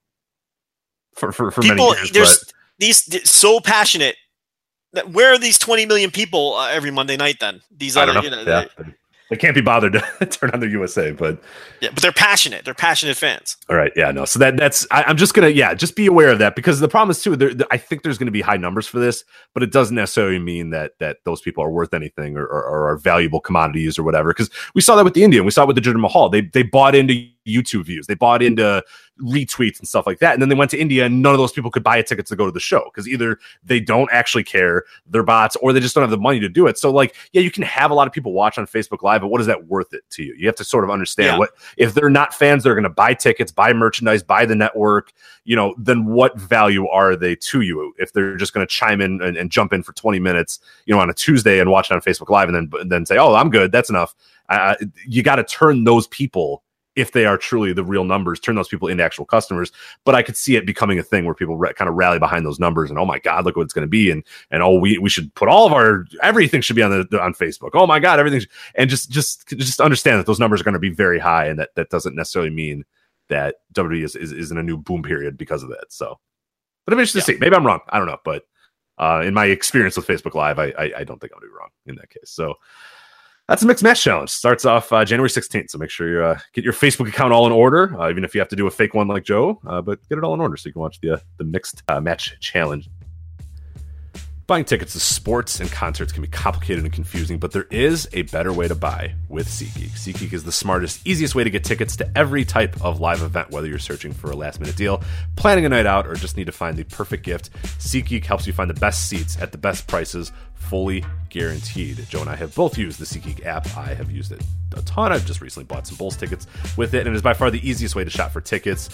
for people, many years. There's these so passionate. Where are these 20 million people every Monday night then? These other, they can't be bothered to turn on their USA, but they're passionate. They're passionate fans. All right, yeah, no. So I'm just gonna just be aware of that, because the problem is too. I think there's going to be high numbers for this, but it doesn't necessarily mean that those people are worth anything or are valuable commodities or whatever. Because we saw that with the Indian, we saw it with the Jinder Mahal. They bought into YouTube views, they bought into retweets and stuff like that, and then they went to India and none of those people could buy a ticket to go to the show because either they don't actually care, they're bots, or they just don't have the money to do it. So you can have a lot of people watch on Facebook Live, but what is that worth it to you? You have to sort of understand what if they're not fans, they're going to buy tickets, buy merchandise, buy the network, then what value are they to you if they're just going to chime in and jump in for 20 minutes on a Tuesday and watch it on Facebook Live and then say, oh, I'm good, that's enough. You got to turn those people, if they are truly the real numbers, turn those people into actual customers. But I could see it becoming a thing where people kind of rally behind those numbers and, oh my God, look what it's going to be. And oh, we should put all of everything should be on Facebook. Oh my God, everything. And just understand that those numbers are going to be very high. And that doesn't necessarily mean that WWE is in a new boom period because of that. So, but I'm interested to see. Maybe I'm wrong. I don't know. But in my experience with Facebook Live, I don't think I'm going to be wrong in that case. So, that's a mixed match challenge. Starts off January 16th. So make sure you get your Facebook account all in order, even if you have to do a fake one like Joe, but get it all in order so you can watch the mixed match challenge. Buying tickets to sports and concerts can be complicated and confusing, but there is a better way to buy with SeatGeek. SeatGeek is the smartest, easiest way to get tickets to every type of live event, whether you're searching for a last-minute deal, planning a night out, or just need to find the perfect gift. SeatGeek helps you find the best seats at the best prices, fully guaranteed. Joe and I have both used the SeatGeek app. I have used it a ton. I've just recently bought some Bulls tickets with it, and it is by far the easiest way to shop for tickets.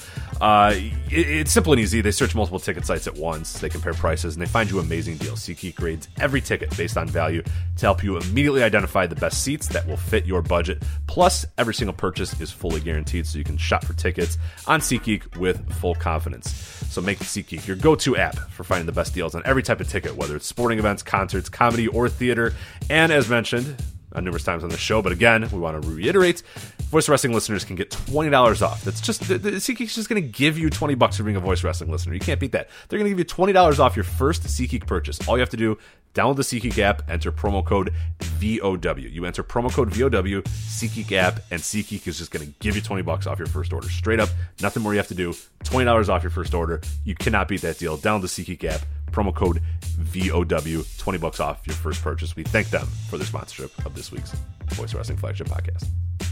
It's simple and easy. They search multiple ticket sites at once. They compare prices, and they find you amazing deals. SeatGeek grades every ticket based on value to help you immediately identify the best seats that will fit your budget. Plus, every single purchase is fully guaranteed, so you can shop for tickets on SeatGeek with full confidence. So make SeatGeek your go-to app for finding the best deals on every type of ticket, whether it's sporting events, concerts, comedy, or theater. And as mentioned numerous times on the show, but again, we want to reiterate, Voice Wrestling listeners can get $20 off. That's just SeatGeek's just going to give you $20 for being a Voice Wrestling listener. You can't beat that. They're going to give you $20 off your first SeatGeek purchase. All you have to do, download the SeatGeek app, enter promo code VOW. You enter promo code VOW, SeatGeek app, and SeatGeek is just going to give you $20 off your first order. Straight up, nothing more you have to do. $20 off your first order. You cannot beat that deal. Download the SeatGeek app, promo code VOW, $20 off your first purchase. We thank them for their sponsorship of this week's Voice Wrestling Flagship Podcast.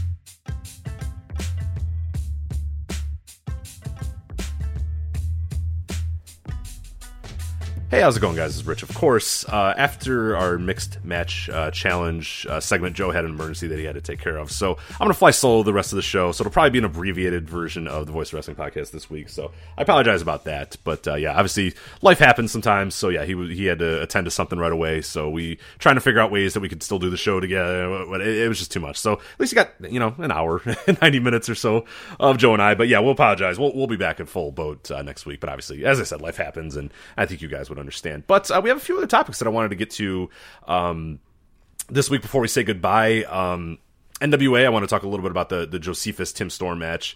Hey, how's it going, guys? This is Rich, of course. After our mixed match challenge segment, Joe had an emergency that he had to take care of. So I'm going to fly solo the rest of the show. So it'll probably be an abbreviated version of the Voice Wrestling Podcast this week. So I apologize about that. But yeah, obviously life happens sometimes. So yeah, he had to attend to something right away. So we trying to figure out ways that we could still do the show together. But it was just too much. So at least you got, an hour, 90 minutes or so of Joe and I. But yeah, we'll apologize. We'll be back in full boat next week. But obviously, as I said, life happens. And I think you guys would understand. But we have a few other topics that I wanted to get to this week before we say goodbye. NWA, I want to talk a little bit about the Josephus Tim Storm match.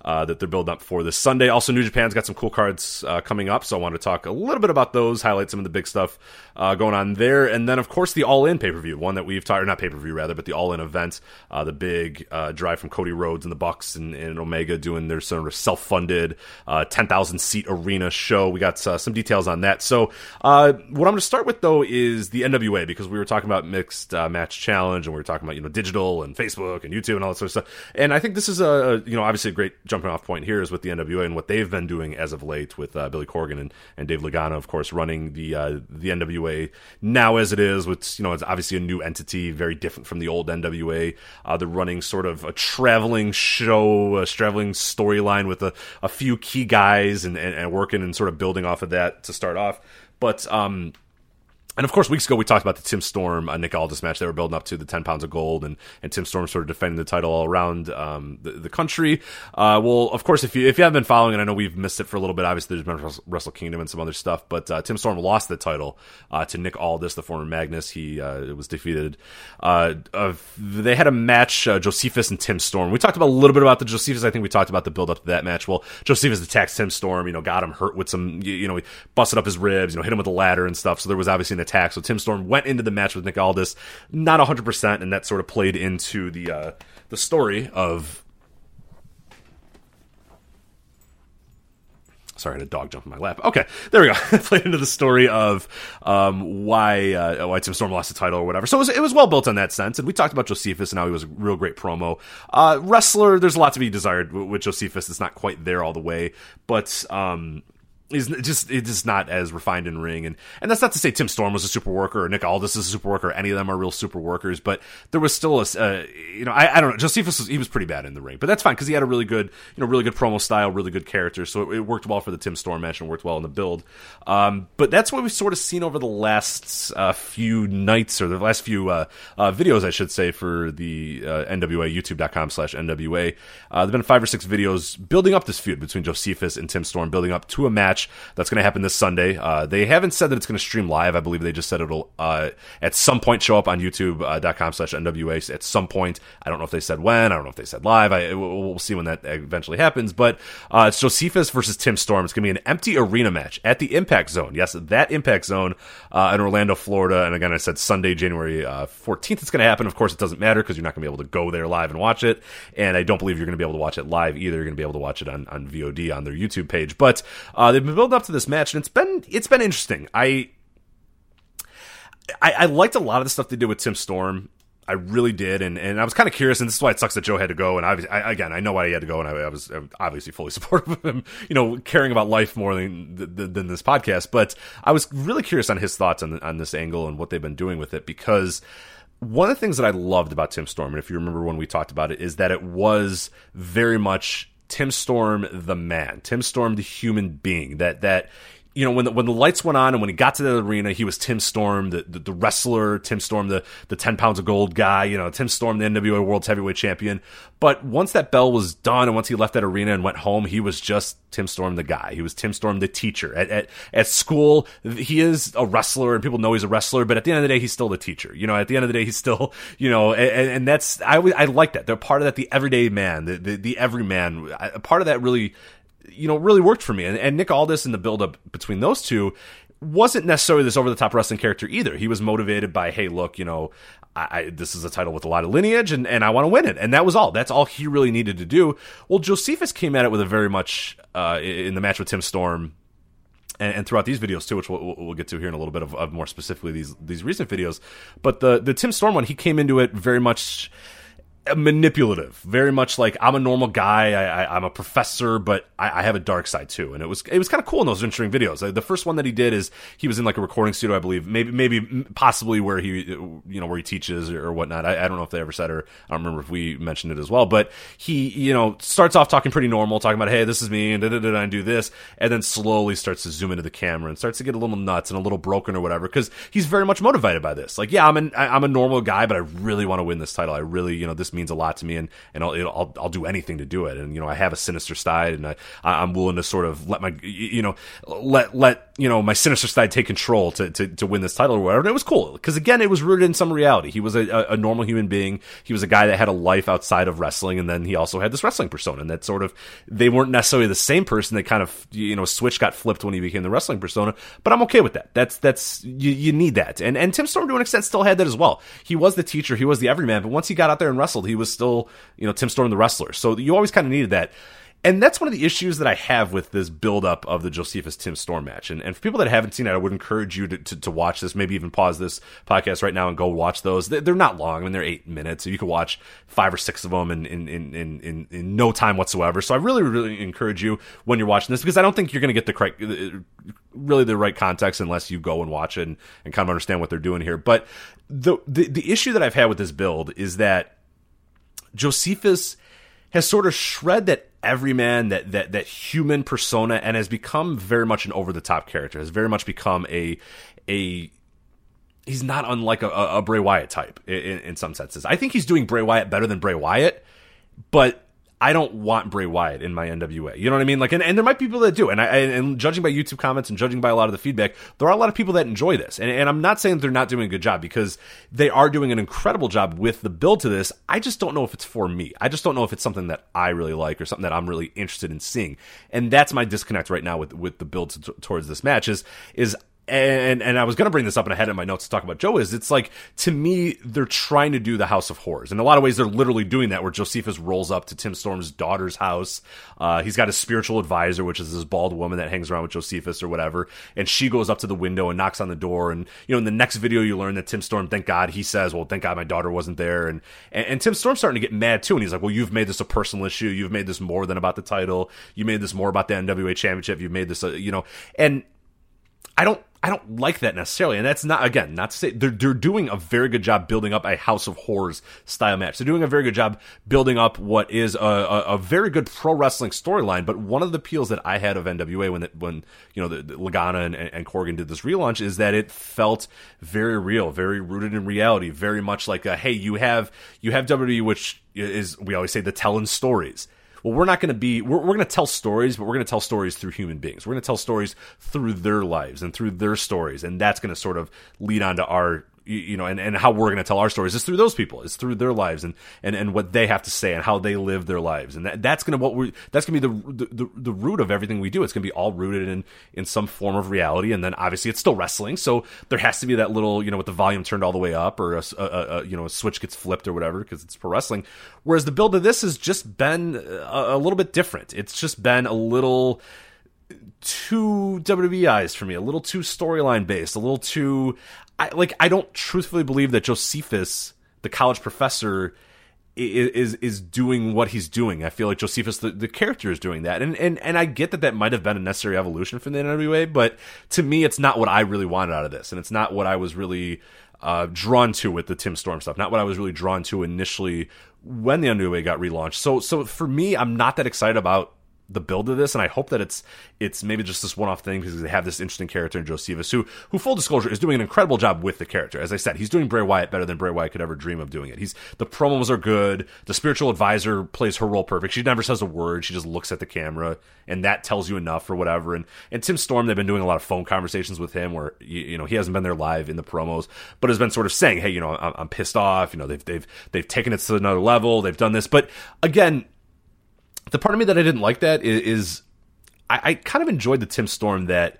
that they're building up for this Sunday. Also, New Japan's got some cool cards coming up, so I wanted to talk a little bit about those, highlight some of the big stuff going on there. And then, of course, the All In pay-per-view, one that we've talked, or not pay-per-view rather, but the All In event, the big drive from Cody Rhodes and the Bucks and Omega doing their sort of self-funded 10,000-seat arena show. We got some details on that. So what I'm going to start with, though, is the NWA, because we were talking about Mixed Match Challenge, and we were talking about, digital and Facebook and YouTube and all that sort of stuff. And I think this is obviously a great jumping off point here is with the NWA and what they've been doing as of late with Billy Corgan and Dave Lagana, of course, running the NWA now as it is, with, it's obviously a new entity, very different from the old NWA. They're running sort of a traveling show, a traveling storyline with a few key guys and working and sort of building off of that to start off. But and of course, weeks ago we talked about the Tim Storm, Nick Aldis match. They were building up to the 10 pounds of gold, and Tim Storm sort of defending the title all around the country. Well, of course, if you haven't been following, and I know we've missed it for a little bit, obviously there's been Wrestle Kingdom and some other stuff, but Tim Storm lost the title to Nick Aldis, the former Magnus. He was defeated. They had a match, Josephus and Tim Storm. We talked about a little bit about the Josephus. I think we talked about the build up to that match. Well, Josephus attacks Tim Storm, got him hurt with some, he busted up his ribs, hit him with a ladder and stuff. So there was obviously an attack. So Tim Storm went into the match with Nick Aldis, not 100%, and that sort of played into the story of. Sorry, I had a dog jump in my lap. Okay, there we go. Played into the story of why Tim Storm lost the title or whatever. So it was well built in that sense. And we talked about Josephus and how he was a real great promo wrestler. There's a lot to be desired with Josephus. It's not quite there all the way, but it's just not as refined in ring, and that's not to say Tim Storm was a super worker or Nick Aldis is a super worker. Any of them are real super workers, but there was still I don't know. Josephus he was pretty bad in the ring, but that's fine because he had a really good promo style, really good character, so it worked well for the Tim Storm match and worked well in the build. But that's what we've sort of seen over the last few nights, or the last few videos, I should say, for the NWA, youtube.com/NWA. There've been 5 or 6 videos building up this feud between Josephus and Tim Storm, building up to a match that's going to happen this Sunday. They haven't said that it's going to stream live. I believe they just said it'll at some point show up on youtube.com/NWA at some point. I don't know if they said when. I don't know if they said live. We'll see when that eventually happens. But it's Josephus versus Tim Storm. It's going to be an empty arena match at the Impact Zone. Yes, that Impact Zone in Orlando, Florida. And again, I said Sunday, January 14th it's going to happen. Of course, it doesn't matter because you're not going to be able to go there live and watch it. And I don't believe you're going to be able to watch it live either. You're going to be able to watch it on VOD on their YouTube page. But they've been building up to this match, and it's been interesting. I liked a lot of the stuff they did with Tim Storm. I really did, and I was kind of curious, and this is why it sucks that Joe had to go. And I know why he had to go, and I was obviously fully supportive of him, caring about life more than this podcast. But I was really curious on his thoughts on this angle and what they've been doing with it, because one of the things that I loved about Tim Storm, and if you remember when we talked about it, is that it was very much Tim Storm the man, Tim Storm the human being, that when the lights went on and when he got to the arena, he was Tim Storm, the wrestler, Tim Storm, the 10 pounds of gold guy, Tim Storm, the NWA World's Heavyweight Champion. But once that bell was done and once he left that arena and went home, he was just Tim Storm the guy. He was Tim Storm the teacher. At school, he is a wrestler and people know he's a wrestler, but at the end of the day, he's still the teacher. At the end of the day, he's still, and that's, I like that. They're part of that, the everyday man, the everyman. Part of that really worked for me. And Nick Aldis and the build-up between those two wasn't necessarily this over-the-top wrestling character either. He was motivated by, hey, look, this is a title with a lot of lineage, and I want to win it. And that was all. That's all he really needed to do. Well, Josephus came at it with a very much, in the match with Tim Storm, and throughout these videos too, which we'll get to here in a little bit of more specifically these recent videos. But the Tim Storm one, he came into it very much manipulative, very much like, I'm a normal guy, I'm a professor, but I have a dark side too. And it was kind of cool in those interesting videos. The first one that he did is he was in like a recording studio, I believe, maybe possibly where he where he teaches or whatnot. I don't know if they ever said, or I don't remember if we mentioned it as well, but he starts off talking pretty normal, talking about, hey, this is me and I do this, and then slowly starts to zoom into the camera and starts to get a little nuts and a little broken or whatever, because he's very much motivated by this. Like, yeah, I'm a normal guy, but I really want to win this title. I really, this means a lot to me, and I'll do anything to do it. And I have a sinister side, and I'm willing to sort of let my let my sinister side take control to win this title or whatever. And it was cool because, again, it was rooted in some reality. He was a normal human being. He was a guy that had a life outside of wrestling, and then he also had this wrestling persona. And that sort of, they weren't necessarily the same person. They kind of, switch got flipped when he became the wrestling persona. But I'm okay with that. That's you need that. And Tim Storm, to an extent, still had that as well. He was the teacher. He was the everyman. But once he got out there and wrestled, he was still, Tim Storm the wrestler. So you always kind of needed that. And that's one of the issues that I have with this build-up of the Josephus Tim Storm match. And for people that haven't seen it, I would encourage you to watch this. Maybe even pause this podcast right now and go watch those. They're not long. I mean, they're 8 minutes. So you can watch 5 or 6 of them in no time whatsoever. So I really, really encourage you when you're watching this, because I don't think you're going to get the right context unless you go and watch it and kind of understand what they're doing here. But the issue that I've had with this build is that Josephus has sort of shred that everyman, that human persona, and has become very much an over-the-top character, has very much become he's not unlike a Bray Wyatt type in some senses. I think he's doing Bray Wyatt better than Bray Wyatt, but I don't want Bray Wyatt in my NWA. You know what I mean? Like, and there might be people that do. And judging by YouTube comments and judging by a lot of the feedback, there are a lot of people that enjoy this. And I'm not saying they're not doing a good job, because they are doing an incredible job with the build to this. I just don't know if it's for me. I just don't know if it's something that I really like or something that I'm really interested in seeing. And that's my disconnect right now with the build towards this match is and I was going to bring this up, and I had it in my notes to talk about Joe, is it's like, to me, they're trying to do the House of Horrors. In a lot of ways, they're literally doing that, where Josephus rolls up to Tim Storm's daughter's house. He's got a spiritual advisor, which is this bald woman that hangs around with Josephus or whatever, and she goes up to the window and knocks on the door. And, in the next video, you learn that Tim Storm, thank God, he says, well, thank God my daughter wasn't there. And Tim Storm's starting to get mad, too, and he's like, well, you've made this a personal issue. You've made this more than about the title. You made this more about the NWA Championship. You've made this, and I don't like that necessarily, and that's not to say they're doing a very good job building up a House of Horrors style match. They're doing a very good job building up what is a very good pro wrestling storyline. But one of the appeals that I had of NWA when the Lagana and Corgan did this relaunch is that it felt very real, very rooted in reality, very much like hey, you have WWE, which is, we always say, the telling stories. Well, we're not going to be, we're going to tell stories, but we're going to tell stories through human beings. We're going to tell stories through their lives and through their stories. And that's going to sort of lead on to our, and how we're going to tell our stories is through those people. It's through their lives and what they have to say and how they live their lives. And that's going to be the root of everything we do. It's going to be all rooted in some form of reality. And then obviously it's still wrestling. So there has to be that little, with the volume turned all the way up, or a switch gets flipped or whatever, because it's pro wrestling. Whereas the build of this has just been a little bit different. It's just been a little too WWE-ized for me, a little too storyline based, a little too, I don't truthfully believe that Josephus, the college professor, is doing what he's doing. I feel like Josephus, the character, is doing that, and I get that might have been a necessary evolution from the NWA, but to me, it's not what I really wanted out of this, and it's not what I was really drawn to with the Tim Storm stuff. Not what I was really drawn to initially when the NWA got relaunched. So for me, I'm not that excited about the build of this, and I hope that it's maybe just this one-off thing, because they have this interesting character in Josephus, who full disclosure is doing an incredible job with the character. As I said, he's doing Bray Wyatt better than Bray Wyatt could ever dream of doing it. The promos are good. The spiritual advisor plays her role perfect. She never says a word. She just looks at the camera, and that tells you enough or whatever. And Tim Storm, they've been doing a lot of phone conversations with him where he hasn't been there live in the promos, but has been sort of saying, hey, I'm pissed off. They've taken it to another level. They've done this, but again, the part of me that I didn't like that is I kind of enjoyed the Tim Storm that,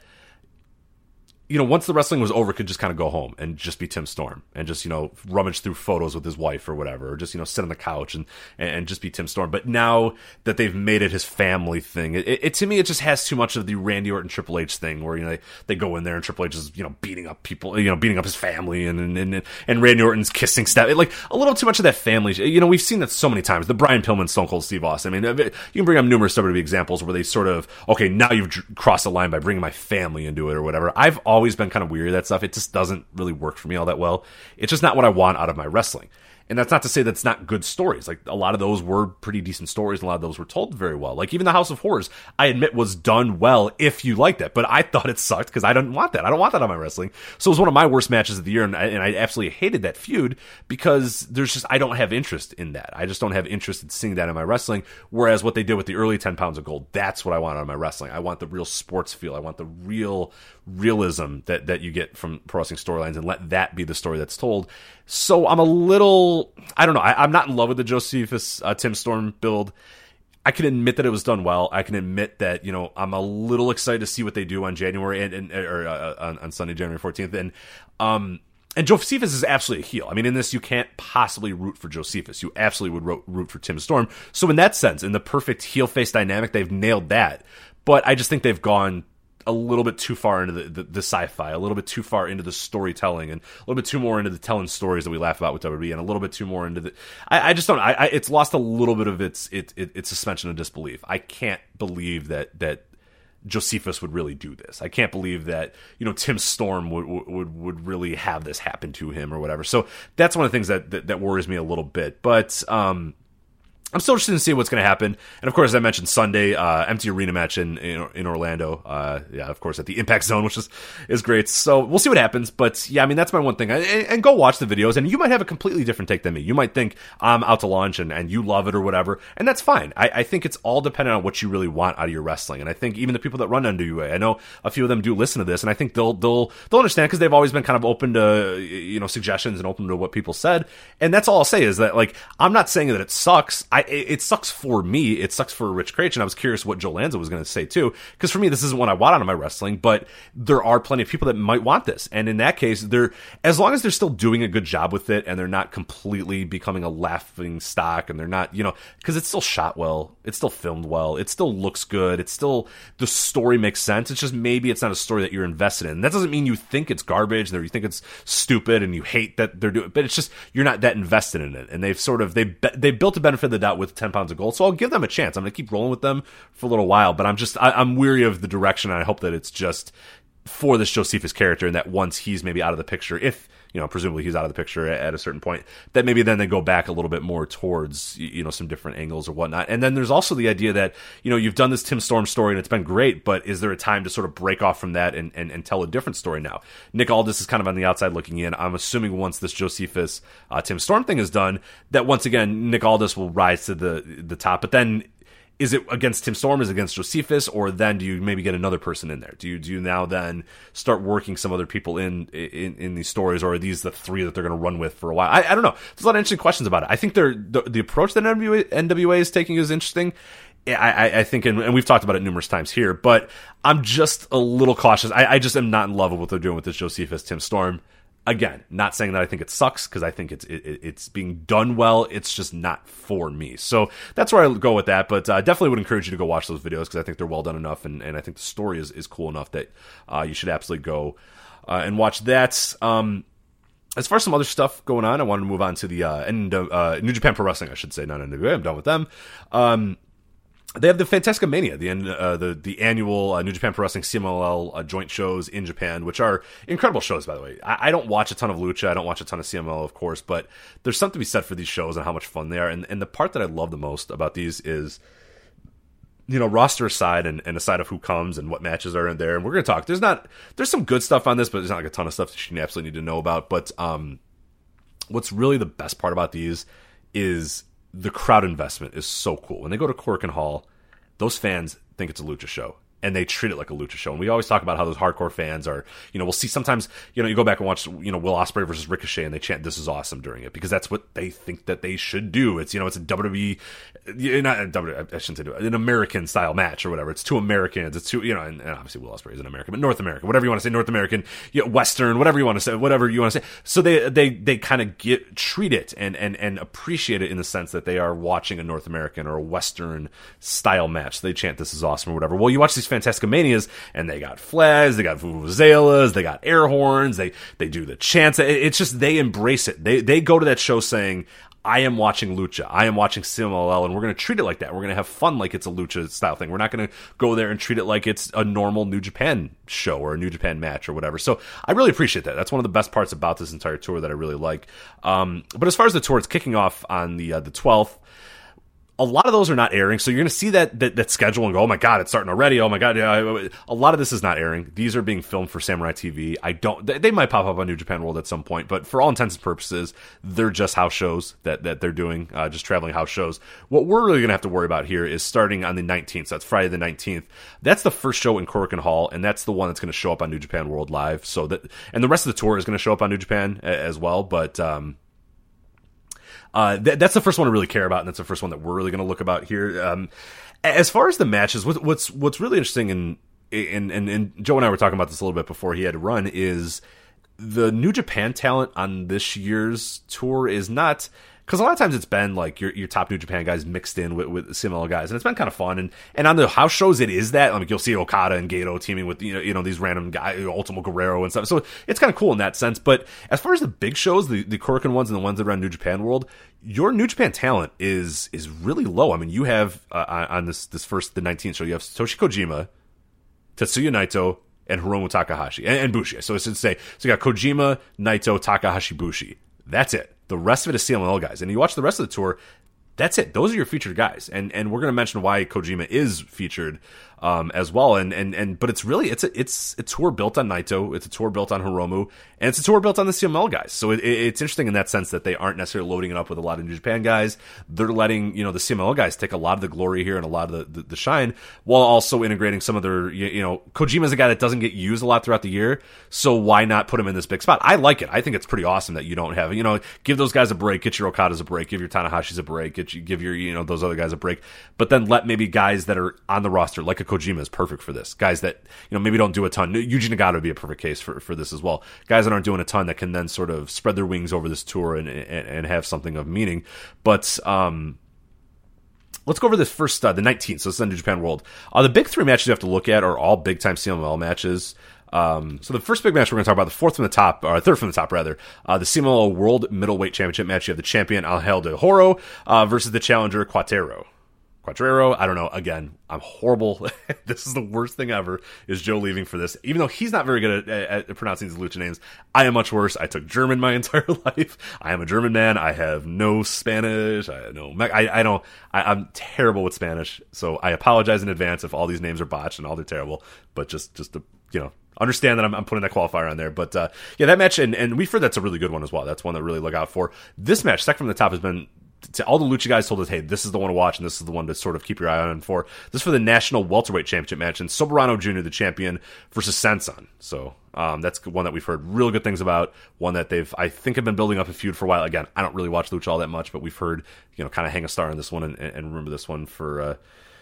once the wrestling was over, could just kind of go home and just be Tim Storm and just, rummage through photos with his wife or whatever, or just, sit on the couch and just be Tim Storm. But now that they've made it his family thing, it to me, it just has too much of the Randy Orton Triple H thing where, they go in there and Triple H is, beating up people, beating up his family and Randy Orton's kissing stuff. Like a little too much of that family. We've seen that so many times. The Brian Pillman, Stone Cold Steve Austin. I mean, you can bring up numerous WWE examples where they sort of, okay, now you've crossed the line by bringing my family into it or whatever. I've always been kind of weary of that stuff. It just doesn't really work for me all that well. It's just not what I want out of my wrestling. And that's not to say that's not good stories. Like, a lot of those were pretty decent stories, and a lot of those were told very well. Like, even the House of Horrors, I admit, was done well if you liked it. But I thought it sucked because I didn't want that. I don't want that on my wrestling. So it was one of my worst matches of the year, and I absolutely hated that feud because I don't have interest in that. I just don't have interest in seeing that in my wrestling. Whereas what they did with the early 10 pounds of gold, that's what I want on my wrestling. I want the real sports feel. I want the realism that you get from pro wrestling storylines, and let that be the story that's told. So I'm a little, I don't know, I'm not in love with the Josephus Tim Storm build. I can admit that it was done well. I can admit that, I'm a little excited to see what they do on January on Sunday, January 14th. And Josephus is absolutely a heel. I mean, in this, you can't possibly root for Josephus. You absolutely would root for Tim Storm. So in that sense, in the perfect heel face dynamic, they've nailed that. But I just think they've gone a little bit too far into the sci-fi, a little bit too far into the storytelling, and a little bit too more into the telling stories that we laugh about with WWE, and a little bit too more into the. I just don't. It's lost a little bit of its suspension of disbelief. I can't believe that Josephus would really do this. I can't believe that Tim Storm would really have this happen to him or whatever. So that's one of the things that worries me a little bit. But I'm still interested in seeing what's going to happen. And of course, as I mentioned, Sunday, empty arena match in Orlando. Of course, at the Impact Zone, which is great. So we'll see what happens. But yeah, I mean, that's my one thing. And go watch the videos. And you might have a completely different take than me. You might think I'm out to lunch and you love it or whatever. And that's fine. I think it's all dependent on what you really want out of your wrestling. And I think even the people that run NWA, I know a few of them do listen to this, and I think they'll understand because they've always been kind of open to suggestions and open to what people said. And that's all I'll say is that, like, I'm not saying that it sucks. It sucks for me. It sucks for Rich Kraetsch, and I was curious what Joe Lanza was going to say too, because for me, this isn't what I want out of my wrestling, but there are plenty of people that might want this, and in that case, as long as they're still doing a good job with it, and they're not completely becoming a laughing stock, and they're not, because it's still shot well, it's still filmed well, it still looks good, it's still, the story makes sense, it's just maybe it's not a story that you're invested in. That doesn't mean you think it's garbage, or you think it's stupid, and you hate that they're doing it, but it's just, you're not that invested in it, and they built a benefit of the doubt with 10 pounds of gold, so I'll give them a chance. I'm going to keep rolling with them for a little while, but I'm weary of the direction, and I hope that it's just for this Josephus character, and that once he's maybe out of the picture, if presumably he's out of the picture at a certain point, that maybe then they go back a little bit more towards some different angles or whatnot. And then there's also the idea that you've done this Tim Storm story and it's been great, but is there a time to sort of break off from that and tell a different story now? Nick Aldis is kind of on the outside looking in. I'm assuming once this Josephus Tim Storm thing is done, that once again Nick Aldis will rise to the top. But then, is it against Tim Storm? Is it against Josephus? Or then do you maybe get another person in there? Do you now then start working some other people in these stories? Or are these the three that they're going to run with for a while? I don't know. There's a lot of interesting questions about it. I think the approach that NWA is taking is interesting. I think, and we've talked about it numerous times here, but I'm just a little cautious. I just am not in love with what they're doing with this Josephus Tim Storm. Again, not saying that I think it sucks, because I think it's being done well. It's just not for me. So that's where I go with that. But I definitely would encourage you to go watch those videos, because I think they're well done enough, and I think the story is cool enough that you should absolutely go and watch that. As far as some other stuff going on, I wanted to move on to the New Japan Pro Wrestling, I should say, not NWA. I'm done with them. They have the Fantastica Mania, the annual New Japan Pro Wrestling CMLL joint shows in Japan, which are incredible shows, by the way. I don't watch a ton of Lucha, I don't watch a ton of CMLL, of course, but there's something to be said for these shows and how much fun they are. And the part that I love the most about these is, roster aside and aside of who comes and what matches are in there, and we're going to talk. There's some good stuff on this, but there's not like a ton of stuff that you absolutely need to know about. But what's really the best part about these is the crowd investment is so cool. When they go to Korakuen Hall, those fans think it's a Lucha show, and they treat it like a Lucha show. And we always talk about how those hardcore fans are, we'll see sometimes, you go back and watch, Will Ospreay versus Ricochet, and they chant "This is awesome" during it, because that's what they think that they should do. It's, it's a WWE, not a WWE, I shouldn't say an American style match or whatever. It's two Americans. It's two, and obviously Will Ospreay is an American, but North American, whatever you want to say, North American, Western, whatever you want to say. So they kind of treat it and appreciate it in the sense that they are watching a North American or a Western style match. They chant "This is awesome" or whatever. Well, you watch these Fantastica Manias, and they got flags, they got vuvuzelas, they got air horns, they do the chants. It's just, they embrace it. They go to that show saying, I am watching Lucha. I am watching CMLL, and we're going to treat it like that. We're going to have fun like it's a Lucha style thing. We're not going to go there and treat it like it's a normal New Japan show or a New Japan match or whatever. So I really appreciate that. That's one of the best parts about this entire tour that I really like. But as far as the tour, it's kicking off on the 12th. A lot of those are not airing, so you're going to see that schedule and go, oh my god, it's starting already. Oh my god, yeah. A lot of this is not airing. These are being filmed for Samurai TV. They might pop up on New Japan World at some point, but for all intents and purposes, they're just house shows that they're doing, just traveling house shows. What we're really going to have to worry about here is starting on the 19th. So that's Friday the 19th. That's the first show in Korakuen Hall, and that's the one that's going to show up on New Japan World Live. And the rest of the tour is going to show up on New Japan as well, but. That's the first one to really care about, and that's the first one that we're really going to look about here. As far as the matches, what's really interesting, and Joe and I were talking about this a little bit before he had to run, is the New Japan talent on this year's tour is not. Because a lot of times it's been like your top New Japan guys mixed in with CMLL guys, and it's been kind of fun. And on the house shows, it is that. Like you'll see Okada and Gato teaming with you know these random guys, Ultimo Guerrero and stuff. So it's kind of cool in that sense. But as far as the big shows, the Korakuen ones and the ones that are on New Japan World, your New Japan talent is really low. I mean, you have on the 19th show, you have Satoshi Kojima, Tetsuya Naito, and Hiromu Takahashi and Bushi. So it's to say, so you got Kojima, Naito, Takahashi, Bushi. That's it. The rest of it is CMLL guys. And you watch the rest of the tour, that's it. Those are your featured guys. And we're going to mention why Kojima is featured as well. But it's really, it's a tour built on Naito. It's a tour built on Hiromu. And it's a tour built on the CMLL guys. So it's interesting in that sense that they aren't necessarily loading it up with a lot of New Japan guys. They're letting, the CMLL guys take a lot of the glory here and a lot of the shine, while also integrating some of their, Kojima's a guy that doesn't get used a lot throughout the year. So why not put him in this big spot? I like it. I think it's pretty awesome that you don't have, give those guys a break, get your Okadas a break, give your Tanahashis a break, give your, those other guys a break, but then let maybe guys that are on the roster, like a Kojima is perfect for this. Guys that, maybe don't do a ton. Yuji Nagata would be a perfect case for this as well. Guys that aren't doing a ton that can then sort of spread their wings over this tour and have something of meaning. But, let's go over this first, the 19th. So this is on New Japan World. The big three matches you have to look at are all big time CMLL matches. So the first big match we're going to talk about, the third from the top, the CMLL World Middleweight Championship match. You have the champion Angel de Horo versus the challenger Quatrero, I don't know. Again, I'm horrible. This is the worst thing ever, is Joe leaving for this. Even though he's not very good at pronouncing these lucha names, I am much worse. I took German my entire life. I am a German man. I have no Spanish. I'm terrible with Spanish. So I apologize in advance if all these names are botched and all they're terrible. But just to, understand that I'm putting that qualifier on there. But that match, and we've heard that's a really good one as well. That's one to really look out for. This match, second from the top, has been, all the lucha guys told us, hey, this is the one to watch, and this is the one to sort of keep your eye on for. This is for the National Welterweight Championship match, and Soberano Jr., the champion, versus Sansan. So that's one that we've heard real good things about, one that I think have been building up a feud for a while. Again, I don't really watch lucha all that much, but we've heard, kind of hang a star on this one and remember this one for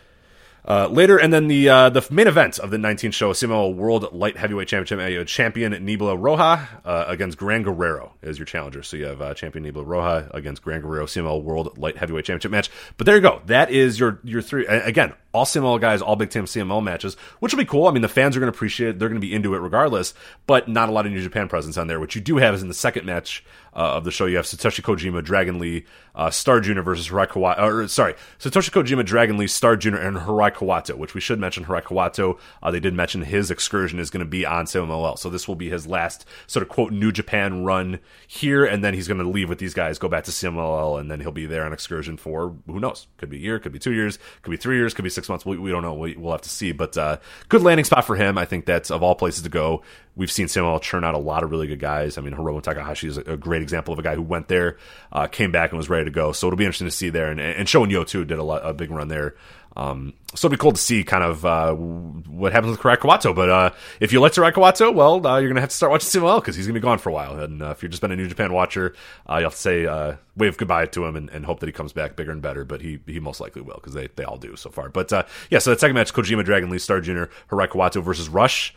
later. And then the main event of the 19th show, CMLL World Light Heavyweight Championship, champion Nibla Roja against Gran Guerrero is your challenger. So you have champion Nibla Roja against Gran Guerrero, CMLL World Light Heavyweight Championship match. But there you go. That is your three. Again, all CMLL guys, all big time CMLL matches, which will be cool. I mean, the fans are going to appreciate it. They're going to be into it regardless, but not a lot of New Japan presence on there. What you do have is in the second match of the show, you have Satoshi Kojima, Dragon Lee, Star Jr. versus Hirai Kawato. Satoshi Kojima, Dragon Lee, Star Jr. and Hirai Kawato, which we should mention Hirai Kawato. They did mention his excursion is going to be on CMLL. So this will be his last sort of quote New Japan run here, and then he's going to leave with these guys, go back to CMLL, and then he'll be there on excursion for, who knows, could be a year, could be 2 years, could be 3 years, could be 6 months. We don't know. We'll have to see. But good landing spot for him. I think that's, of all places to go, we've seen CMLL churn out a lot of really good guys. I mean, Hiromu Takahashi is a great example of a guy who went there, came back and was ready to go. So it'll be interesting to see there. And Shonen Yo too did a big run there. So it'll be cool to see kind of what happens with Hirai Kawato. But if you like Hirai Kawato, well, you're going to have to start watching CMLL because he's going to be gone for a while. And if you've just been a New Japan watcher, you have to say wave goodbye to him and hope that he comes back bigger and better. But he most likely will, because they all do so far. But so that second match, Kojima, Dragon Lee, Star Jr., Hirai Kawato versus Rush.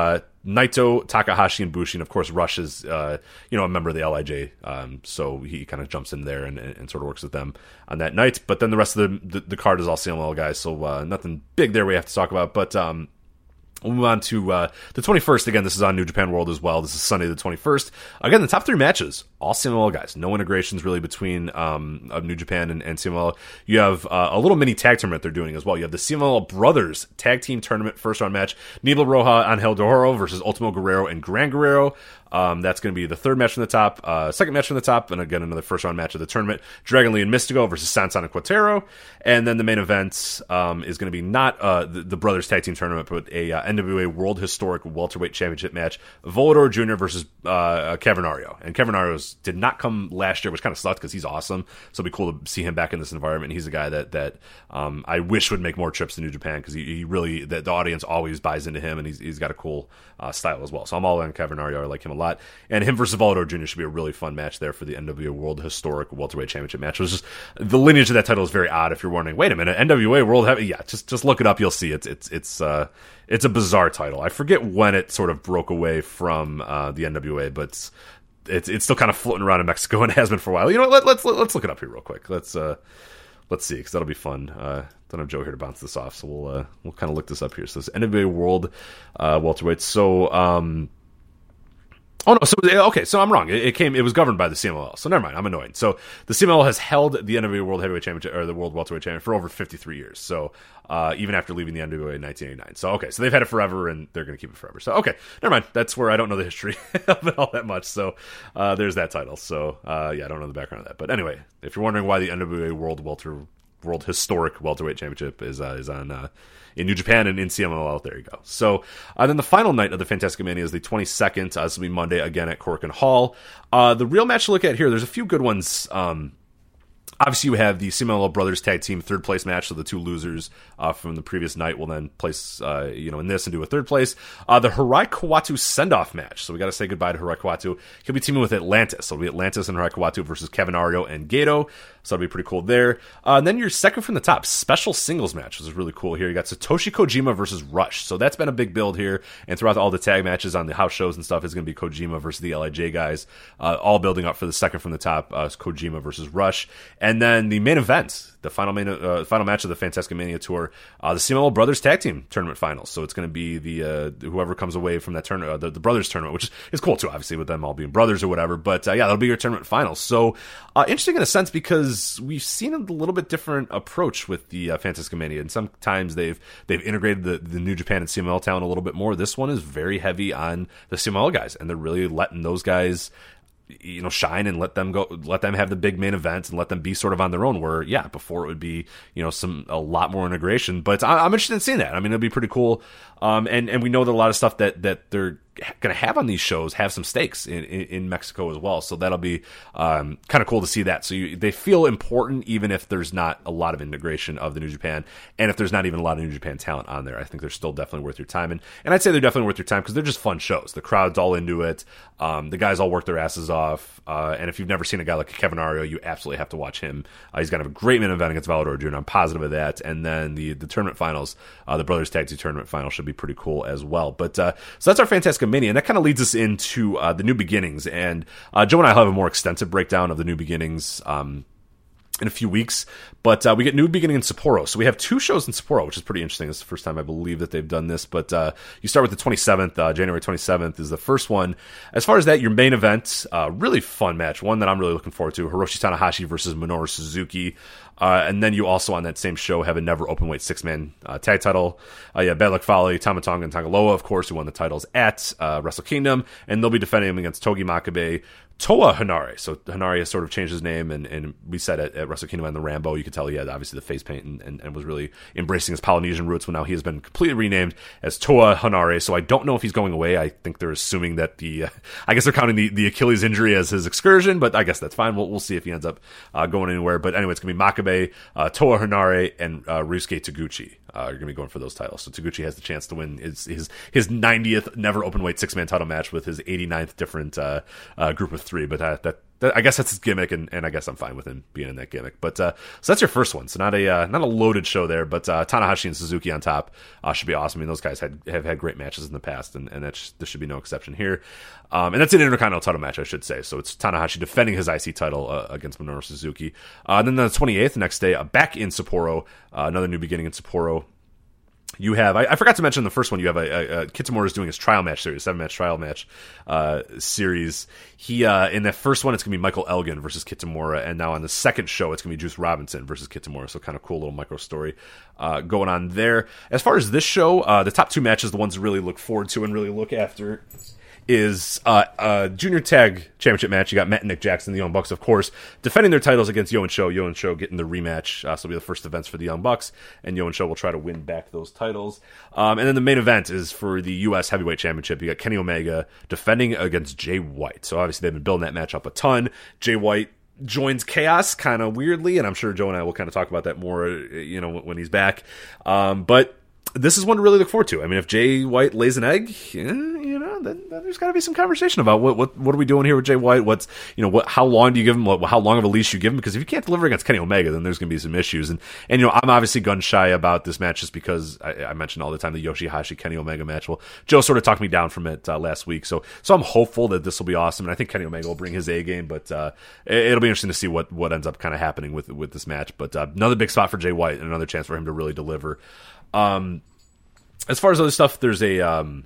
Naito, Takahashi, and Bushi, and of course Rush is a member of the LIJ, so he kind of jumps in there and sort of works with them on that night. But then the rest of the card is all CMLL guys, so nothing big there we have to talk about. But We'll move on to the 21st. Again, this is on New Japan World as well. This is Sunday the 21st. Again, the top 3 matches, all CMLL guys. No integrations really between of New Japan and CMLL. You have a little mini tag tournament they're doing as well. You have the CMLL Brothers Tag Team Tournament first round match. Nibel Roja, Angel Dojoro versus Ultimo Guerrero and Gran Guerrero. That's going to be the third match from the top, second match from the top, and again, another first round match of the tournament. Dragon Lee and Mystico versus Sansan and Quatero. And then the main event is going to be not the Brothers Tag Team Tournament, but a NWA World Historic Welterweight Championship match. Volador Jr. versus Cavernario. And Cavernario did not come last year, which kind of sucked because he's awesome. So it'll be cool to see him back in this environment. He's a guy that I wish would make more trips to New Japan because he really, the audience always buys into him, and he's got a cool style as well. So I'm all in Cavernario. I like him a lot. And him versus Volador Jr. should be a really fun match there for the NWA World Historic Welterweight Championship match. It was just, the lineage of that title is very odd if you're wondering, wait a minute, NWA World Heavy? Yeah, just look it up. You'll see it's a bizarre title. I forget when it sort of broke away from the NWA, but it's still kind of floating around in Mexico and has been for a while. You know what? Let's look it up here real quick. Let's see, because that'll be fun. Don't have Joe here to bounce this off, so we'll kind of look this up here. So it's NWA World Welterweight. So oh no, so I'm wrong. It was governed by the CMLL. So never mind, I'm annoyed. So the CMLL has held the NWA World Heavyweight Championship, or the World Welterweight Championship, for over 53 years. So even after leaving the NWA in 1989. So so they've had it forever, and they're going to keep it forever. So never mind. That's where I don't know the history of it all that much. So there's that title. So I don't know the background of that. But anyway, if you're wondering why the NWA World Historic Welterweight Championship is on in New Japan and in CMLL, there you go. So then the final night of the Fantastica Mania is the 22nd. This will be Monday again at Korakuen Hall. The real match to look at here, there's a few good ones. Obviously, you have the CMLL Brothers Tag Team third place match, so the two losers from the previous night will then place, in this and do a third place. The Hirai Kawatu send-off match, so we got to say goodbye to Hirai Kawatu. He'll be teaming with Atlantis, so it'll be Atlantis and Hirai Kawatu versus Cavernario and Gato, so that'll be pretty cool there. And then your second from the top, special singles match, which is really cool here. You got Satoshi Kojima versus Rush, so that's been a big build here, and throughout all the tag matches on the house shows and stuff, is going to be Kojima versus the LIJ guys, all building up for the second from the top, Kojima versus Rush. And then the main event, the final match of the Fantastica Mania Tour, the CMLL Brothers Tag Team Tournament Finals. So it's going to be the whoever comes away from that tournament, the Brothers Tournament, which is cool too, obviously, with them all being brothers or whatever. But that'll be your tournament finals. So interesting in a sense, because we've seen a little bit different approach with the Fantastica Mania, and sometimes they've integrated the New Japan and CMLL talent a little bit more. This one is very heavy on the CMLL guys, and they're really letting those guys shine and let them have the big main events and let them be sort of on their own, where before it would be a lot more integration. But I'm interested in seeing that. I mean, it'll be pretty cool. And we know that a lot of stuff that they're going to have on these shows have some stakes in Mexico as well. So that'll be kind of cool to see that. So they feel important even if there's not a lot of integration of the New Japan, and if there's not even a lot of New Japan talent on there. I think they're still definitely worth your time. And I'd say they're definitely worth your time because they're just fun shows. The crowd's all into it. The guys all work their asses off. And if you've never seen a guy like Cavernario, you absolutely have to watch him. He's going to have a great main event against Volador Jr. I'm positive of that. And then the tournament finals, the Brothers Tag Team Tournament Final, should be pretty cool as well. But so that's our Fantastica Mania, and that kind of leads us into the New Beginnings. And Joe and I will have a more extensive breakdown of the New Beginnings in a few weeks, but we get New Beginning in Sapporo. So we have two shows in Sapporo, which is pretty interesting. It's the first time I believe that they've done this, but you start with the 27th, January 27th is the first one. As far as that, your main event, really fun match, one that I'm really looking forward to, Hiroshi Tanahashi versus Minoru Suzuki. And then you also on that same show have a never openweight 6-man tag title. Bad Luck Fale, Tama Tonga, and Tangaloa, of course, who won the titles at Wrestle Kingdom, and they'll be defending them against Togi Makabe, Toa Hanare. So Hanare has sort of changed his name, and we said at Wrestle Kingdom and the Rambo, you could tell he had obviously the face paint and was really embracing his Polynesian roots. Well, now he has been completely renamed as Toa Hanare. So I don't know if he's going away. I think they're assuming that I guess they're counting the Achilles injury as his excursion, but I guess that's fine. We'll see if he ends up going anywhere. But anyway, it's going to be Makabe, Toa Hanare, and Ryusuke Taguchi. You're going to be going for those titles. So Taguchi has the chance to win his 90th never openweight 6-man title match with his 89th different group of 3. But that I guess that's his gimmick, and I guess I'm fine with him being in that gimmick. But so that's your first one. So not a loaded show there, but Tanahashi and Suzuki on top should be awesome. I mean, those guys have had great matches in the past, and this should be no exception here. And that's an Intercontinental title match, I should say. So it's Tanahashi defending his IC title against Minoru Suzuki. Then the 28th, next day, back in Sapporo, another New Beginning in Sapporo. You have, I forgot to mention the first one, you have a Kitamura is doing his trial match series, 7-match trial match series. He, in the first one, it's going to be Michael Elgin versus Kitamura, and now on the second show, it's going to be Juice Robinson versus Kitamura, so kind of cool little micro story going on there. As far as this show, the top 2 matches, the ones to really look forward to and really look after, is a junior tag championship match. You got Matt and Nick Jackson, the Young Bucks, of course, defending their titles against Yo and Sho. Yo and Sho getting the rematch. So it'll be the first events for the Young Bucks, and Yo and Sho will try to win back those titles. And then the main event is for the U.S. Heavyweight Championship. You got Kenny Omega defending against Jay White. So obviously they've been building that match up a ton. Jay White joins Chaos kind of weirdly, and I'm sure Joe and I will kind of talk about that more, when he's back. But this is one to really look forward to. I mean, if Jay White lays an egg, then there's got to be some conversation about what are we doing here with Jay White? What's how long do you give him? How long of a leash you give him? Because if you can't deliver against Kenny Omega, then there's going to be some issues. And I'm obviously gun shy about this match just because I mentioned all the time the Yoshihashi Kenny Omega match. Well, Joe sort of talked me down from it last week, so I'm hopeful that this will be awesome, and I think Kenny Omega will bring his A game. But it'll be interesting to see what ends up kind of happening with this match. But another big spot for Jay White and another chance for him to really deliver. As far as other stuff, there's a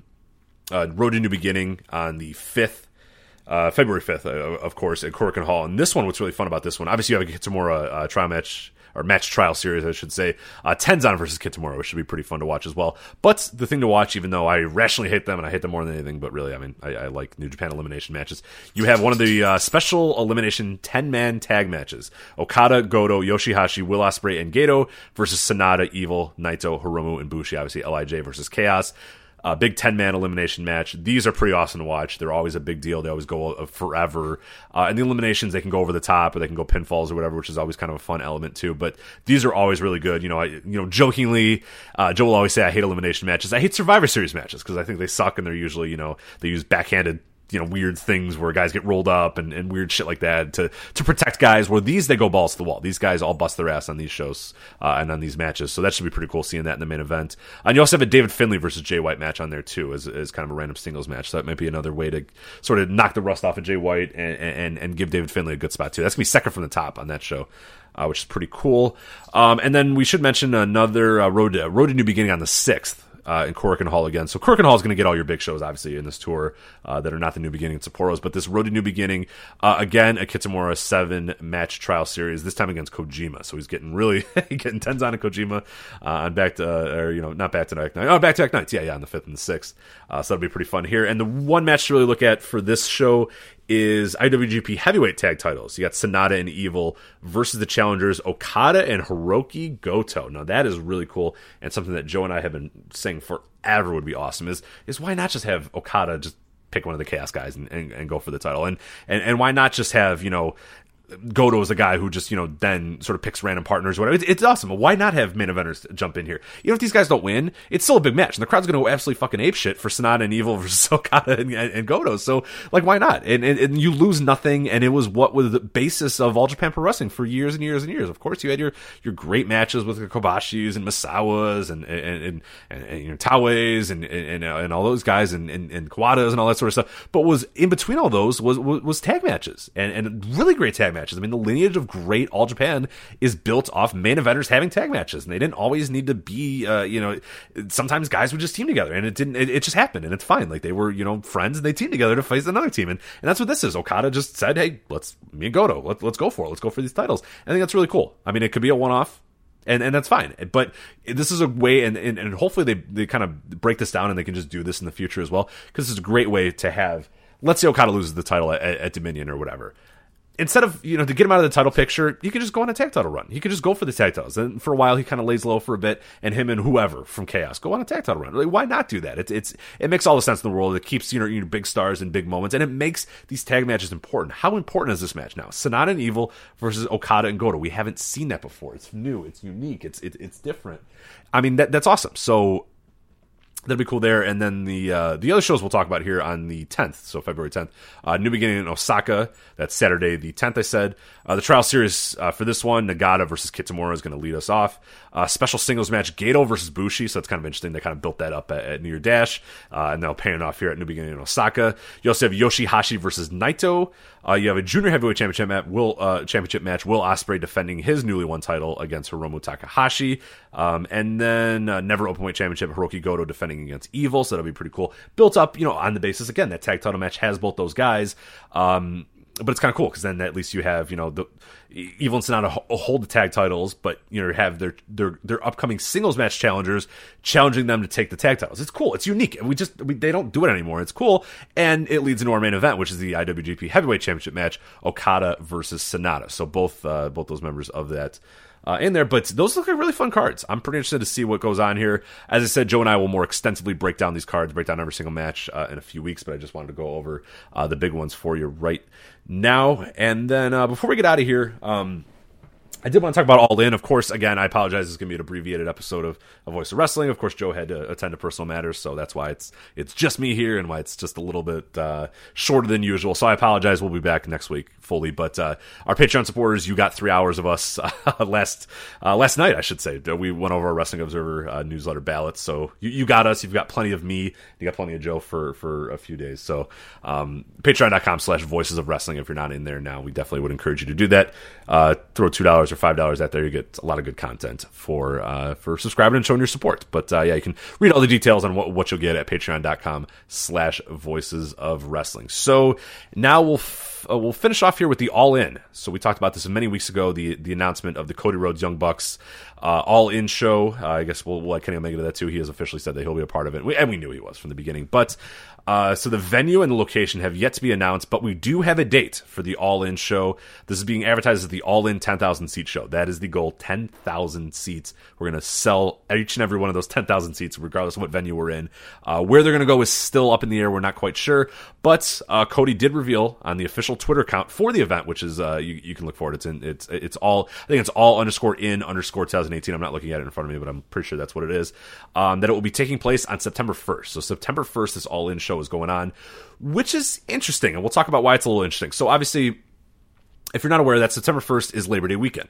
Road to New Beginning on the 5th, February 5th, of course, at Korakuen Hall. And this one, what's really fun about this one, obviously you have a Kitamura trial match, or match trial series, I should say. Tenzan versus Kitamura, which should be pretty fun to watch as well. But the thing to watch, even though I rationally hate them, and I hate them more than anything, but really, I mean, I like New Japan elimination matches. You have one of the special elimination 10-man tag matches. Okada, Goto, Yoshihashi, Will Ospreay, and Gedo versus Sanada, Evil, Naito, Hiromu, and Bushi. Obviously, LIJ versus Chaos. Big 10-man elimination match. These are pretty awesome to watch. They're always a big deal. They always go forever. And the eliminations, they can go over the top, or they can go pinfalls or whatever, which is always kind of a fun element too. But these are always really good. Jokingly, Joe will always say I hate elimination matches. I hate Survivor Series matches because I think they suck, and they're usually, they use backhanded weird things where guys get rolled up and weird shit like that to protect guys, where these, they go balls to the wall. These guys all bust their ass on these shows and on these matches. So that should be pretty cool seeing that in the main event. And you also have a David Finlay versus Jay White match on there too, as kind of a random singles match. So that might be another way to sort of knock the rust off of Jay White and give David Finlay a good spot too. That's going to be second from the top on that show. Which is pretty cool. And then we should mention another Road to New Beginning on the 6th. In Korakuen Hall again. So Korakuen Hall is going to get all your big shows, obviously, in this tour that are not the New Beginning and Sapporos. But this Road to New Beginning, again, a Kitamura 7-match trial series, this time against Kojima. So he's getting getting Tenzan and Kojima on not back-to-back nights. Oh, back-to-back nights. Yeah, on the 5th and the 6th. So that'll be pretty fun here. And the one match to really look at for this show is IWGP Heavyweight Tag Titles. You got Sanada and Evil versus the challengers Okada and Hiroki Goto. Now that is really cool, and something that Joe and I have been saying forever would be awesome is why not just have Okada just pick one of the Chaos guys and go for the title, and why not just have Goto is a guy who just, then sort of picks random partners or whatever. It's awesome. Why not have main eventers jump in here? If these guys don't win, it's still a big match, and the crowd's going to go absolutely fucking apeshit for Sanada and Evil versus Okada and Goto. So, why not? And you lose nothing, and it was what was the basis of All Japan Pro Wrestling for years and years and years. Of course, you had your great matches with the Kobashis and Misawas and Taways and all those guys and Kawadas and all that sort of stuff. But was in between all those was tag matches and really great tag matches. I mean, the lineage of great All Japan is built off main eventers having tag matches, and they didn't always need to be, sometimes guys would just team together, and it just happened, and it's fine. Like, they were, friends, and they teamed together to face another team, and that's what this is. Okada just said, hey, me and Goto, let's go for it. Let's go for these titles. I think that's really cool. I mean, it could be a one-off, and that's fine. But this is a way, and hopefully they kind of break this down, and they can just do this in the future as well, because it's a great way to have, let's say Okada loses the title at Dominion or whatever. Instead of, to get him out of the title picture, you could just go on a tag title run. He could just go for the tag titles. And for a while, he kind of lays low for a bit, and him and whoever from Chaos go on a tag title run. Like, why not do that? It makes all the sense in the world. It keeps, your big stars and big moments, and it makes these tag matches important. How important is this match now? Sanada and Evil versus Okada and Goto. We haven't seen that before. It's new. It's unique. It's different. I mean, that's awesome. So That'd be cool there. And then the other shows we'll talk about here on the 10th, so February 10th. New Beginning in Osaka. That's Saturday the 10th, I said. The trial series for this one, Nagata versus Kitamura is going to lead us off. Special singles match, Gato versus Bushi, so it's kind of interesting. They kind of built that up at New Year Dash, and they'll pay it off here at New Beginning in Osaka. You also have Yoshihashi versus Naito. You have a Junior Heavyweight Championship match, Will Ospreay defending his newly won title against Hiromu Takahashi. And then Never Openweight Championship, Hiroki Goto defending against Evil, so that'll be pretty cool. Built up, on the basis, again, that tag title match has both those guys. But it's kind of cool because then at least you have, the Evil and Sonata hold the tag titles, but have their upcoming singles match challengers challenging them to take the tag titles. It's cool. It's unique. They don't do it anymore. It's cool, and it leads into our main event, which is the IWGP Heavyweight Championship match, Okada versus Sonata. So both those members of that. In there, but those look like really fun cards. I'm pretty interested to see what goes on here. As I said, Joe and I will more extensively break down these cards, break down every single match in a few weeks, but I just wanted to go over the big ones for you right now. And then before we get out of here, I did want to talk about All In. Of course, again, I apologize. It's going to be an abbreviated episode of Voice of Wrestling. Of course, Joe had to attend to personal matters, so that's why it's just me here and why it's just a little bit shorter than usual. So I apologize. We'll be back next week fully. But our Patreon supporters, you got 3 hours of us last night, I should say. We went over our Wrestling Observer newsletter ballots, so you got us. You've got plenty of me. You got plenty of Joe for a few days. So patreon.com/Voices of Wrestling. If you're not in there now, we definitely would encourage you to do that. Throw $2 or $5 out there. You get a lot of good content for subscribing and showing your support. But you can read all the details on what you'll get at patreon.com/Voices of Wrestling. So now we'll finish off here with the All In. So we talked about this many weeks ago, the announcement of the Cody Rhodes Young Bucks All In show. I guess we'll let Kenny Omega to that too. He has officially said that he'll be a part of it. And we knew he was from the beginning. But so the venue and the location have yet to be announced, but we do have a date for the All In show. This is being advertised as the All In 10,000 seat show. That is the goal, 10,000 seats. We're going to sell each and every one of those 10,000 seats, regardless of what venue we're in. Where they're going to go is still up in the air. We're not quite sure. But Cody did reveal on the official Twitter account for the event, which is you can look for it. It's all _in_2018. I'm not looking at it in front of me, but I'm pretty sure that's what it is. That it will be taking place on September 1st. So September 1st, this All In show is going on, which is interesting, and we'll talk about why it's a little interesting. So obviously, if you're not aware, that September 1st is Labor Day weekend,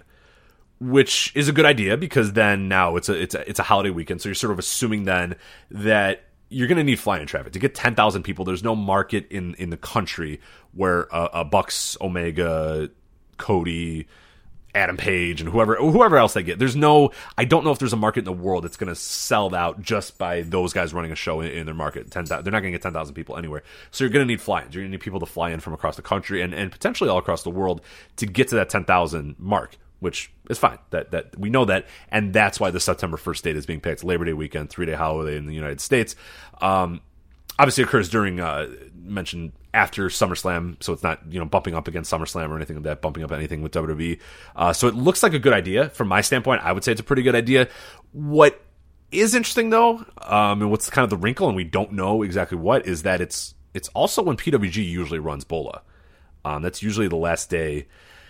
which is a good idea because then now it's a holiday weekend. So you're sort of assuming then that you're going to need fly-in traffic to get 10,000 people. There's no market in the country where a Bucks, Omega, Cody, Adam Page, and whoever else they get. I don't know if there's a market in the world that's going to sell out just by those guys running a show in their market. 10,000, they're not going to get 10,000 people anywhere. So you're going to need fly-ins. You're going to need people to fly in from across the country and potentially all across the world to get to that 10,000 mark, which is fine. That we know that, and that's why the September 1st date is being picked. Labor Day weekend, 3-day holiday in the United States. Obviously occurs during mentioned after SummerSlam, so it's not bumping up against SummerSlam or anything like that, bumping up anything with WWE. So it looks like a good idea from my standpoint. I would say it's a pretty good idea. What is interesting though, and what's kind of the wrinkle, and we don't know exactly what, is that it's also when PWG usually runs Bola. That's usually the last day.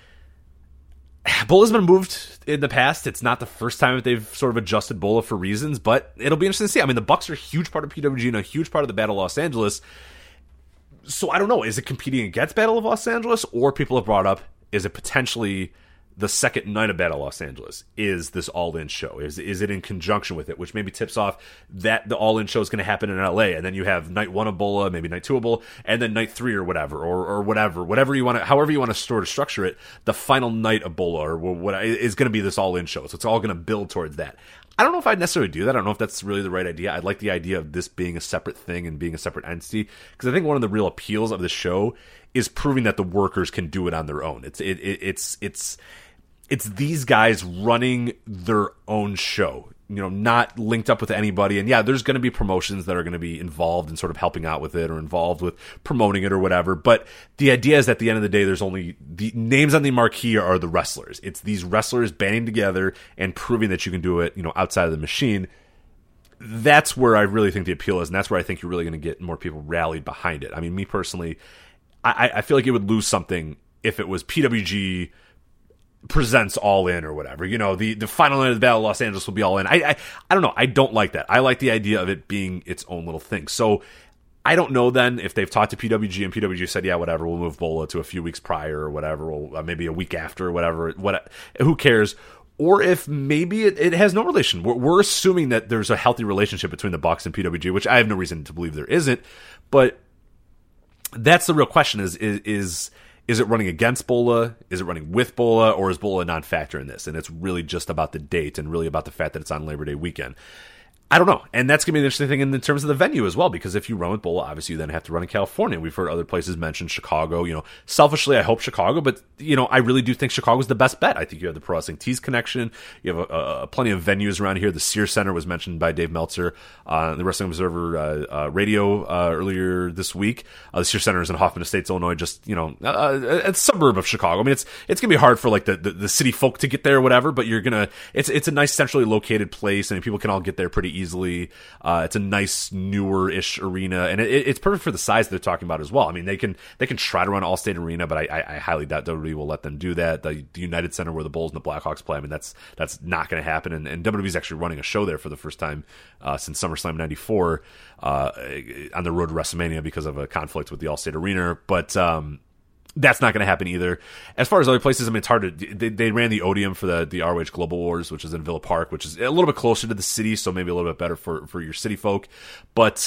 Bola's been moved in the past. It's not the first time that they've sort of adjusted Bola for reasons, but it'll be interesting to see. I mean, the Bucks are a huge part of PWG and a huge part of the Battle of Los Angeles. So I don't know. Is it competing against Battle of Los Angeles? Or people have brought up, is it potentially the second night of Battle of Los Angeles? Is this All-In show? Is it in conjunction with it? Which maybe tips off that the All-In show is going to happen in LA. And then you have night 1 of Bola, maybe night 2 of Bola, and then night 3 or whatever, or whatever you want to, however you want to sort of structure it, the final night of Bola or what is going to be this All-In show. So it's all going to build towards that. I don't know if I'd necessarily do that. I don't know if that's really the right idea. I'd like the idea of this being a separate thing and being a separate entity, because I think one of the real appeals of the show is proving that the workers can do it on their own. It's these guys running their own show, not linked up with anybody. And yeah, there's going to be promotions that are going to be involved in sort of helping out with it or involved with promoting it or whatever. But the idea is at the end of the day, there's only the names on the marquee are the wrestlers. It's these wrestlers banding together and proving that you can do it, outside of the machine. That's where I really think the appeal is. And that's where I think you're really going to get more people rallied behind it. I mean, me personally, I feel like it would lose something if it was PWG presents All In or whatever. The final night of the Battle of Los Angeles will be All In. I don't know. I don't like that. I like the idea of it being its own little thing. So I don't know then if they've talked to PWG and PWG said, yeah, whatever, we'll move Bola to a few weeks prior or whatever, or maybe a week after or whatever. Who cares? Or if maybe it has no relation. We're assuming that there's a healthy relationship between the Bucks and PWG, which I have no reason to believe there isn't. But that's the real question: is it running against Bola? Is it running with Bola? Or is Bola a non-factor in this? And it's really just about the date and really about the fact that it's on Labor Day weekend. I don't know. And that's going to be an interesting thing in terms of the venue as well, because if you run with Bola, obviously you then have to run in California. We've heard other places mention Chicago. Selfishly, I hope Chicago, but, I really do think Chicago's the best bet. I think you have the Pro Wrestling Tees connection. You have plenty of venues around here. The Sears Center was mentioned by Dave Meltzer on the Wrestling Observer radio earlier this week. The Sears Center is in Hoffman Estates, Illinois, just, a suburb of Chicago. I mean, it's going to be hard for like the city folk to get there or whatever, but it's a nice centrally located place and people can all get there pretty easily. It's a nice newer-ish arena, and it's perfect for the size they're talking about as well. I mean, they can try to run Allstate Arena, but I highly doubt WWE will let them do that. The United Center where the Bulls and the Blackhawks play, I mean, that's not going to happen. And WWE's actually running a show there for the first time since SummerSlam '94 on the road to WrestleMania because of a conflict with the Allstate Arena, but. That's not going to happen either. As far as other places, I mean, it's hard to. They ran the Odeum for the ROH Global Wars, which is in Villa Park, which is a little bit closer to the city, so maybe a little bit better for your city folk. But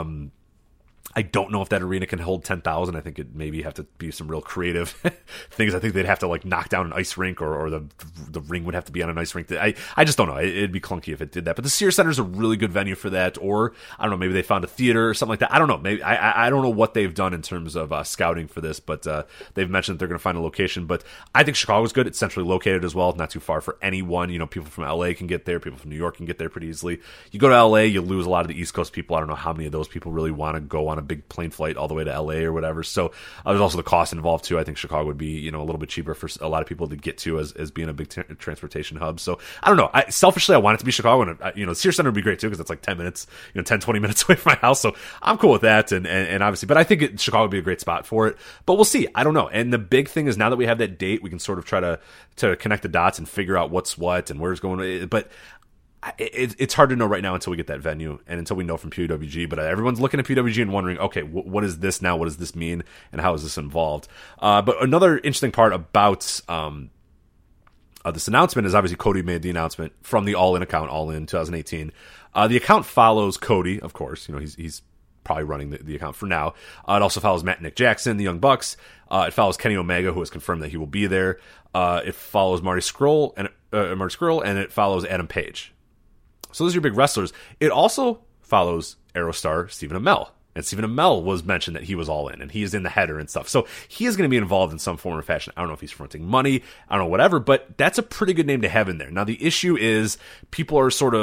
I don't know if that arena can hold 10,000. I think it maybe have to be some real creative things. I think they'd have to like knock down an ice rink, or the ring would have to be on an ice rink. I just don't know. It'd be clunky if it did that. But the Sears Center is a really good venue for that. Or I don't know, maybe they found a theater or something like that. I don't know. Maybe I don't know what they've done in terms of scouting for this, but they've mentioned that they're going to find a location. But I think Chicago's good. It's centrally located as well, not too far for anyone. People from LA can get there. People from New York can get there pretty easily. You go to LA, you lose a lot of the East Coast people. I don't know how many of those people really want to go on a big plane flight all the way to LA or whatever. So there's also the cost involved too. I think Chicago would be, a little bit cheaper for a lot of people to get to as being a big transportation hub. So I don't know. Selfishly, I want it to be Chicago, and Sears Center would be great too, because it's like 10 minutes, 10, 20 minutes away from my house. So I'm cool with that. And obviously, but I think Chicago would be a great spot for it, but we'll see. I don't know. And the big thing is now that we have that date, we can sort of try to connect the dots and figure out what's what and where's going. But it's hard to know right now until we get that venue and until we know from PWG. But everyone's looking at PWG and wondering, okay, what is this now? What does this mean? And how is this involved? But another interesting part about this announcement is obviously Cody made the announcement from the All In account, All In 2018. The account follows Cody, of course. He's probably running the account for now. It also follows Matt and Nick Jackson, the Young Bucks. It follows Kenny Omega, who has confirmed that he will be there. It follows Marty Scurll, and it follows Adam Page. So those are your big wrestlers. It also follows Aerostar Stephen Amell. And Stephen Amell was mentioned that he was All In, and he is in the header and stuff. So he is going to be involved in some form or fashion. I don't know if he's fronting money. I don't know, whatever. But that's a pretty good name to have in there. Now, the issue is people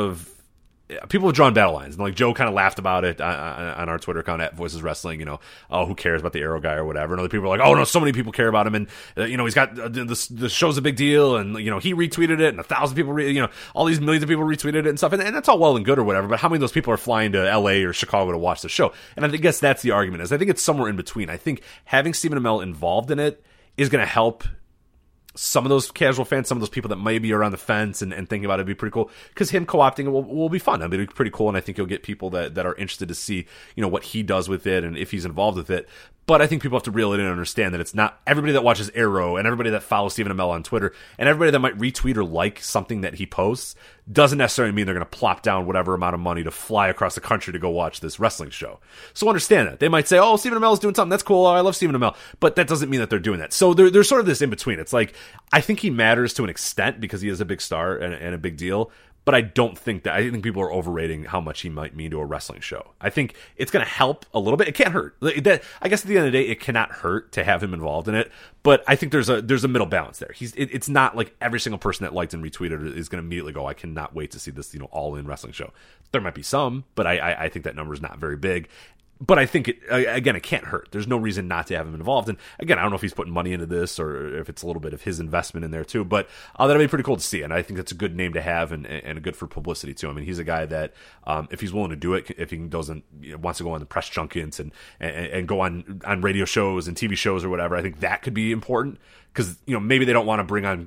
have drawn battle lines. And like Joe kind of laughed about it on our Twitter account at Voices Wrestling, oh, who cares about the Arrow guy or whatever. And other people are like, oh no, so many people care about him. And, he's got, the show's a big deal. And, he retweeted it and 1,000 people, all these millions of people retweeted it and stuff. And that's all well and good or whatever. But how many of those people are flying to LA or Chicago to watch the show? And I guess that's the argument I think it's somewhere in between. I think having Stephen Amell involved in it is going to help some of those casual fans, some of those people that maybe are on the fence and thinking about it would be pretty cool, because him co-opting it will be fun. I mean, it'll be pretty cool, and I think you'll get people that are interested to see, what he does with it and if he's involved with it. But I think people have to reel it in and understand that it's not everybody that watches Arrow and everybody that follows Stephen Amell on Twitter and everybody that might retweet or like something that he posts doesn't necessarily mean they're going to plop down whatever amount of money to fly across the country to go watch this wrestling show. So understand that. They might say, oh, Stephen Amell is doing something. That's cool. Oh, I love Stephen Amell. But that doesn't mean that they're doing that. So there's sort of this in between. It's like, I think he matters to an extent because he is a big star and a big deal. But I think people are overrating how much he might mean to a wrestling show. I think it's going to help a little bit. It can't hurt. I guess at the end of the day, it cannot hurt to have him involved in it. But I think there's a middle balance there. It's not like every single person that liked and retweeted it is going to immediately go, I cannot wait to see this, All In wrestling show. There might be some, but I think that number is not very big. But I think, it can't hurt. There's no reason not to have him involved. And again, I don't know if he's putting money into this or if it's a little bit of his investment in there too. But that'll be pretty cool to see. And I think that's a good name to have and good for publicity too. I mean, he's a guy that if he's willing to do it, if he wants to go on the press junkets and go on radio shows and TV shows or whatever, I think that could be important. Because maybe they don't want to bring on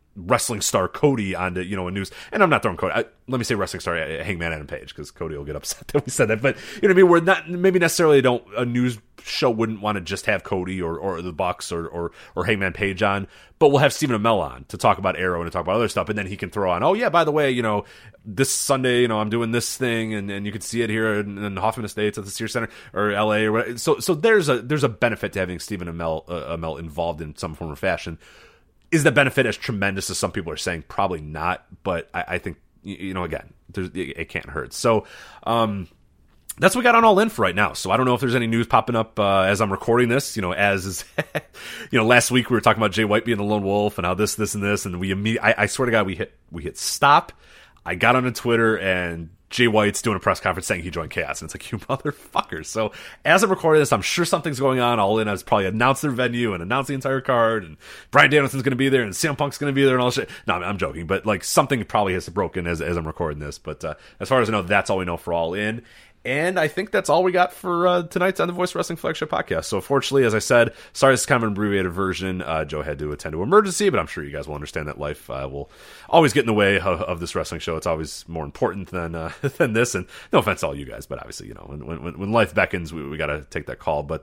wrestling star Cody onto, a news, and I'm not throwing Cody. Let me say wrestling star Hangman Adam Page, because Cody will get upset that we said that. But you know what I mean? We're not maybe necessarily a news show wouldn't want to just have Cody or the Bucks or Hangman Page on, but we'll have Stephen Amell on to talk about Arrow and to talk about other stuff, and then he can throw on, oh yeah, by the way, this Sunday, I'm doing this thing, and you can see it here in Hoffman Estates at the Sears Center or LA or whatever. So there's a benefit to having Stephen Amell involved in some form or fashion. Is the benefit as tremendous as some people are saying? Probably not, but I think, again, it can't hurt. So that's what we got on All In for right now. So I don't know if there's any news popping up as I'm recording this, as is, last week we were talking about Jay White being the lone wolf and how this, and this, and I swear to God, we hit stop. I got onto Twitter and Jay White's doing a press conference saying he joined Chaos, and it's like, you motherfuckers. So as I'm recording this, I'm sure something's going on. All In has probably announced their venue and announced the entire card, and Bryan Danielson's going to be there, and CM Punk's going to be there, and all shit. No, I'm joking, but like something probably has broken as I'm recording this. But as far as I know, that's all we know for All In. And I think that's all we got for tonight's On the Voice Wrestling Flagship Podcast. So, fortunately, as I said, sorry, this is kind of an abbreviated version. Joe had to attend to emergency, but I'm sure you guys will understand that life will always get in the way of this wrestling show. It's always more important than this. And no offense to all you guys, but obviously, when life beckons, we got to take that call. But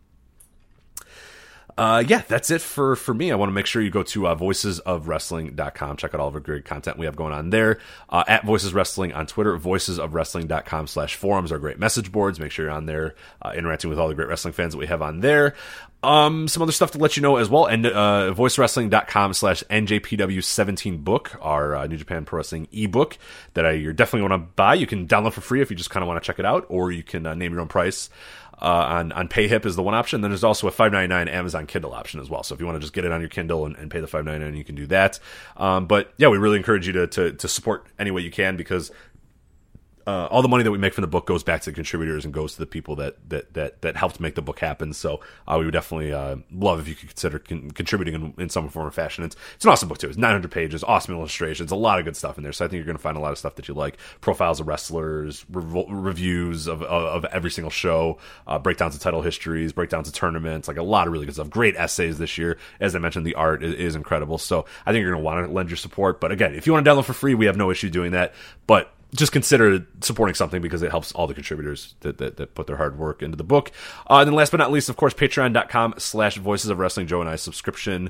yeah, that's it for me. I want to make sure you go to voicesofwrestling.com. Check out all of our great content we have going on there. At Voices Wrestling on Twitter, voicesofwrestling.com/forums are great message boards. Make sure you're on there interacting with all the great wrestling fans that we have on there. Some other stuff to let you know as well. And voicewrestling.com/NJPW17 book, our New Japan Pro Wrestling ebook that you're definitely want to buy. You can download for free if you just kind of want to check it out, or you can name your own price. On PayHip is the one option. Then there's also a $5.99 Amazon Kindle option as well. So if you want to just get it on your Kindle and pay the $5.99, you can do that. But yeah, we really encourage you to support any way you can, because all the money that we make from the book goes back to the contributors and goes to the people that helped make the book happen. So we would definitely love if you could consider contributing in some form or fashion. It's an awesome book too. It's 900 pages, awesome illustrations, a lot of good stuff in there. So I think you're going to find a lot of stuff that you like. Profiles of wrestlers, reviews of every single show, breakdowns of title histories, breakdowns of tournaments, like a lot of really good stuff. Great essays this year. As I mentioned, the art is incredible. So I think you're going to want to lend your support. But again, if you want to download for free, we have no issue doing that. But just consider supporting something, because it helps all the contributors that put their hard work into the book. And then last but not least, of course, patreon.com/Voices of Wrestling, Joe and I subscription.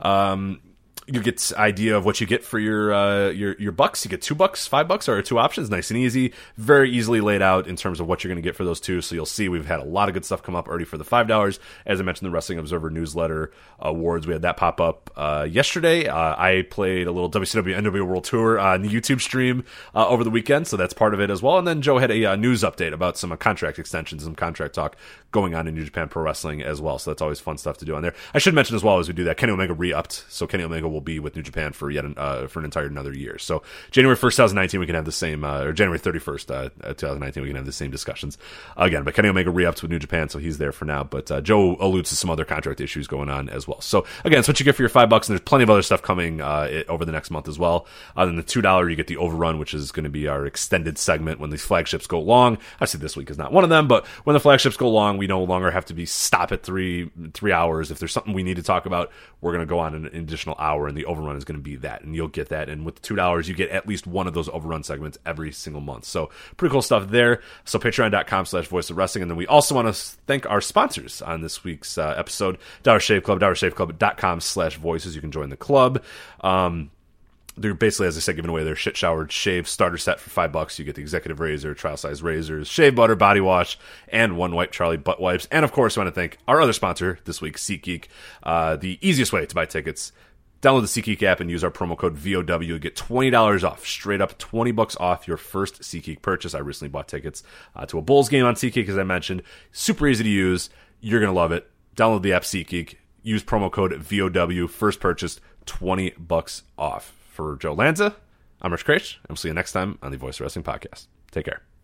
You get idea of what you get for your bucks. You get $2, $5, or 2 options. Nice and easy. Very easily laid out in terms of what you're going to get for those two. So you'll see we've had a lot of good stuff come up already for the $5. As I mentioned, the Wrestling Observer newsletter awards, we had that pop up yesterday. I played a little WCW NWO World Tour on the YouTube stream over the weekend, so that's part of it as well. And then Joe had a news update about some contract extensions, some contract talk going on in New Japan Pro Wrestling as well. So that's always fun stuff to do on there. I should mention as well, as we do that, Kenny Omega re-upped. So Kenny Omega will be with New Japan for for an entire another year. So January 1st, 2019, we can have the same, or January 31st, 2019, we can have the same discussions again. But Kenny Omega re-upped with New Japan, so he's there for now. But Joe alludes to some other contract issues going on as well. So again, it's what you get for your $5, and there's plenty of other stuff coming over the next month as well. Than the $2, you get the Overrun, which is going to be our extended segment when these flagships go long. Obviously, this week is not one of them, but when the flagships go long, we no longer have to be stop at three hours. If there's something we need to talk about, we're going to go on an additional hour, and the Overrun is going to be that, and you'll get that. And with the $2, you get at least one of those Overrun segments every single month. So pretty cool stuff there. So patreon.com/Voice of Wrestling. And then we also want to thank our sponsors on this week's episode. Dollar Shave Club, dollarshaveclub.com/voices. You can join the club. They're basically, as I said, giving away their shit showered shave starter set for $5. You get the executive razor, trial size razors, shave butter, body wash, and One Wipe Charlie butt wipes. And of course, I want to thank our other sponsor this week, SeatGeek. The easiest way to buy tickets: download the SeatGeek app and use our promo code VOW to get $20 off, straight up $20 off your first SeatGeek purchase. I recently bought tickets to a Bulls game on SeatGeek, as I mentioned. Super easy to use. You're going to love it. Download the app SeatGeek. Use promo code VOW. First purchase, $20 off. For Joe Lanza, I'm Rich Craich, and we'll see you next time on the Voice of Wrestling Podcast. Take care.